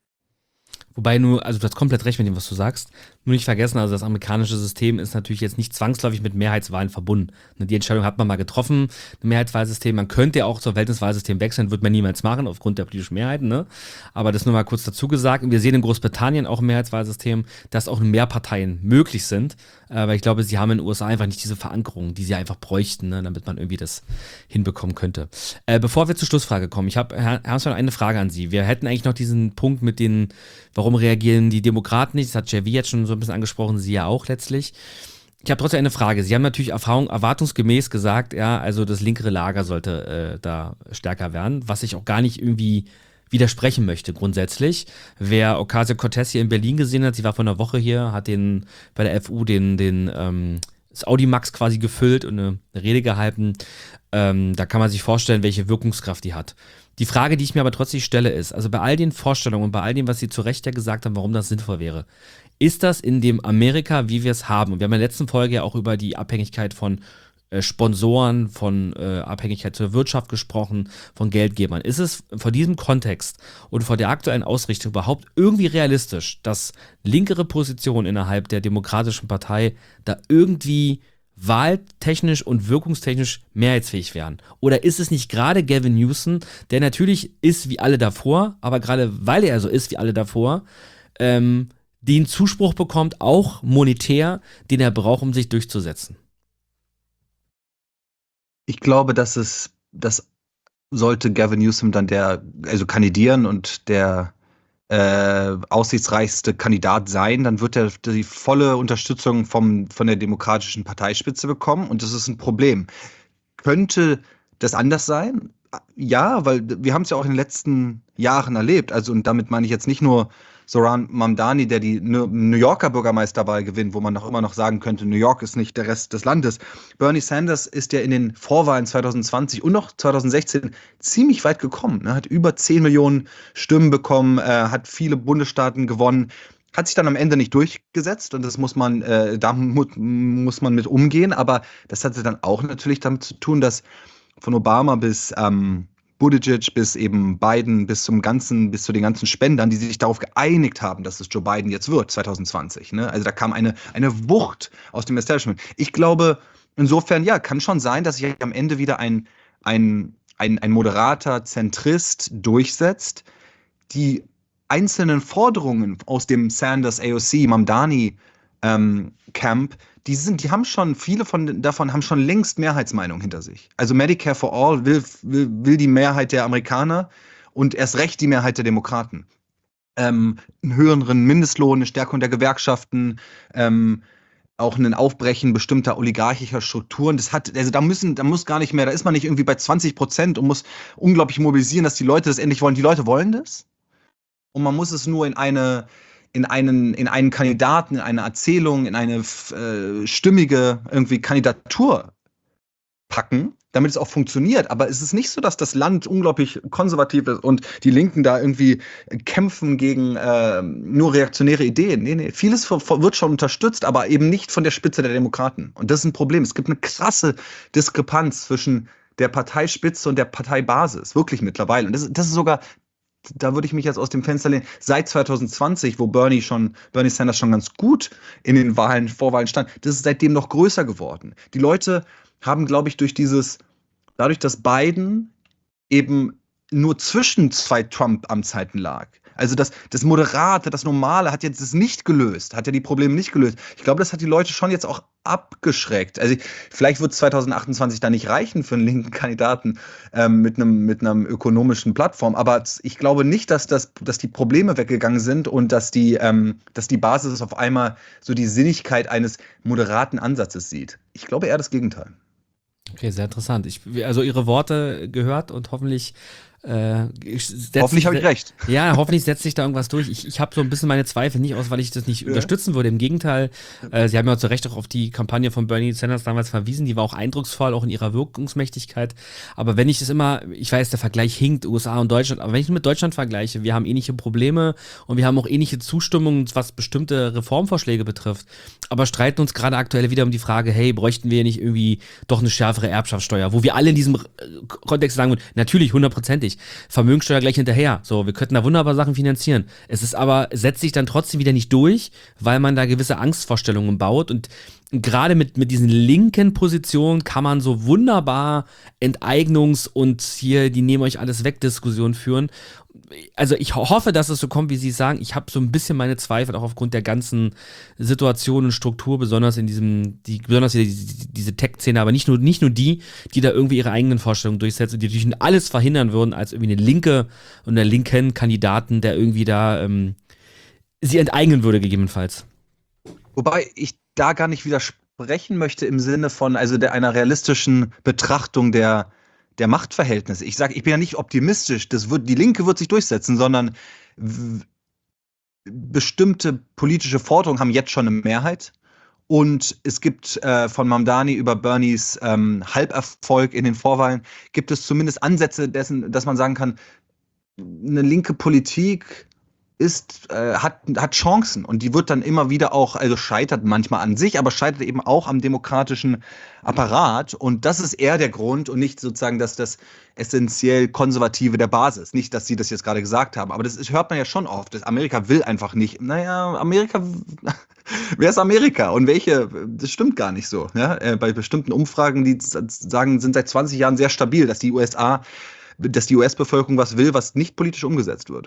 Wobei nur, also du hast komplett recht mit dem, was du sagst. Nur nicht vergessen, also das amerikanische System ist natürlich jetzt nicht zwangsläufig mit Mehrheitswahlen verbunden. Die Entscheidung hat man mal getroffen, ein Mehrheitswahlsystem. Man könnte ja auch zur Verhältniswahlsystem wechseln, wird man niemals machen, aufgrund der politischen Mehrheiten. Ne? Aber das nur mal kurz dazu gesagt. Und wir sehen in Großbritannien auch ein Mehrheitswahlsystem, dass auch mehr Parteien möglich sind. Äh, weil ich glaube, sie haben in den U S A einfach nicht diese Verankerung, die sie einfach bräuchten, ne? Damit man irgendwie das hinbekommen könnte. Äh, bevor wir zur Schlussfrage kommen, ich habe, Herr Hermsmann, eine Frage an Sie. Wir hätten eigentlich noch diesen Punkt mit den, warum reagieren die Demokraten nicht? Das hat Javi jetzt schon so ein bisschen angesprochen, Sie ja auch letztlich. Ich habe trotzdem eine Frage. Sie haben natürlich Erfahrung, erwartungsgemäß gesagt, ja, also das linkere Lager sollte äh, da stärker werden, was ich auch gar nicht irgendwie widersprechen möchte grundsätzlich. Wer Ocasio-Cortez hier in Berlin gesehen hat, sie war vor einer Woche hier, hat den bei der F U den, den ähm, das Audimax quasi gefüllt und eine, eine Rede gehalten. Ähm, da kann man sich vorstellen, welche Wirkungskraft die hat. Die Frage, die ich mir aber trotzdem stelle, ist, also bei all den Vorstellungen und bei all dem, was Sie zu Recht ja gesagt haben, warum das sinnvoll wäre, ist das in dem Amerika, wie wir es haben? Und wir haben in der letzten Folge ja auch über die Abhängigkeit von äh, Sponsoren, von äh, Abhängigkeit zur Wirtschaft gesprochen, von Geldgebern. Ist es vor diesem Kontext und vor der aktuellen Ausrichtung überhaupt irgendwie realistisch, dass linkere Positionen innerhalb der Demokratischen Partei da irgendwie wahltechnisch und wirkungstechnisch mehrheitsfähig wären? Oder ist es nicht gerade Gavin Newsom, der natürlich ist wie alle davor, aber gerade weil er so ist wie alle davor, ähm, den Zuspruch bekommt, auch monetär, den er braucht, um sich durchzusetzen? Ich glaube, dass es, das sollte Gavin Newsom dann der, also kandidieren und der äh, aussichtsreichste Kandidat sein, dann wird er die volle Unterstützung vom, von der demokratischen Parteispitze bekommen und das ist ein Problem. Könnte das anders sein? Ja, weil wir haben es ja auch in den letzten Jahren erlebt. Also und damit meine ich jetzt nicht nur Zoran Mamdani, der die New Yorker Bürgermeisterwahl gewinnt, wo man noch immer noch sagen könnte, New York ist nicht der Rest des Landes. Bernie Sanders ist ja in den Vorwahlen zwanzig zwanzig und noch zwanzig sechzehn ziemlich weit gekommen. Ne? Hat über zehn Millionen Stimmen bekommen, äh, hat viele Bundesstaaten gewonnen, hat sich dann am Ende nicht durchgesetzt und das muss man, äh, da mu muss man mit umgehen. Aber das hatte dann auch natürlich damit zu tun, dass von Obama bis ähm, Buttigieg bis eben Biden, bis zum ganzen, bis zu den ganzen Spendern, die sich darauf geeinigt haben, dass es Joe Biden jetzt wird, zwanzig zwanzig. Ne? Also da kam eine, eine Wucht aus dem Establishment. Ich glaube, insofern, ja, kann schon sein, dass sich am Ende wieder ein, ein, ein, ein moderater Zentrist durchsetzt. Die einzelnen Forderungen aus dem Sanders, A O C, Mamdani ähm, Camp, die sind, die haben schon, viele von davon haben schon längst Mehrheitsmeinung hinter sich. Also Medicare for All will, will, will die Mehrheit der Amerikaner und erst recht die Mehrheit der Demokraten. Ähm, einen höheren Mindestlohn, eine Stärkung der Gewerkschaften, ähm, auch ein Aufbrechen bestimmter oligarchischer Strukturen. Das hat, also da müssen, da muss gar nicht mehr, da ist man nicht irgendwie bei zwanzig Prozent und muss unglaublich mobilisieren, dass die Leute das endlich wollen. Die Leute wollen das. Und man muss es nur in eine in einen, in einen Kandidaten, in eine Erzählung, in eine äh, stimmige irgendwie Kandidatur packen, damit es auch funktioniert. Aber es ist nicht so, dass das Land unglaublich konservativ ist und die Linken da irgendwie kämpfen gegen äh, nur reaktionäre Ideen. Nee, nee, vieles wird schon unterstützt, aber eben nicht von der Spitze der Demokraten. Und das ist ein Problem. Es gibt eine krasse Diskrepanz zwischen der Parteispitze und der Parteibasis, wirklich mittlerweile. Und das, das ist sogar, da würde ich mich jetzt aus dem Fenster lehnen, seit zwanzig zwanzig, wo Bernie schon, Bernie Sanders schon ganz gut in den Wahlen, Vorwahlen stand, das ist seitdem noch größer geworden. Die Leute haben, glaube ich, durch dieses, dadurch, dass Biden eben nur zwischen zwei Trump-Amtszeiten lag. Also das, das Moderate, das Normale hat jetzt das nicht gelöst, hat ja die Probleme nicht gelöst. Ich glaube, das hat die Leute schon jetzt auch abgeschreckt. Also vielleicht wird zwanzig achtundzwanzig da nicht reichen für einen linken Kandidaten ähm, mit einem mit einer ökonomischen Plattform, aber ich glaube nicht, dass, das, dass die Probleme weggegangen sind und dass die, ähm, dass die Basis auf einmal so die Sinnigkeit eines moderaten Ansatzes sieht. Ich glaube eher das Gegenteil. Okay, sehr interessant. Ich, also Ihre Worte gehört und hoffentlich Äh, setzt Hoffentlich sich- habe ich recht. Ja, hoffentlich setzt sich da irgendwas durch. Ich, ich habe so ein bisschen meine Zweifel, nicht aus, weil ich das nicht unterstützen würde. Im Gegenteil, äh, sie haben ja zu Recht auch auf die Kampagne von Bernie Sanders damals verwiesen. Die war auch eindrucksvoll, auch in ihrer Wirkungsmächtigkeit. Aber wenn ich das immer, ich weiß, der Vergleich hinkt, U S A und Deutschland, aber wenn ich mit Deutschland vergleiche, wir haben ähnliche Probleme und wir haben auch ähnliche Zustimmungen, was bestimmte Reformvorschläge betrifft. Aber streiten uns gerade aktuell wieder um die Frage, hey, bräuchten wir nicht irgendwie doch eine schärfere Erbschaftssteuer, wo wir alle in diesem äh, Kontext sagen würden, natürlich, hundertprozentig. Vermögenssteuer gleich hinterher. So, wir könnten da wunderbar Sachen finanzieren. Es ist aber, setzt sich dann trotzdem wieder nicht durch, weil man da gewisse Angstvorstellungen baut. Und gerade mit, mit diesen linken Positionen kann man so wunderbar Enteignungs- und hier, die nehmen euch alles weg Diskussionen führen. Also ich ho- hoffe, dass es so kommt, wie Sie sagen. Ich habe so ein bisschen meine Zweifel, auch aufgrund der ganzen Situation und Struktur, besonders in diesem, die, besonders die, die, diese Tech-Szene, aber nicht nur, nicht nur die, die da irgendwie ihre eigenen Vorstellungen durchsetzen, die natürlich alles verhindern würden, als irgendwie eine linke und einen linken Kandidaten, der irgendwie da ähm, sie enteignen würde, gegebenenfalls. Wobei ich da gar nicht widersprechen möchte im Sinne von, also der, einer realistischen Betrachtung der, der Machtverhältnisse. Ich sage, ich bin ja nicht optimistisch, das wird, die Linke wird sich durchsetzen, sondern w- bestimmte politische Forderungen haben jetzt schon eine Mehrheit. Und es gibt äh, von Mamdani über Bernies ähm, Halberfolg in den Vorwahlen, gibt es zumindest Ansätze dessen, dass man sagen kann, eine linke Politik ist, äh, hat, hat Chancen und die wird dann immer wieder auch, also scheitert manchmal an sich, aber scheitert eben auch am demokratischen Apparat und das ist eher der Grund und nicht sozusagen, dass das essentiell Konservative der Basis, nicht, dass Sie das jetzt gerade gesagt haben, aber das ist, hört man ja schon oft, dass Amerika will einfach nicht, naja, Amerika, wer ist Amerika und welche, das stimmt gar nicht so, ja? Äh, bei bestimmten Umfragen, die sagen, sind seit zwanzig Jahren sehr stabil, dass die U S A, dass die U S-Bevölkerung was will, was nicht politisch umgesetzt wird.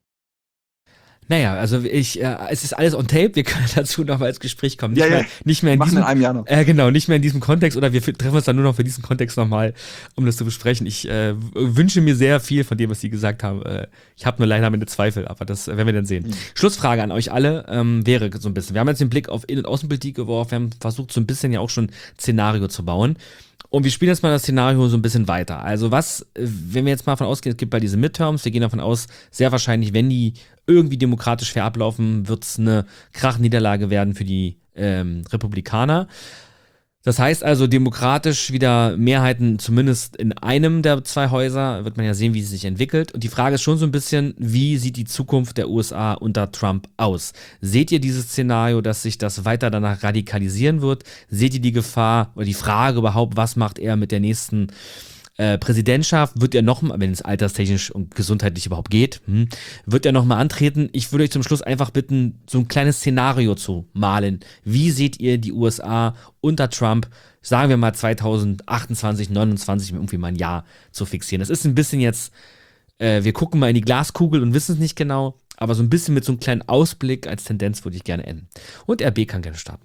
Naja, also ich, äh, es ist alles on tape, wir können dazu noch mal ins Gespräch kommen. Nicht Ja, ja. mehr, nicht mehr in Machen diesem, in einem Jahr noch. Äh, genau, nicht mehr in diesem Kontext oder wir f- treffen uns dann nur noch für diesen Kontext nochmal, um das zu besprechen. Ich äh, w- wünsche mir sehr viel von dem, was Sie gesagt haben. Äh, ich habe nur leider meine Zweifel, aber das äh, werden wir dann sehen. Mhm. Schlussfrage an euch alle ähm, wäre so ein bisschen, wir haben jetzt den Blick auf Innen- und Außenpolitik geworfen, wir haben versucht so ein bisschen ja auch schon Szenario zu bauen. Und wir spielen jetzt mal das Szenario so ein bisschen weiter. Also was, äh, wenn wir jetzt mal davon ausgehen, es gibt bei diesen Midterms, wir gehen davon aus, sehr wahrscheinlich, wenn die irgendwie demokratisch fair ablaufen, wird es eine Krachniederlage werden für die ähm, Republikaner. Das heißt also demokratisch wieder Mehrheiten zumindest in einem der zwei Häuser, wird man ja sehen, wie es sich entwickelt. Und die Frage ist schon so ein bisschen, wie sieht die Zukunft der U S A unter Trump aus? Seht ihr dieses Szenario, dass sich das weiter danach radikalisieren wird? Seht ihr die Gefahr oder die Frage überhaupt, was macht er mit der nächsten äh, Präsidentschaft? Wird er nochmal, wenn es alterstechnisch und gesundheitlich überhaupt geht, hm, wird er nochmal antreten? Ich würde euch zum Schluss einfach bitten, so ein kleines Szenario zu malen. Wie seht ihr die U S A unter Trump, sagen wir mal zweitausendachtundzwanzig, neunundzwanzig, um irgendwie mal ein Jahr zu fixieren? Das ist ein bisschen jetzt, äh, wir gucken mal in die Glaskugel und wissen es nicht genau, aber so ein bisschen mit so einem kleinen Ausblick als Tendenz würde ich gerne enden. Und R B kann gerne starten.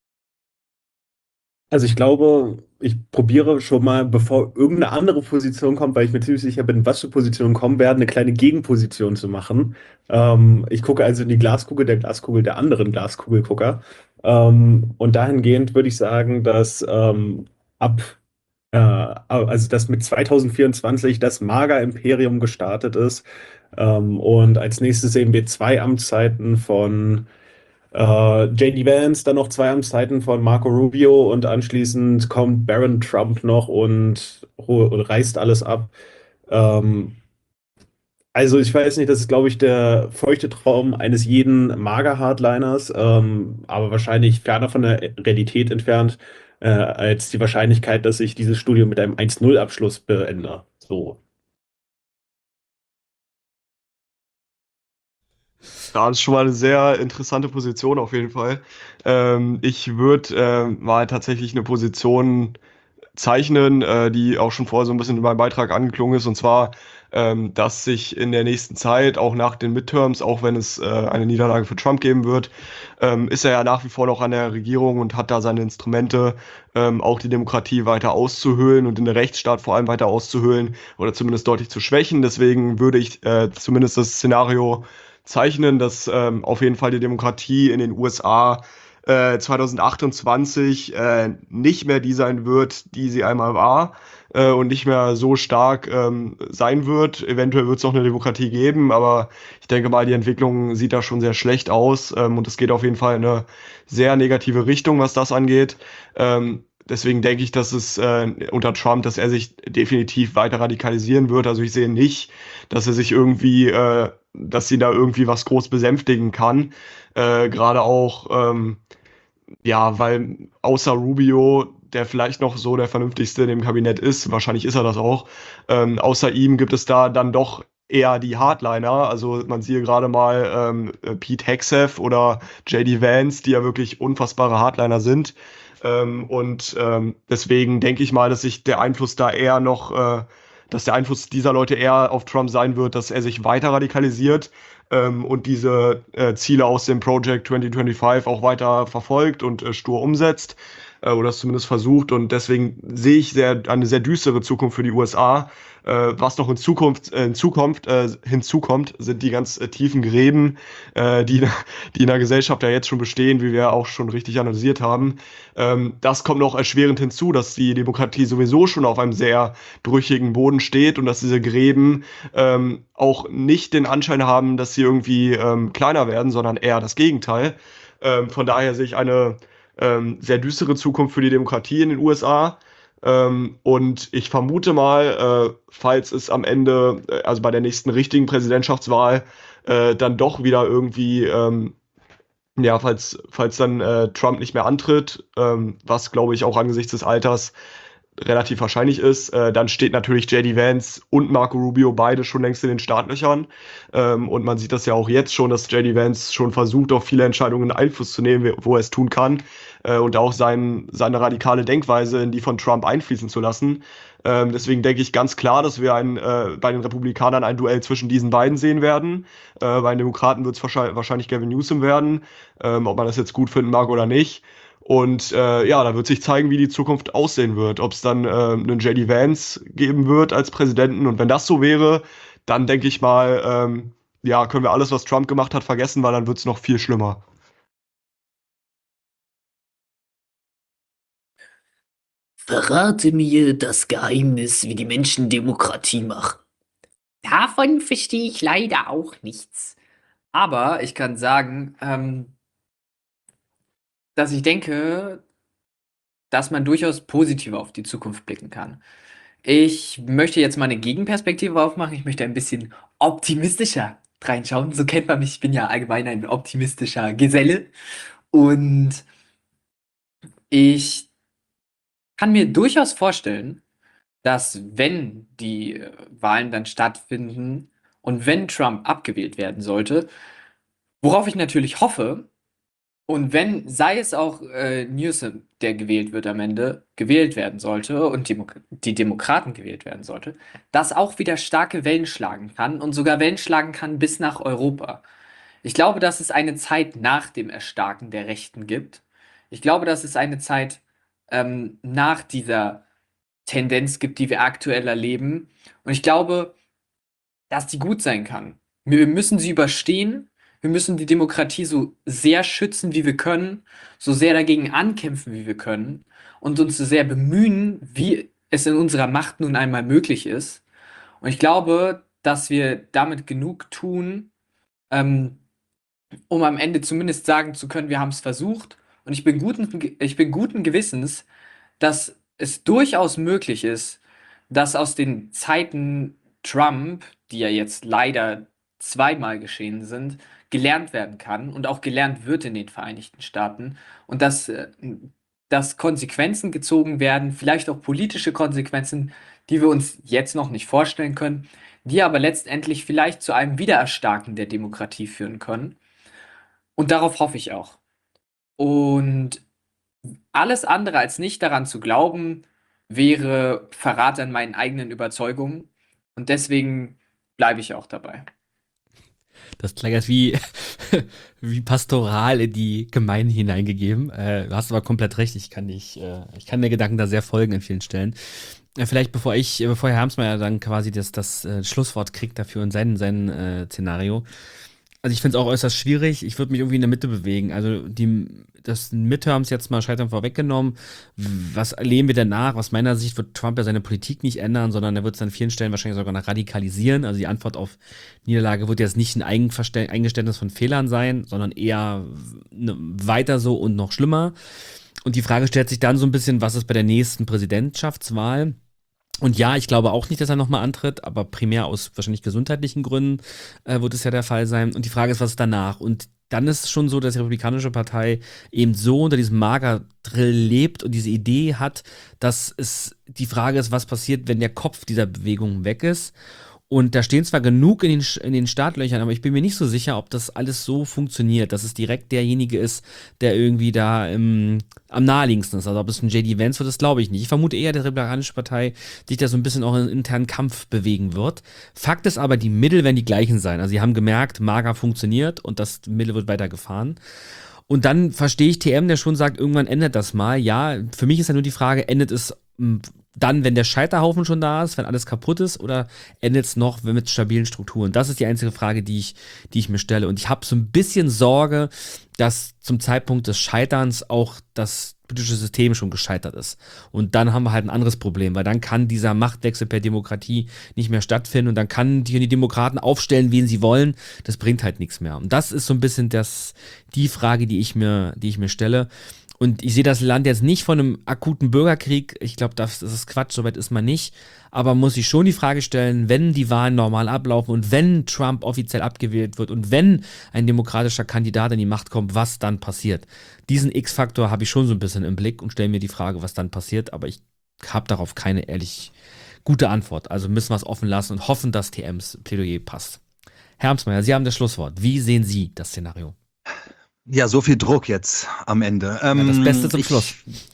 Also ich glaube, ich probiere schon mal, bevor irgendeine andere Position kommt, weil ich mir ziemlich sicher bin, was für Positionen kommen werden, eine kleine Gegenposition zu machen. Ähm, ich gucke also in die Glaskugel der Glaskugel der anderen Glaskugelgucker. Ähm, und dahingehend würde ich sagen, dass ähm, ab, äh, also dass mit zweitausendvierundzwanzig das MAGA-Imperium gestartet ist. Ähm, und als nächstes sehen wir zwei Amtszeiten von Äh, J D Vance, dann noch zwei Amtszeiten von Marco Rubio und anschließend kommt Baron Trump noch und, und reißt alles ab. Ähm, also ich weiß nicht, das ist, glaube ich, der feuchte Traum eines jeden MAGA-Hardliners, ähm, aber wahrscheinlich ferner von der Realität entfernt, äh, als die Wahrscheinlichkeit, dass ich dieses Studium mit einem eins null Abschluss beende. So. Ja, das ist schon mal eine sehr interessante Position auf jeden Fall. Ähm, ich würde äh, mal tatsächlich eine Position zeichnen, äh, die auch schon vorher so ein bisschen in meinem Beitrag angeklungen ist, und zwar, ähm, dass sich in der nächsten Zeit, auch nach den Midterms, auch wenn es äh, eine Niederlage für Trump geben wird, ähm, ist er ja nach wie vor noch an der Regierung und hat da seine Instrumente, ähm, auch die Demokratie weiter auszuhöhlen und den Rechtsstaat vor allem weiter auszuhöhlen oder zumindest deutlich zu schwächen. Deswegen würde ich äh, zumindest das Szenario zeichnen, dass ähm, auf jeden Fall die Demokratie in den U S A äh, zwanzig achtundzwanzig äh, nicht mehr die sein wird, die sie einmal war äh, und nicht mehr so stark ähm, sein wird. Eventuell wird es noch eine Demokratie geben, aber ich denke mal, die Entwicklung sieht da schon sehr schlecht aus ähm, und es geht auf jeden Fall in eine sehr negative Richtung, was das angeht. Ähm, Deswegen denke ich, dass es äh, unter Trump, dass er sich definitiv weiter radikalisieren wird. Also ich sehe nicht, dass er sich irgendwie, äh, dass sie da irgendwie was groß besänftigen kann. Äh, Gerade auch, ähm, ja, weil außer Rubio, der vielleicht noch so der vernünftigste in dem Kabinett ist, wahrscheinlich ist er das auch, ähm, außer ihm gibt es da dann doch eher die Hardliner. Also man sieht gerade mal ähm, Pete Hegseth oder J D Vance, die ja wirklich unfassbare Hardliner sind. Ähm, und ähm, deswegen denke ich mal, dass sich der Einfluss da eher noch, äh, dass der Einfluss dieser Leute eher auf Trump sein wird, dass er sich weiter radikalisiert ähm, und diese äh, Ziele aus dem Project zwanzig fünfundzwanzig auch weiter verfolgt und äh, stur umsetzt äh, oder es zumindest versucht. Und deswegen sehe ich sehr, eine sehr düstere Zukunft für die U S A. Äh, was noch in Zukunft, äh, in Zukunft äh, hinzukommt, sind die ganz äh, tiefen Gräben, äh, die, die in der Gesellschaft ja jetzt schon bestehen, wie wir auch schon richtig analysiert haben. Ähm, das kommt noch erschwerend hinzu, dass die Demokratie sowieso schon auf einem sehr brüchigen Boden steht und dass diese Gräben ähm, auch nicht den Anschein haben, dass sie irgendwie ähm, kleiner werden, sondern eher das Gegenteil. Ähm, von daher sehe ich eine ähm, sehr düstere Zukunft für die Demokratie in den U S A. Ähm, und ich vermute mal, äh, falls es am Ende, äh, also bei der nächsten richtigen Präsidentschaftswahl, äh, dann doch wieder irgendwie, ähm, ja, falls, falls dann äh, Trump nicht mehr antritt, ähm, was glaube ich auch angesichts des Alters relativ wahrscheinlich ist, äh, dann steht natürlich J D Vance und Marco Rubio beide schon längst in den Startlöchern. Ähm, und man sieht das ja auch jetzt schon, dass J D Vance schon versucht, auf viele Entscheidungen Einfluss zu nehmen, wo er es tun kann. Äh, und auch sein, seine radikale Denkweise in die von Trump einfließen zu lassen. Ähm, deswegen denke ich ganz klar, dass wir ein, äh, bei den Republikanern ein Duell zwischen diesen beiden sehen werden. Äh, bei den Demokraten wird es wahrscheinlich, wahrscheinlich Gavin Newsom werden, ähm, ob man das jetzt gut finden mag oder nicht. Und äh, ja, da wird sich zeigen, wie die Zukunft aussehen wird. Ob es dann äh, einen J D Vance geben wird als Präsidenten. Und wenn das so wäre, dann denke ich mal, ähm, ja, können wir alles, was Trump gemacht hat, vergessen, weil dann wird es noch viel schlimmer. Verrate mir das Geheimnis, wie die Menschen Demokratie machen. Davon verstehe ich leider auch nichts. Aber ich kann sagen, ähm, dass ich denke, dass man durchaus positiv auf die Zukunft blicken kann. Ich möchte jetzt mal eine Gegenperspektive aufmachen. Ich möchte ein bisschen optimistischer reinschauen. So kennt man mich. Ich bin ja allgemein ein optimistischer Geselle. Und ich kann mir durchaus vorstellen, dass wenn die äh, Wahlen dann stattfinden und wenn Trump abgewählt werden sollte, worauf ich natürlich hoffe, und wenn, sei es auch äh, Newsom, der gewählt wird am Ende, gewählt werden sollte und Demo die Demokraten gewählt werden sollte, das auch wieder starke Wellen schlagen kann und sogar Wellen schlagen kann bis nach Europa. Ich glaube, dass es eine Zeit nach dem Erstarken der Rechten gibt. Ich glaube, dass es eine Zeit ähm, nach dieser Tendenz gibt, die wir aktuell erleben. Und ich glaube, dass die gut sein kann. Wir müssen sie überstehen. Wir müssen die Demokratie so sehr schützen, wie wir können, so sehr dagegen ankämpfen, wie wir können und uns so sehr bemühen, wie es in unserer Macht nun einmal möglich ist. Und ich glaube, dass wir damit genug tun, ähm, um am Ende zumindest sagen zu können, wir haben es versucht. Und ich bin guten, ich bin guten Gewissens, dass es durchaus möglich ist, dass aus den Zeiten Trump, die ja jetzt leider zweimal geschehen sind, gelernt werden kann und auch gelernt wird in den Vereinigten Staaten und dass, äh, dass Konsequenzen gezogen werden, vielleicht auch politische Konsequenzen, die wir uns jetzt noch nicht vorstellen können, die aber letztendlich vielleicht zu einem Wiedererstarken der Demokratie führen können. Und darauf hoffe ich auch. Und alles andere als nicht daran zu glauben, wäre Verrat an meinen eigenen Überzeugungen. Und deswegen bleibe ich auch dabei. Das klang jetzt wie, wie pastoral in die Gemeinden hineingegeben. Äh, du hast aber komplett recht. Ich kann dich, äh, ich kann den Gedanken da sehr folgen an vielen Stellen. Äh, vielleicht bevor ich, äh, bevor Herr Harmsmeyer dann quasi das, das äh, Schlusswort kriegt dafür und sein, sein äh, Szenario. Also ich finde es auch äußerst schwierig. Ich würde mich irgendwie in der Mitte bewegen. Also die, das Midterms jetzt mal Scheitern vorweggenommen. Was erleben wir danach? Aus meiner Sicht wird Trump ja seine Politik nicht ändern, sondern er wird es an vielen Stellen wahrscheinlich sogar noch radikalisieren. Also die Antwort auf Niederlage wird jetzt nicht ein Eigenverstä- Eingeständnis von Fehlern sein, sondern eher ne, weiter so und noch schlimmer. Und die Frage stellt sich dann so ein bisschen, was ist bei der nächsten Präsidentschaftswahl? Und ja, ich glaube auch nicht, dass er nochmal antritt, aber primär aus wahrscheinlich gesundheitlichen Gründen äh, wird es ja der Fall sein. Und die Frage ist, was ist danach? Und dann ist es schon so, dass die Republikanische Partei eben so unter diesem Mager-Drill lebt und diese Idee hat, dass es die Frage ist, was passiert, wenn der Kopf dieser Bewegung weg ist. Und da stehen zwar genug in den, in den Startlöchern, aber ich bin mir nicht so sicher, ob das alles so funktioniert, dass es direkt derjenige ist, der irgendwie da im, am naheliegendsten ist. Also ob es ein J D Vance wird, das glaube ich nicht. Ich vermute eher, dass die Republikanische Partei sich da so ein bisschen auch in einen internen Kampf bewegen wird. Fakt ist aber, die Mittel werden die gleichen sein. Also sie haben gemerkt, Mager funktioniert und das Mittel wird weiter gefahren. Und dann verstehe ich T M, der schon sagt, irgendwann endet das mal. Ja, für mich ist ja nur die Frage, endet es m, dann, wenn der Scheiterhaufen schon da ist, wenn alles kaputt ist, oder endet es noch mit stabilen Strukturen? Das ist die einzige Frage, die ich, die ich mir stelle. Und ich habe so ein bisschen Sorge, dass zum Zeitpunkt des Scheiterns auch das politische System schon gescheitert ist. Und dann haben wir halt ein anderes Problem, weil dann kann dieser Machtwechsel per Demokratie nicht mehr stattfinden und dann kann die, die Demokraten aufstellen, wen sie wollen. Das bringt halt nichts mehr. Und das ist so ein bisschen das, die Frage, die ich mir, die ich mir stelle. Und ich sehe das Land jetzt nicht von einem akuten Bürgerkrieg. Ich glaube, das, das ist Quatsch, soweit ist man nicht. Aber muss ich schon die Frage stellen, wenn die Wahlen normal ablaufen und wenn Trump offiziell abgewählt wird und wenn ein demokratischer Kandidat in die Macht kommt, was dann passiert? Diesen X-Faktor habe ich schon so ein bisschen im Blick und stelle mir die Frage, was dann passiert. Aber ich habe darauf keine ehrlich gute Antwort. Also müssen wir es offen lassen und hoffen, dass T Ms Plädoyer passt. Herr Amtsmeier, Sie haben das Schlusswort. Wie sehen Sie das Szenario? Ja, so viel Druck jetzt am Ende. Ähm, ja, das Beste zum ich, Schluss.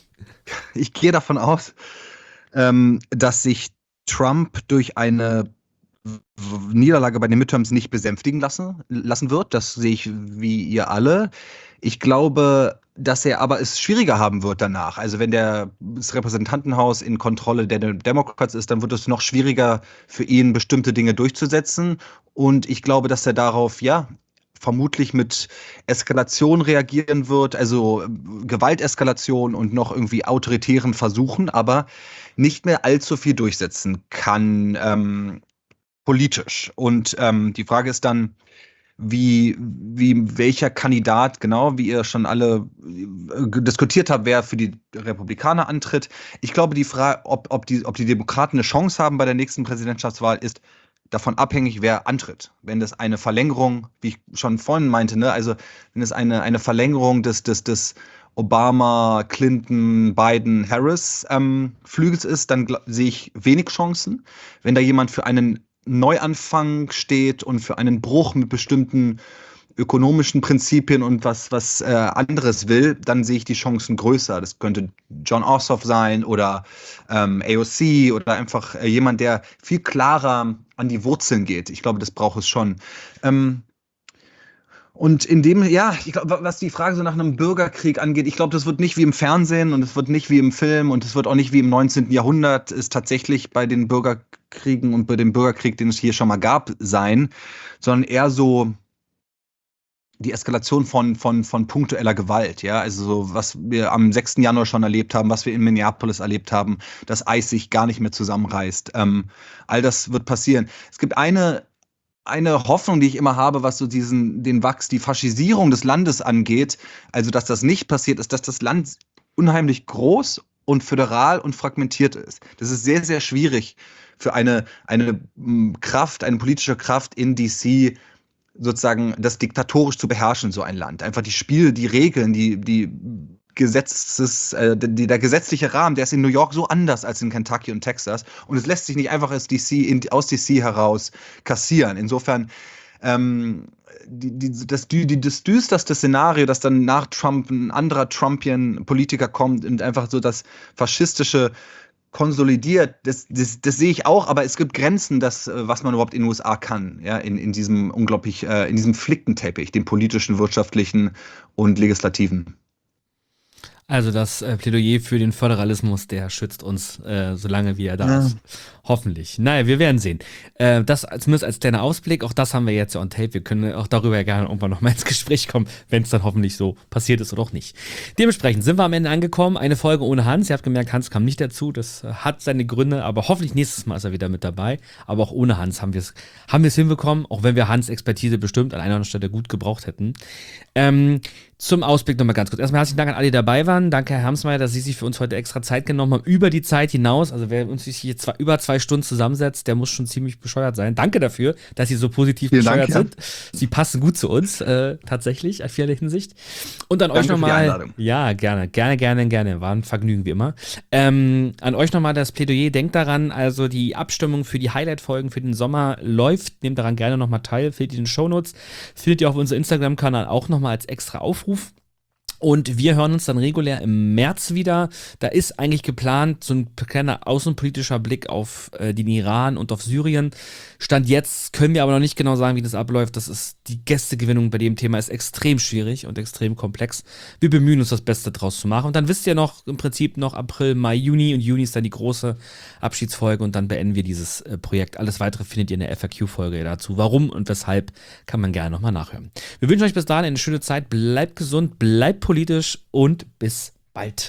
Ich gehe davon aus, ähm, dass sich Trump durch eine Niederlage bei den Midterms nicht besänftigen lassen, lassen wird. Das sehe ich wie ihr alle. Ich glaube, dass er aber es schwieriger haben wird danach. Also wenn der, das Repräsentantenhaus in Kontrolle der Democrats ist, dann wird es noch schwieriger für ihn, bestimmte Dinge durchzusetzen. Und ich glaube, dass er darauf, ja, vermutlich mit Eskalation reagieren wird, also Gewalteskalation und noch irgendwie autoritären Versuchen, aber nicht mehr allzu viel durchsetzen kann ähm, politisch. Und ähm, die Frage ist dann, wie, wie welcher Kandidat, genau, wie ihr schon alle äh, diskutiert habt, wer für die Republikaner antritt. Ich glaube, die Frage, ob, ob, die, ob die Demokraten eine Chance haben bei der nächsten Präsidentschaftswahl, ist davon abhängig, wer antritt. Wenn das eine Verlängerung, wie ich schon vorhin meinte, ne, also wenn es eine, eine Verlängerung des, des, des Obama, Clinton, Biden, Harris ähm, Flügels ist, dann sehe ich wenig Chancen. Wenn da jemand für einen Neuanfang steht und für einen Bruch mit bestimmten ökonomischen Prinzipien und was, was äh, anderes will, dann sehe ich die Chancen größer. Das könnte Jon Ossoff sein oder ähm, A O C oder einfach äh, jemand, der viel klarer an die Wurzeln geht. Ich glaube, das braucht es schon. Ähm, und in dem, ja, ich glaube, was die Frage so nach einem Bürgerkrieg angeht, ich glaube, das wird nicht wie im Fernsehen und es wird nicht wie im Film und es wird auch nicht wie im neunzehnten Jahrhundert, ist tatsächlich bei den Bürgerkriegen und bei dem Bürgerkrieg, den es hier schon mal gab, sein, sondern eher so die Eskalation von, von, von punktueller Gewalt, ja, also so, was wir am sechsten Januar schon erlebt haben, was wir in Minneapolis erlebt haben, das Eis sich gar nicht mehr zusammenreißt. Ähm, all das wird passieren. Es gibt eine, eine Hoffnung, die ich immer habe, was so diesen, den Wachs, die Faschisierung des Landes angeht, also dass das nicht passiert ist, dass das Land unheimlich groß und föderal und fragmentiert ist. Das ist sehr, sehr schwierig für eine, eine Kraft, eine politische Kraft in D C, sozusagen das diktatorisch zu beherrschen, so ein Land. Einfach die Spiele, die Regeln, die, die Gesetzes, äh, die, der gesetzliche Rahmen, der ist in New York so anders als in Kentucky und Texas. Und es lässt sich nicht einfach aus D C, in, aus D C heraus kassieren. Insofern, ähm, die, die, das, die, das düsterste Szenario, dass dann nach Trump ein anderer Trumpian-Politiker kommt und einfach so das faschistische konsolidiert, das, das, das sehe ich auch, aber es gibt Grenzen, das, was man überhaupt in den U S A kann, ja, in, in diesem unglaublich, äh, in diesem Flickenteppich, dem politischen, wirtschaftlichen und legislativen. Also das äh, Plädoyer für den Föderalismus, der schützt uns, äh, solange wie er da Ja. ist. Hoffentlich. Naja, wir werden sehen. Äh, das zumindest als kleiner Ausblick, auch das haben wir jetzt ja on tape. Wir können auch darüber ja gerne irgendwann nochmal ins Gespräch kommen, wenn es dann hoffentlich so passiert ist oder auch nicht. Dementsprechend sind wir am Ende angekommen. Eine Folge ohne Hans. Ihr habt gemerkt, Hans kam nicht dazu. Das äh, hat seine Gründe, aber hoffentlich nächstes Mal ist er wieder mit dabei. Aber auch ohne Hans haben wir es haben wir es hinbekommen, auch wenn wir Hans Expertise bestimmt an einer oder anderen Stelle gut gebraucht hätten. Ähm, zum Ausblick nochmal ganz kurz. Erstmal herzlichen Dank an alle, die dabei waren. Danke, Herr Hermsmeier, dass Sie sich für uns heute extra Zeit genommen haben, über die Zeit hinaus. Also wer uns hier zwei, über zwei Stunden zusammensetzt, der muss schon ziemlich bescheuert sein. Danke dafür, dass Sie so positiv Vielen bescheuert Dank, sind. Sie passen gut zu uns, äh, tatsächlich, in vielerlei Hinsicht. Und an euch Danke für die nochmal. Einladung. Ja, gerne, gerne, gerne, gerne. War ein Vergnügen wie immer. Ähm, an euch nochmal das Plädoyer. Denkt daran, also die Abstimmung für die Highlight-Folgen für den Sommer läuft. Nehmt daran gerne nochmal teil. Findet ihr in den Shownotes. Findet ihr auf unserem Instagram-Kanal auch nochmal als extra Aufruf. Und wir hören uns dann regulär im März wieder. Da ist eigentlich geplant so ein kleiner außenpolitischer Blick auf äh, den Iran und auf Syrien. Stand jetzt können wir aber noch nicht genau sagen, wie das abläuft. Das ist die Gästegewinnung bei dem Thema ist extrem schwierig und extrem komplex. Wir bemühen uns, das Beste draus zu machen. Und dann wisst ihr noch im Prinzip noch April, Mai, Juni. Und Juni ist dann die große Abschiedsfolge und dann beenden wir dieses äh, Projekt. Alles Weitere findet ihr in der F A Q-Folge dazu. Warum und weshalb kann man gerne nochmal nachhören. Wir wünschen euch bis dahin eine schöne Zeit. Bleibt gesund, bleibt politisch und bis bald.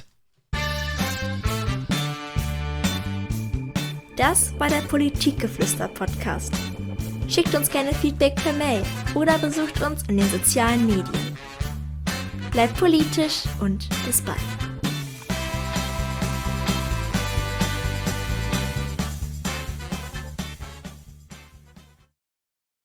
Das war der Politikgeflüster-Podcast. Schickt uns gerne Feedback per Mail oder besucht uns in den sozialen Medien. Bleibt politisch und bis bald.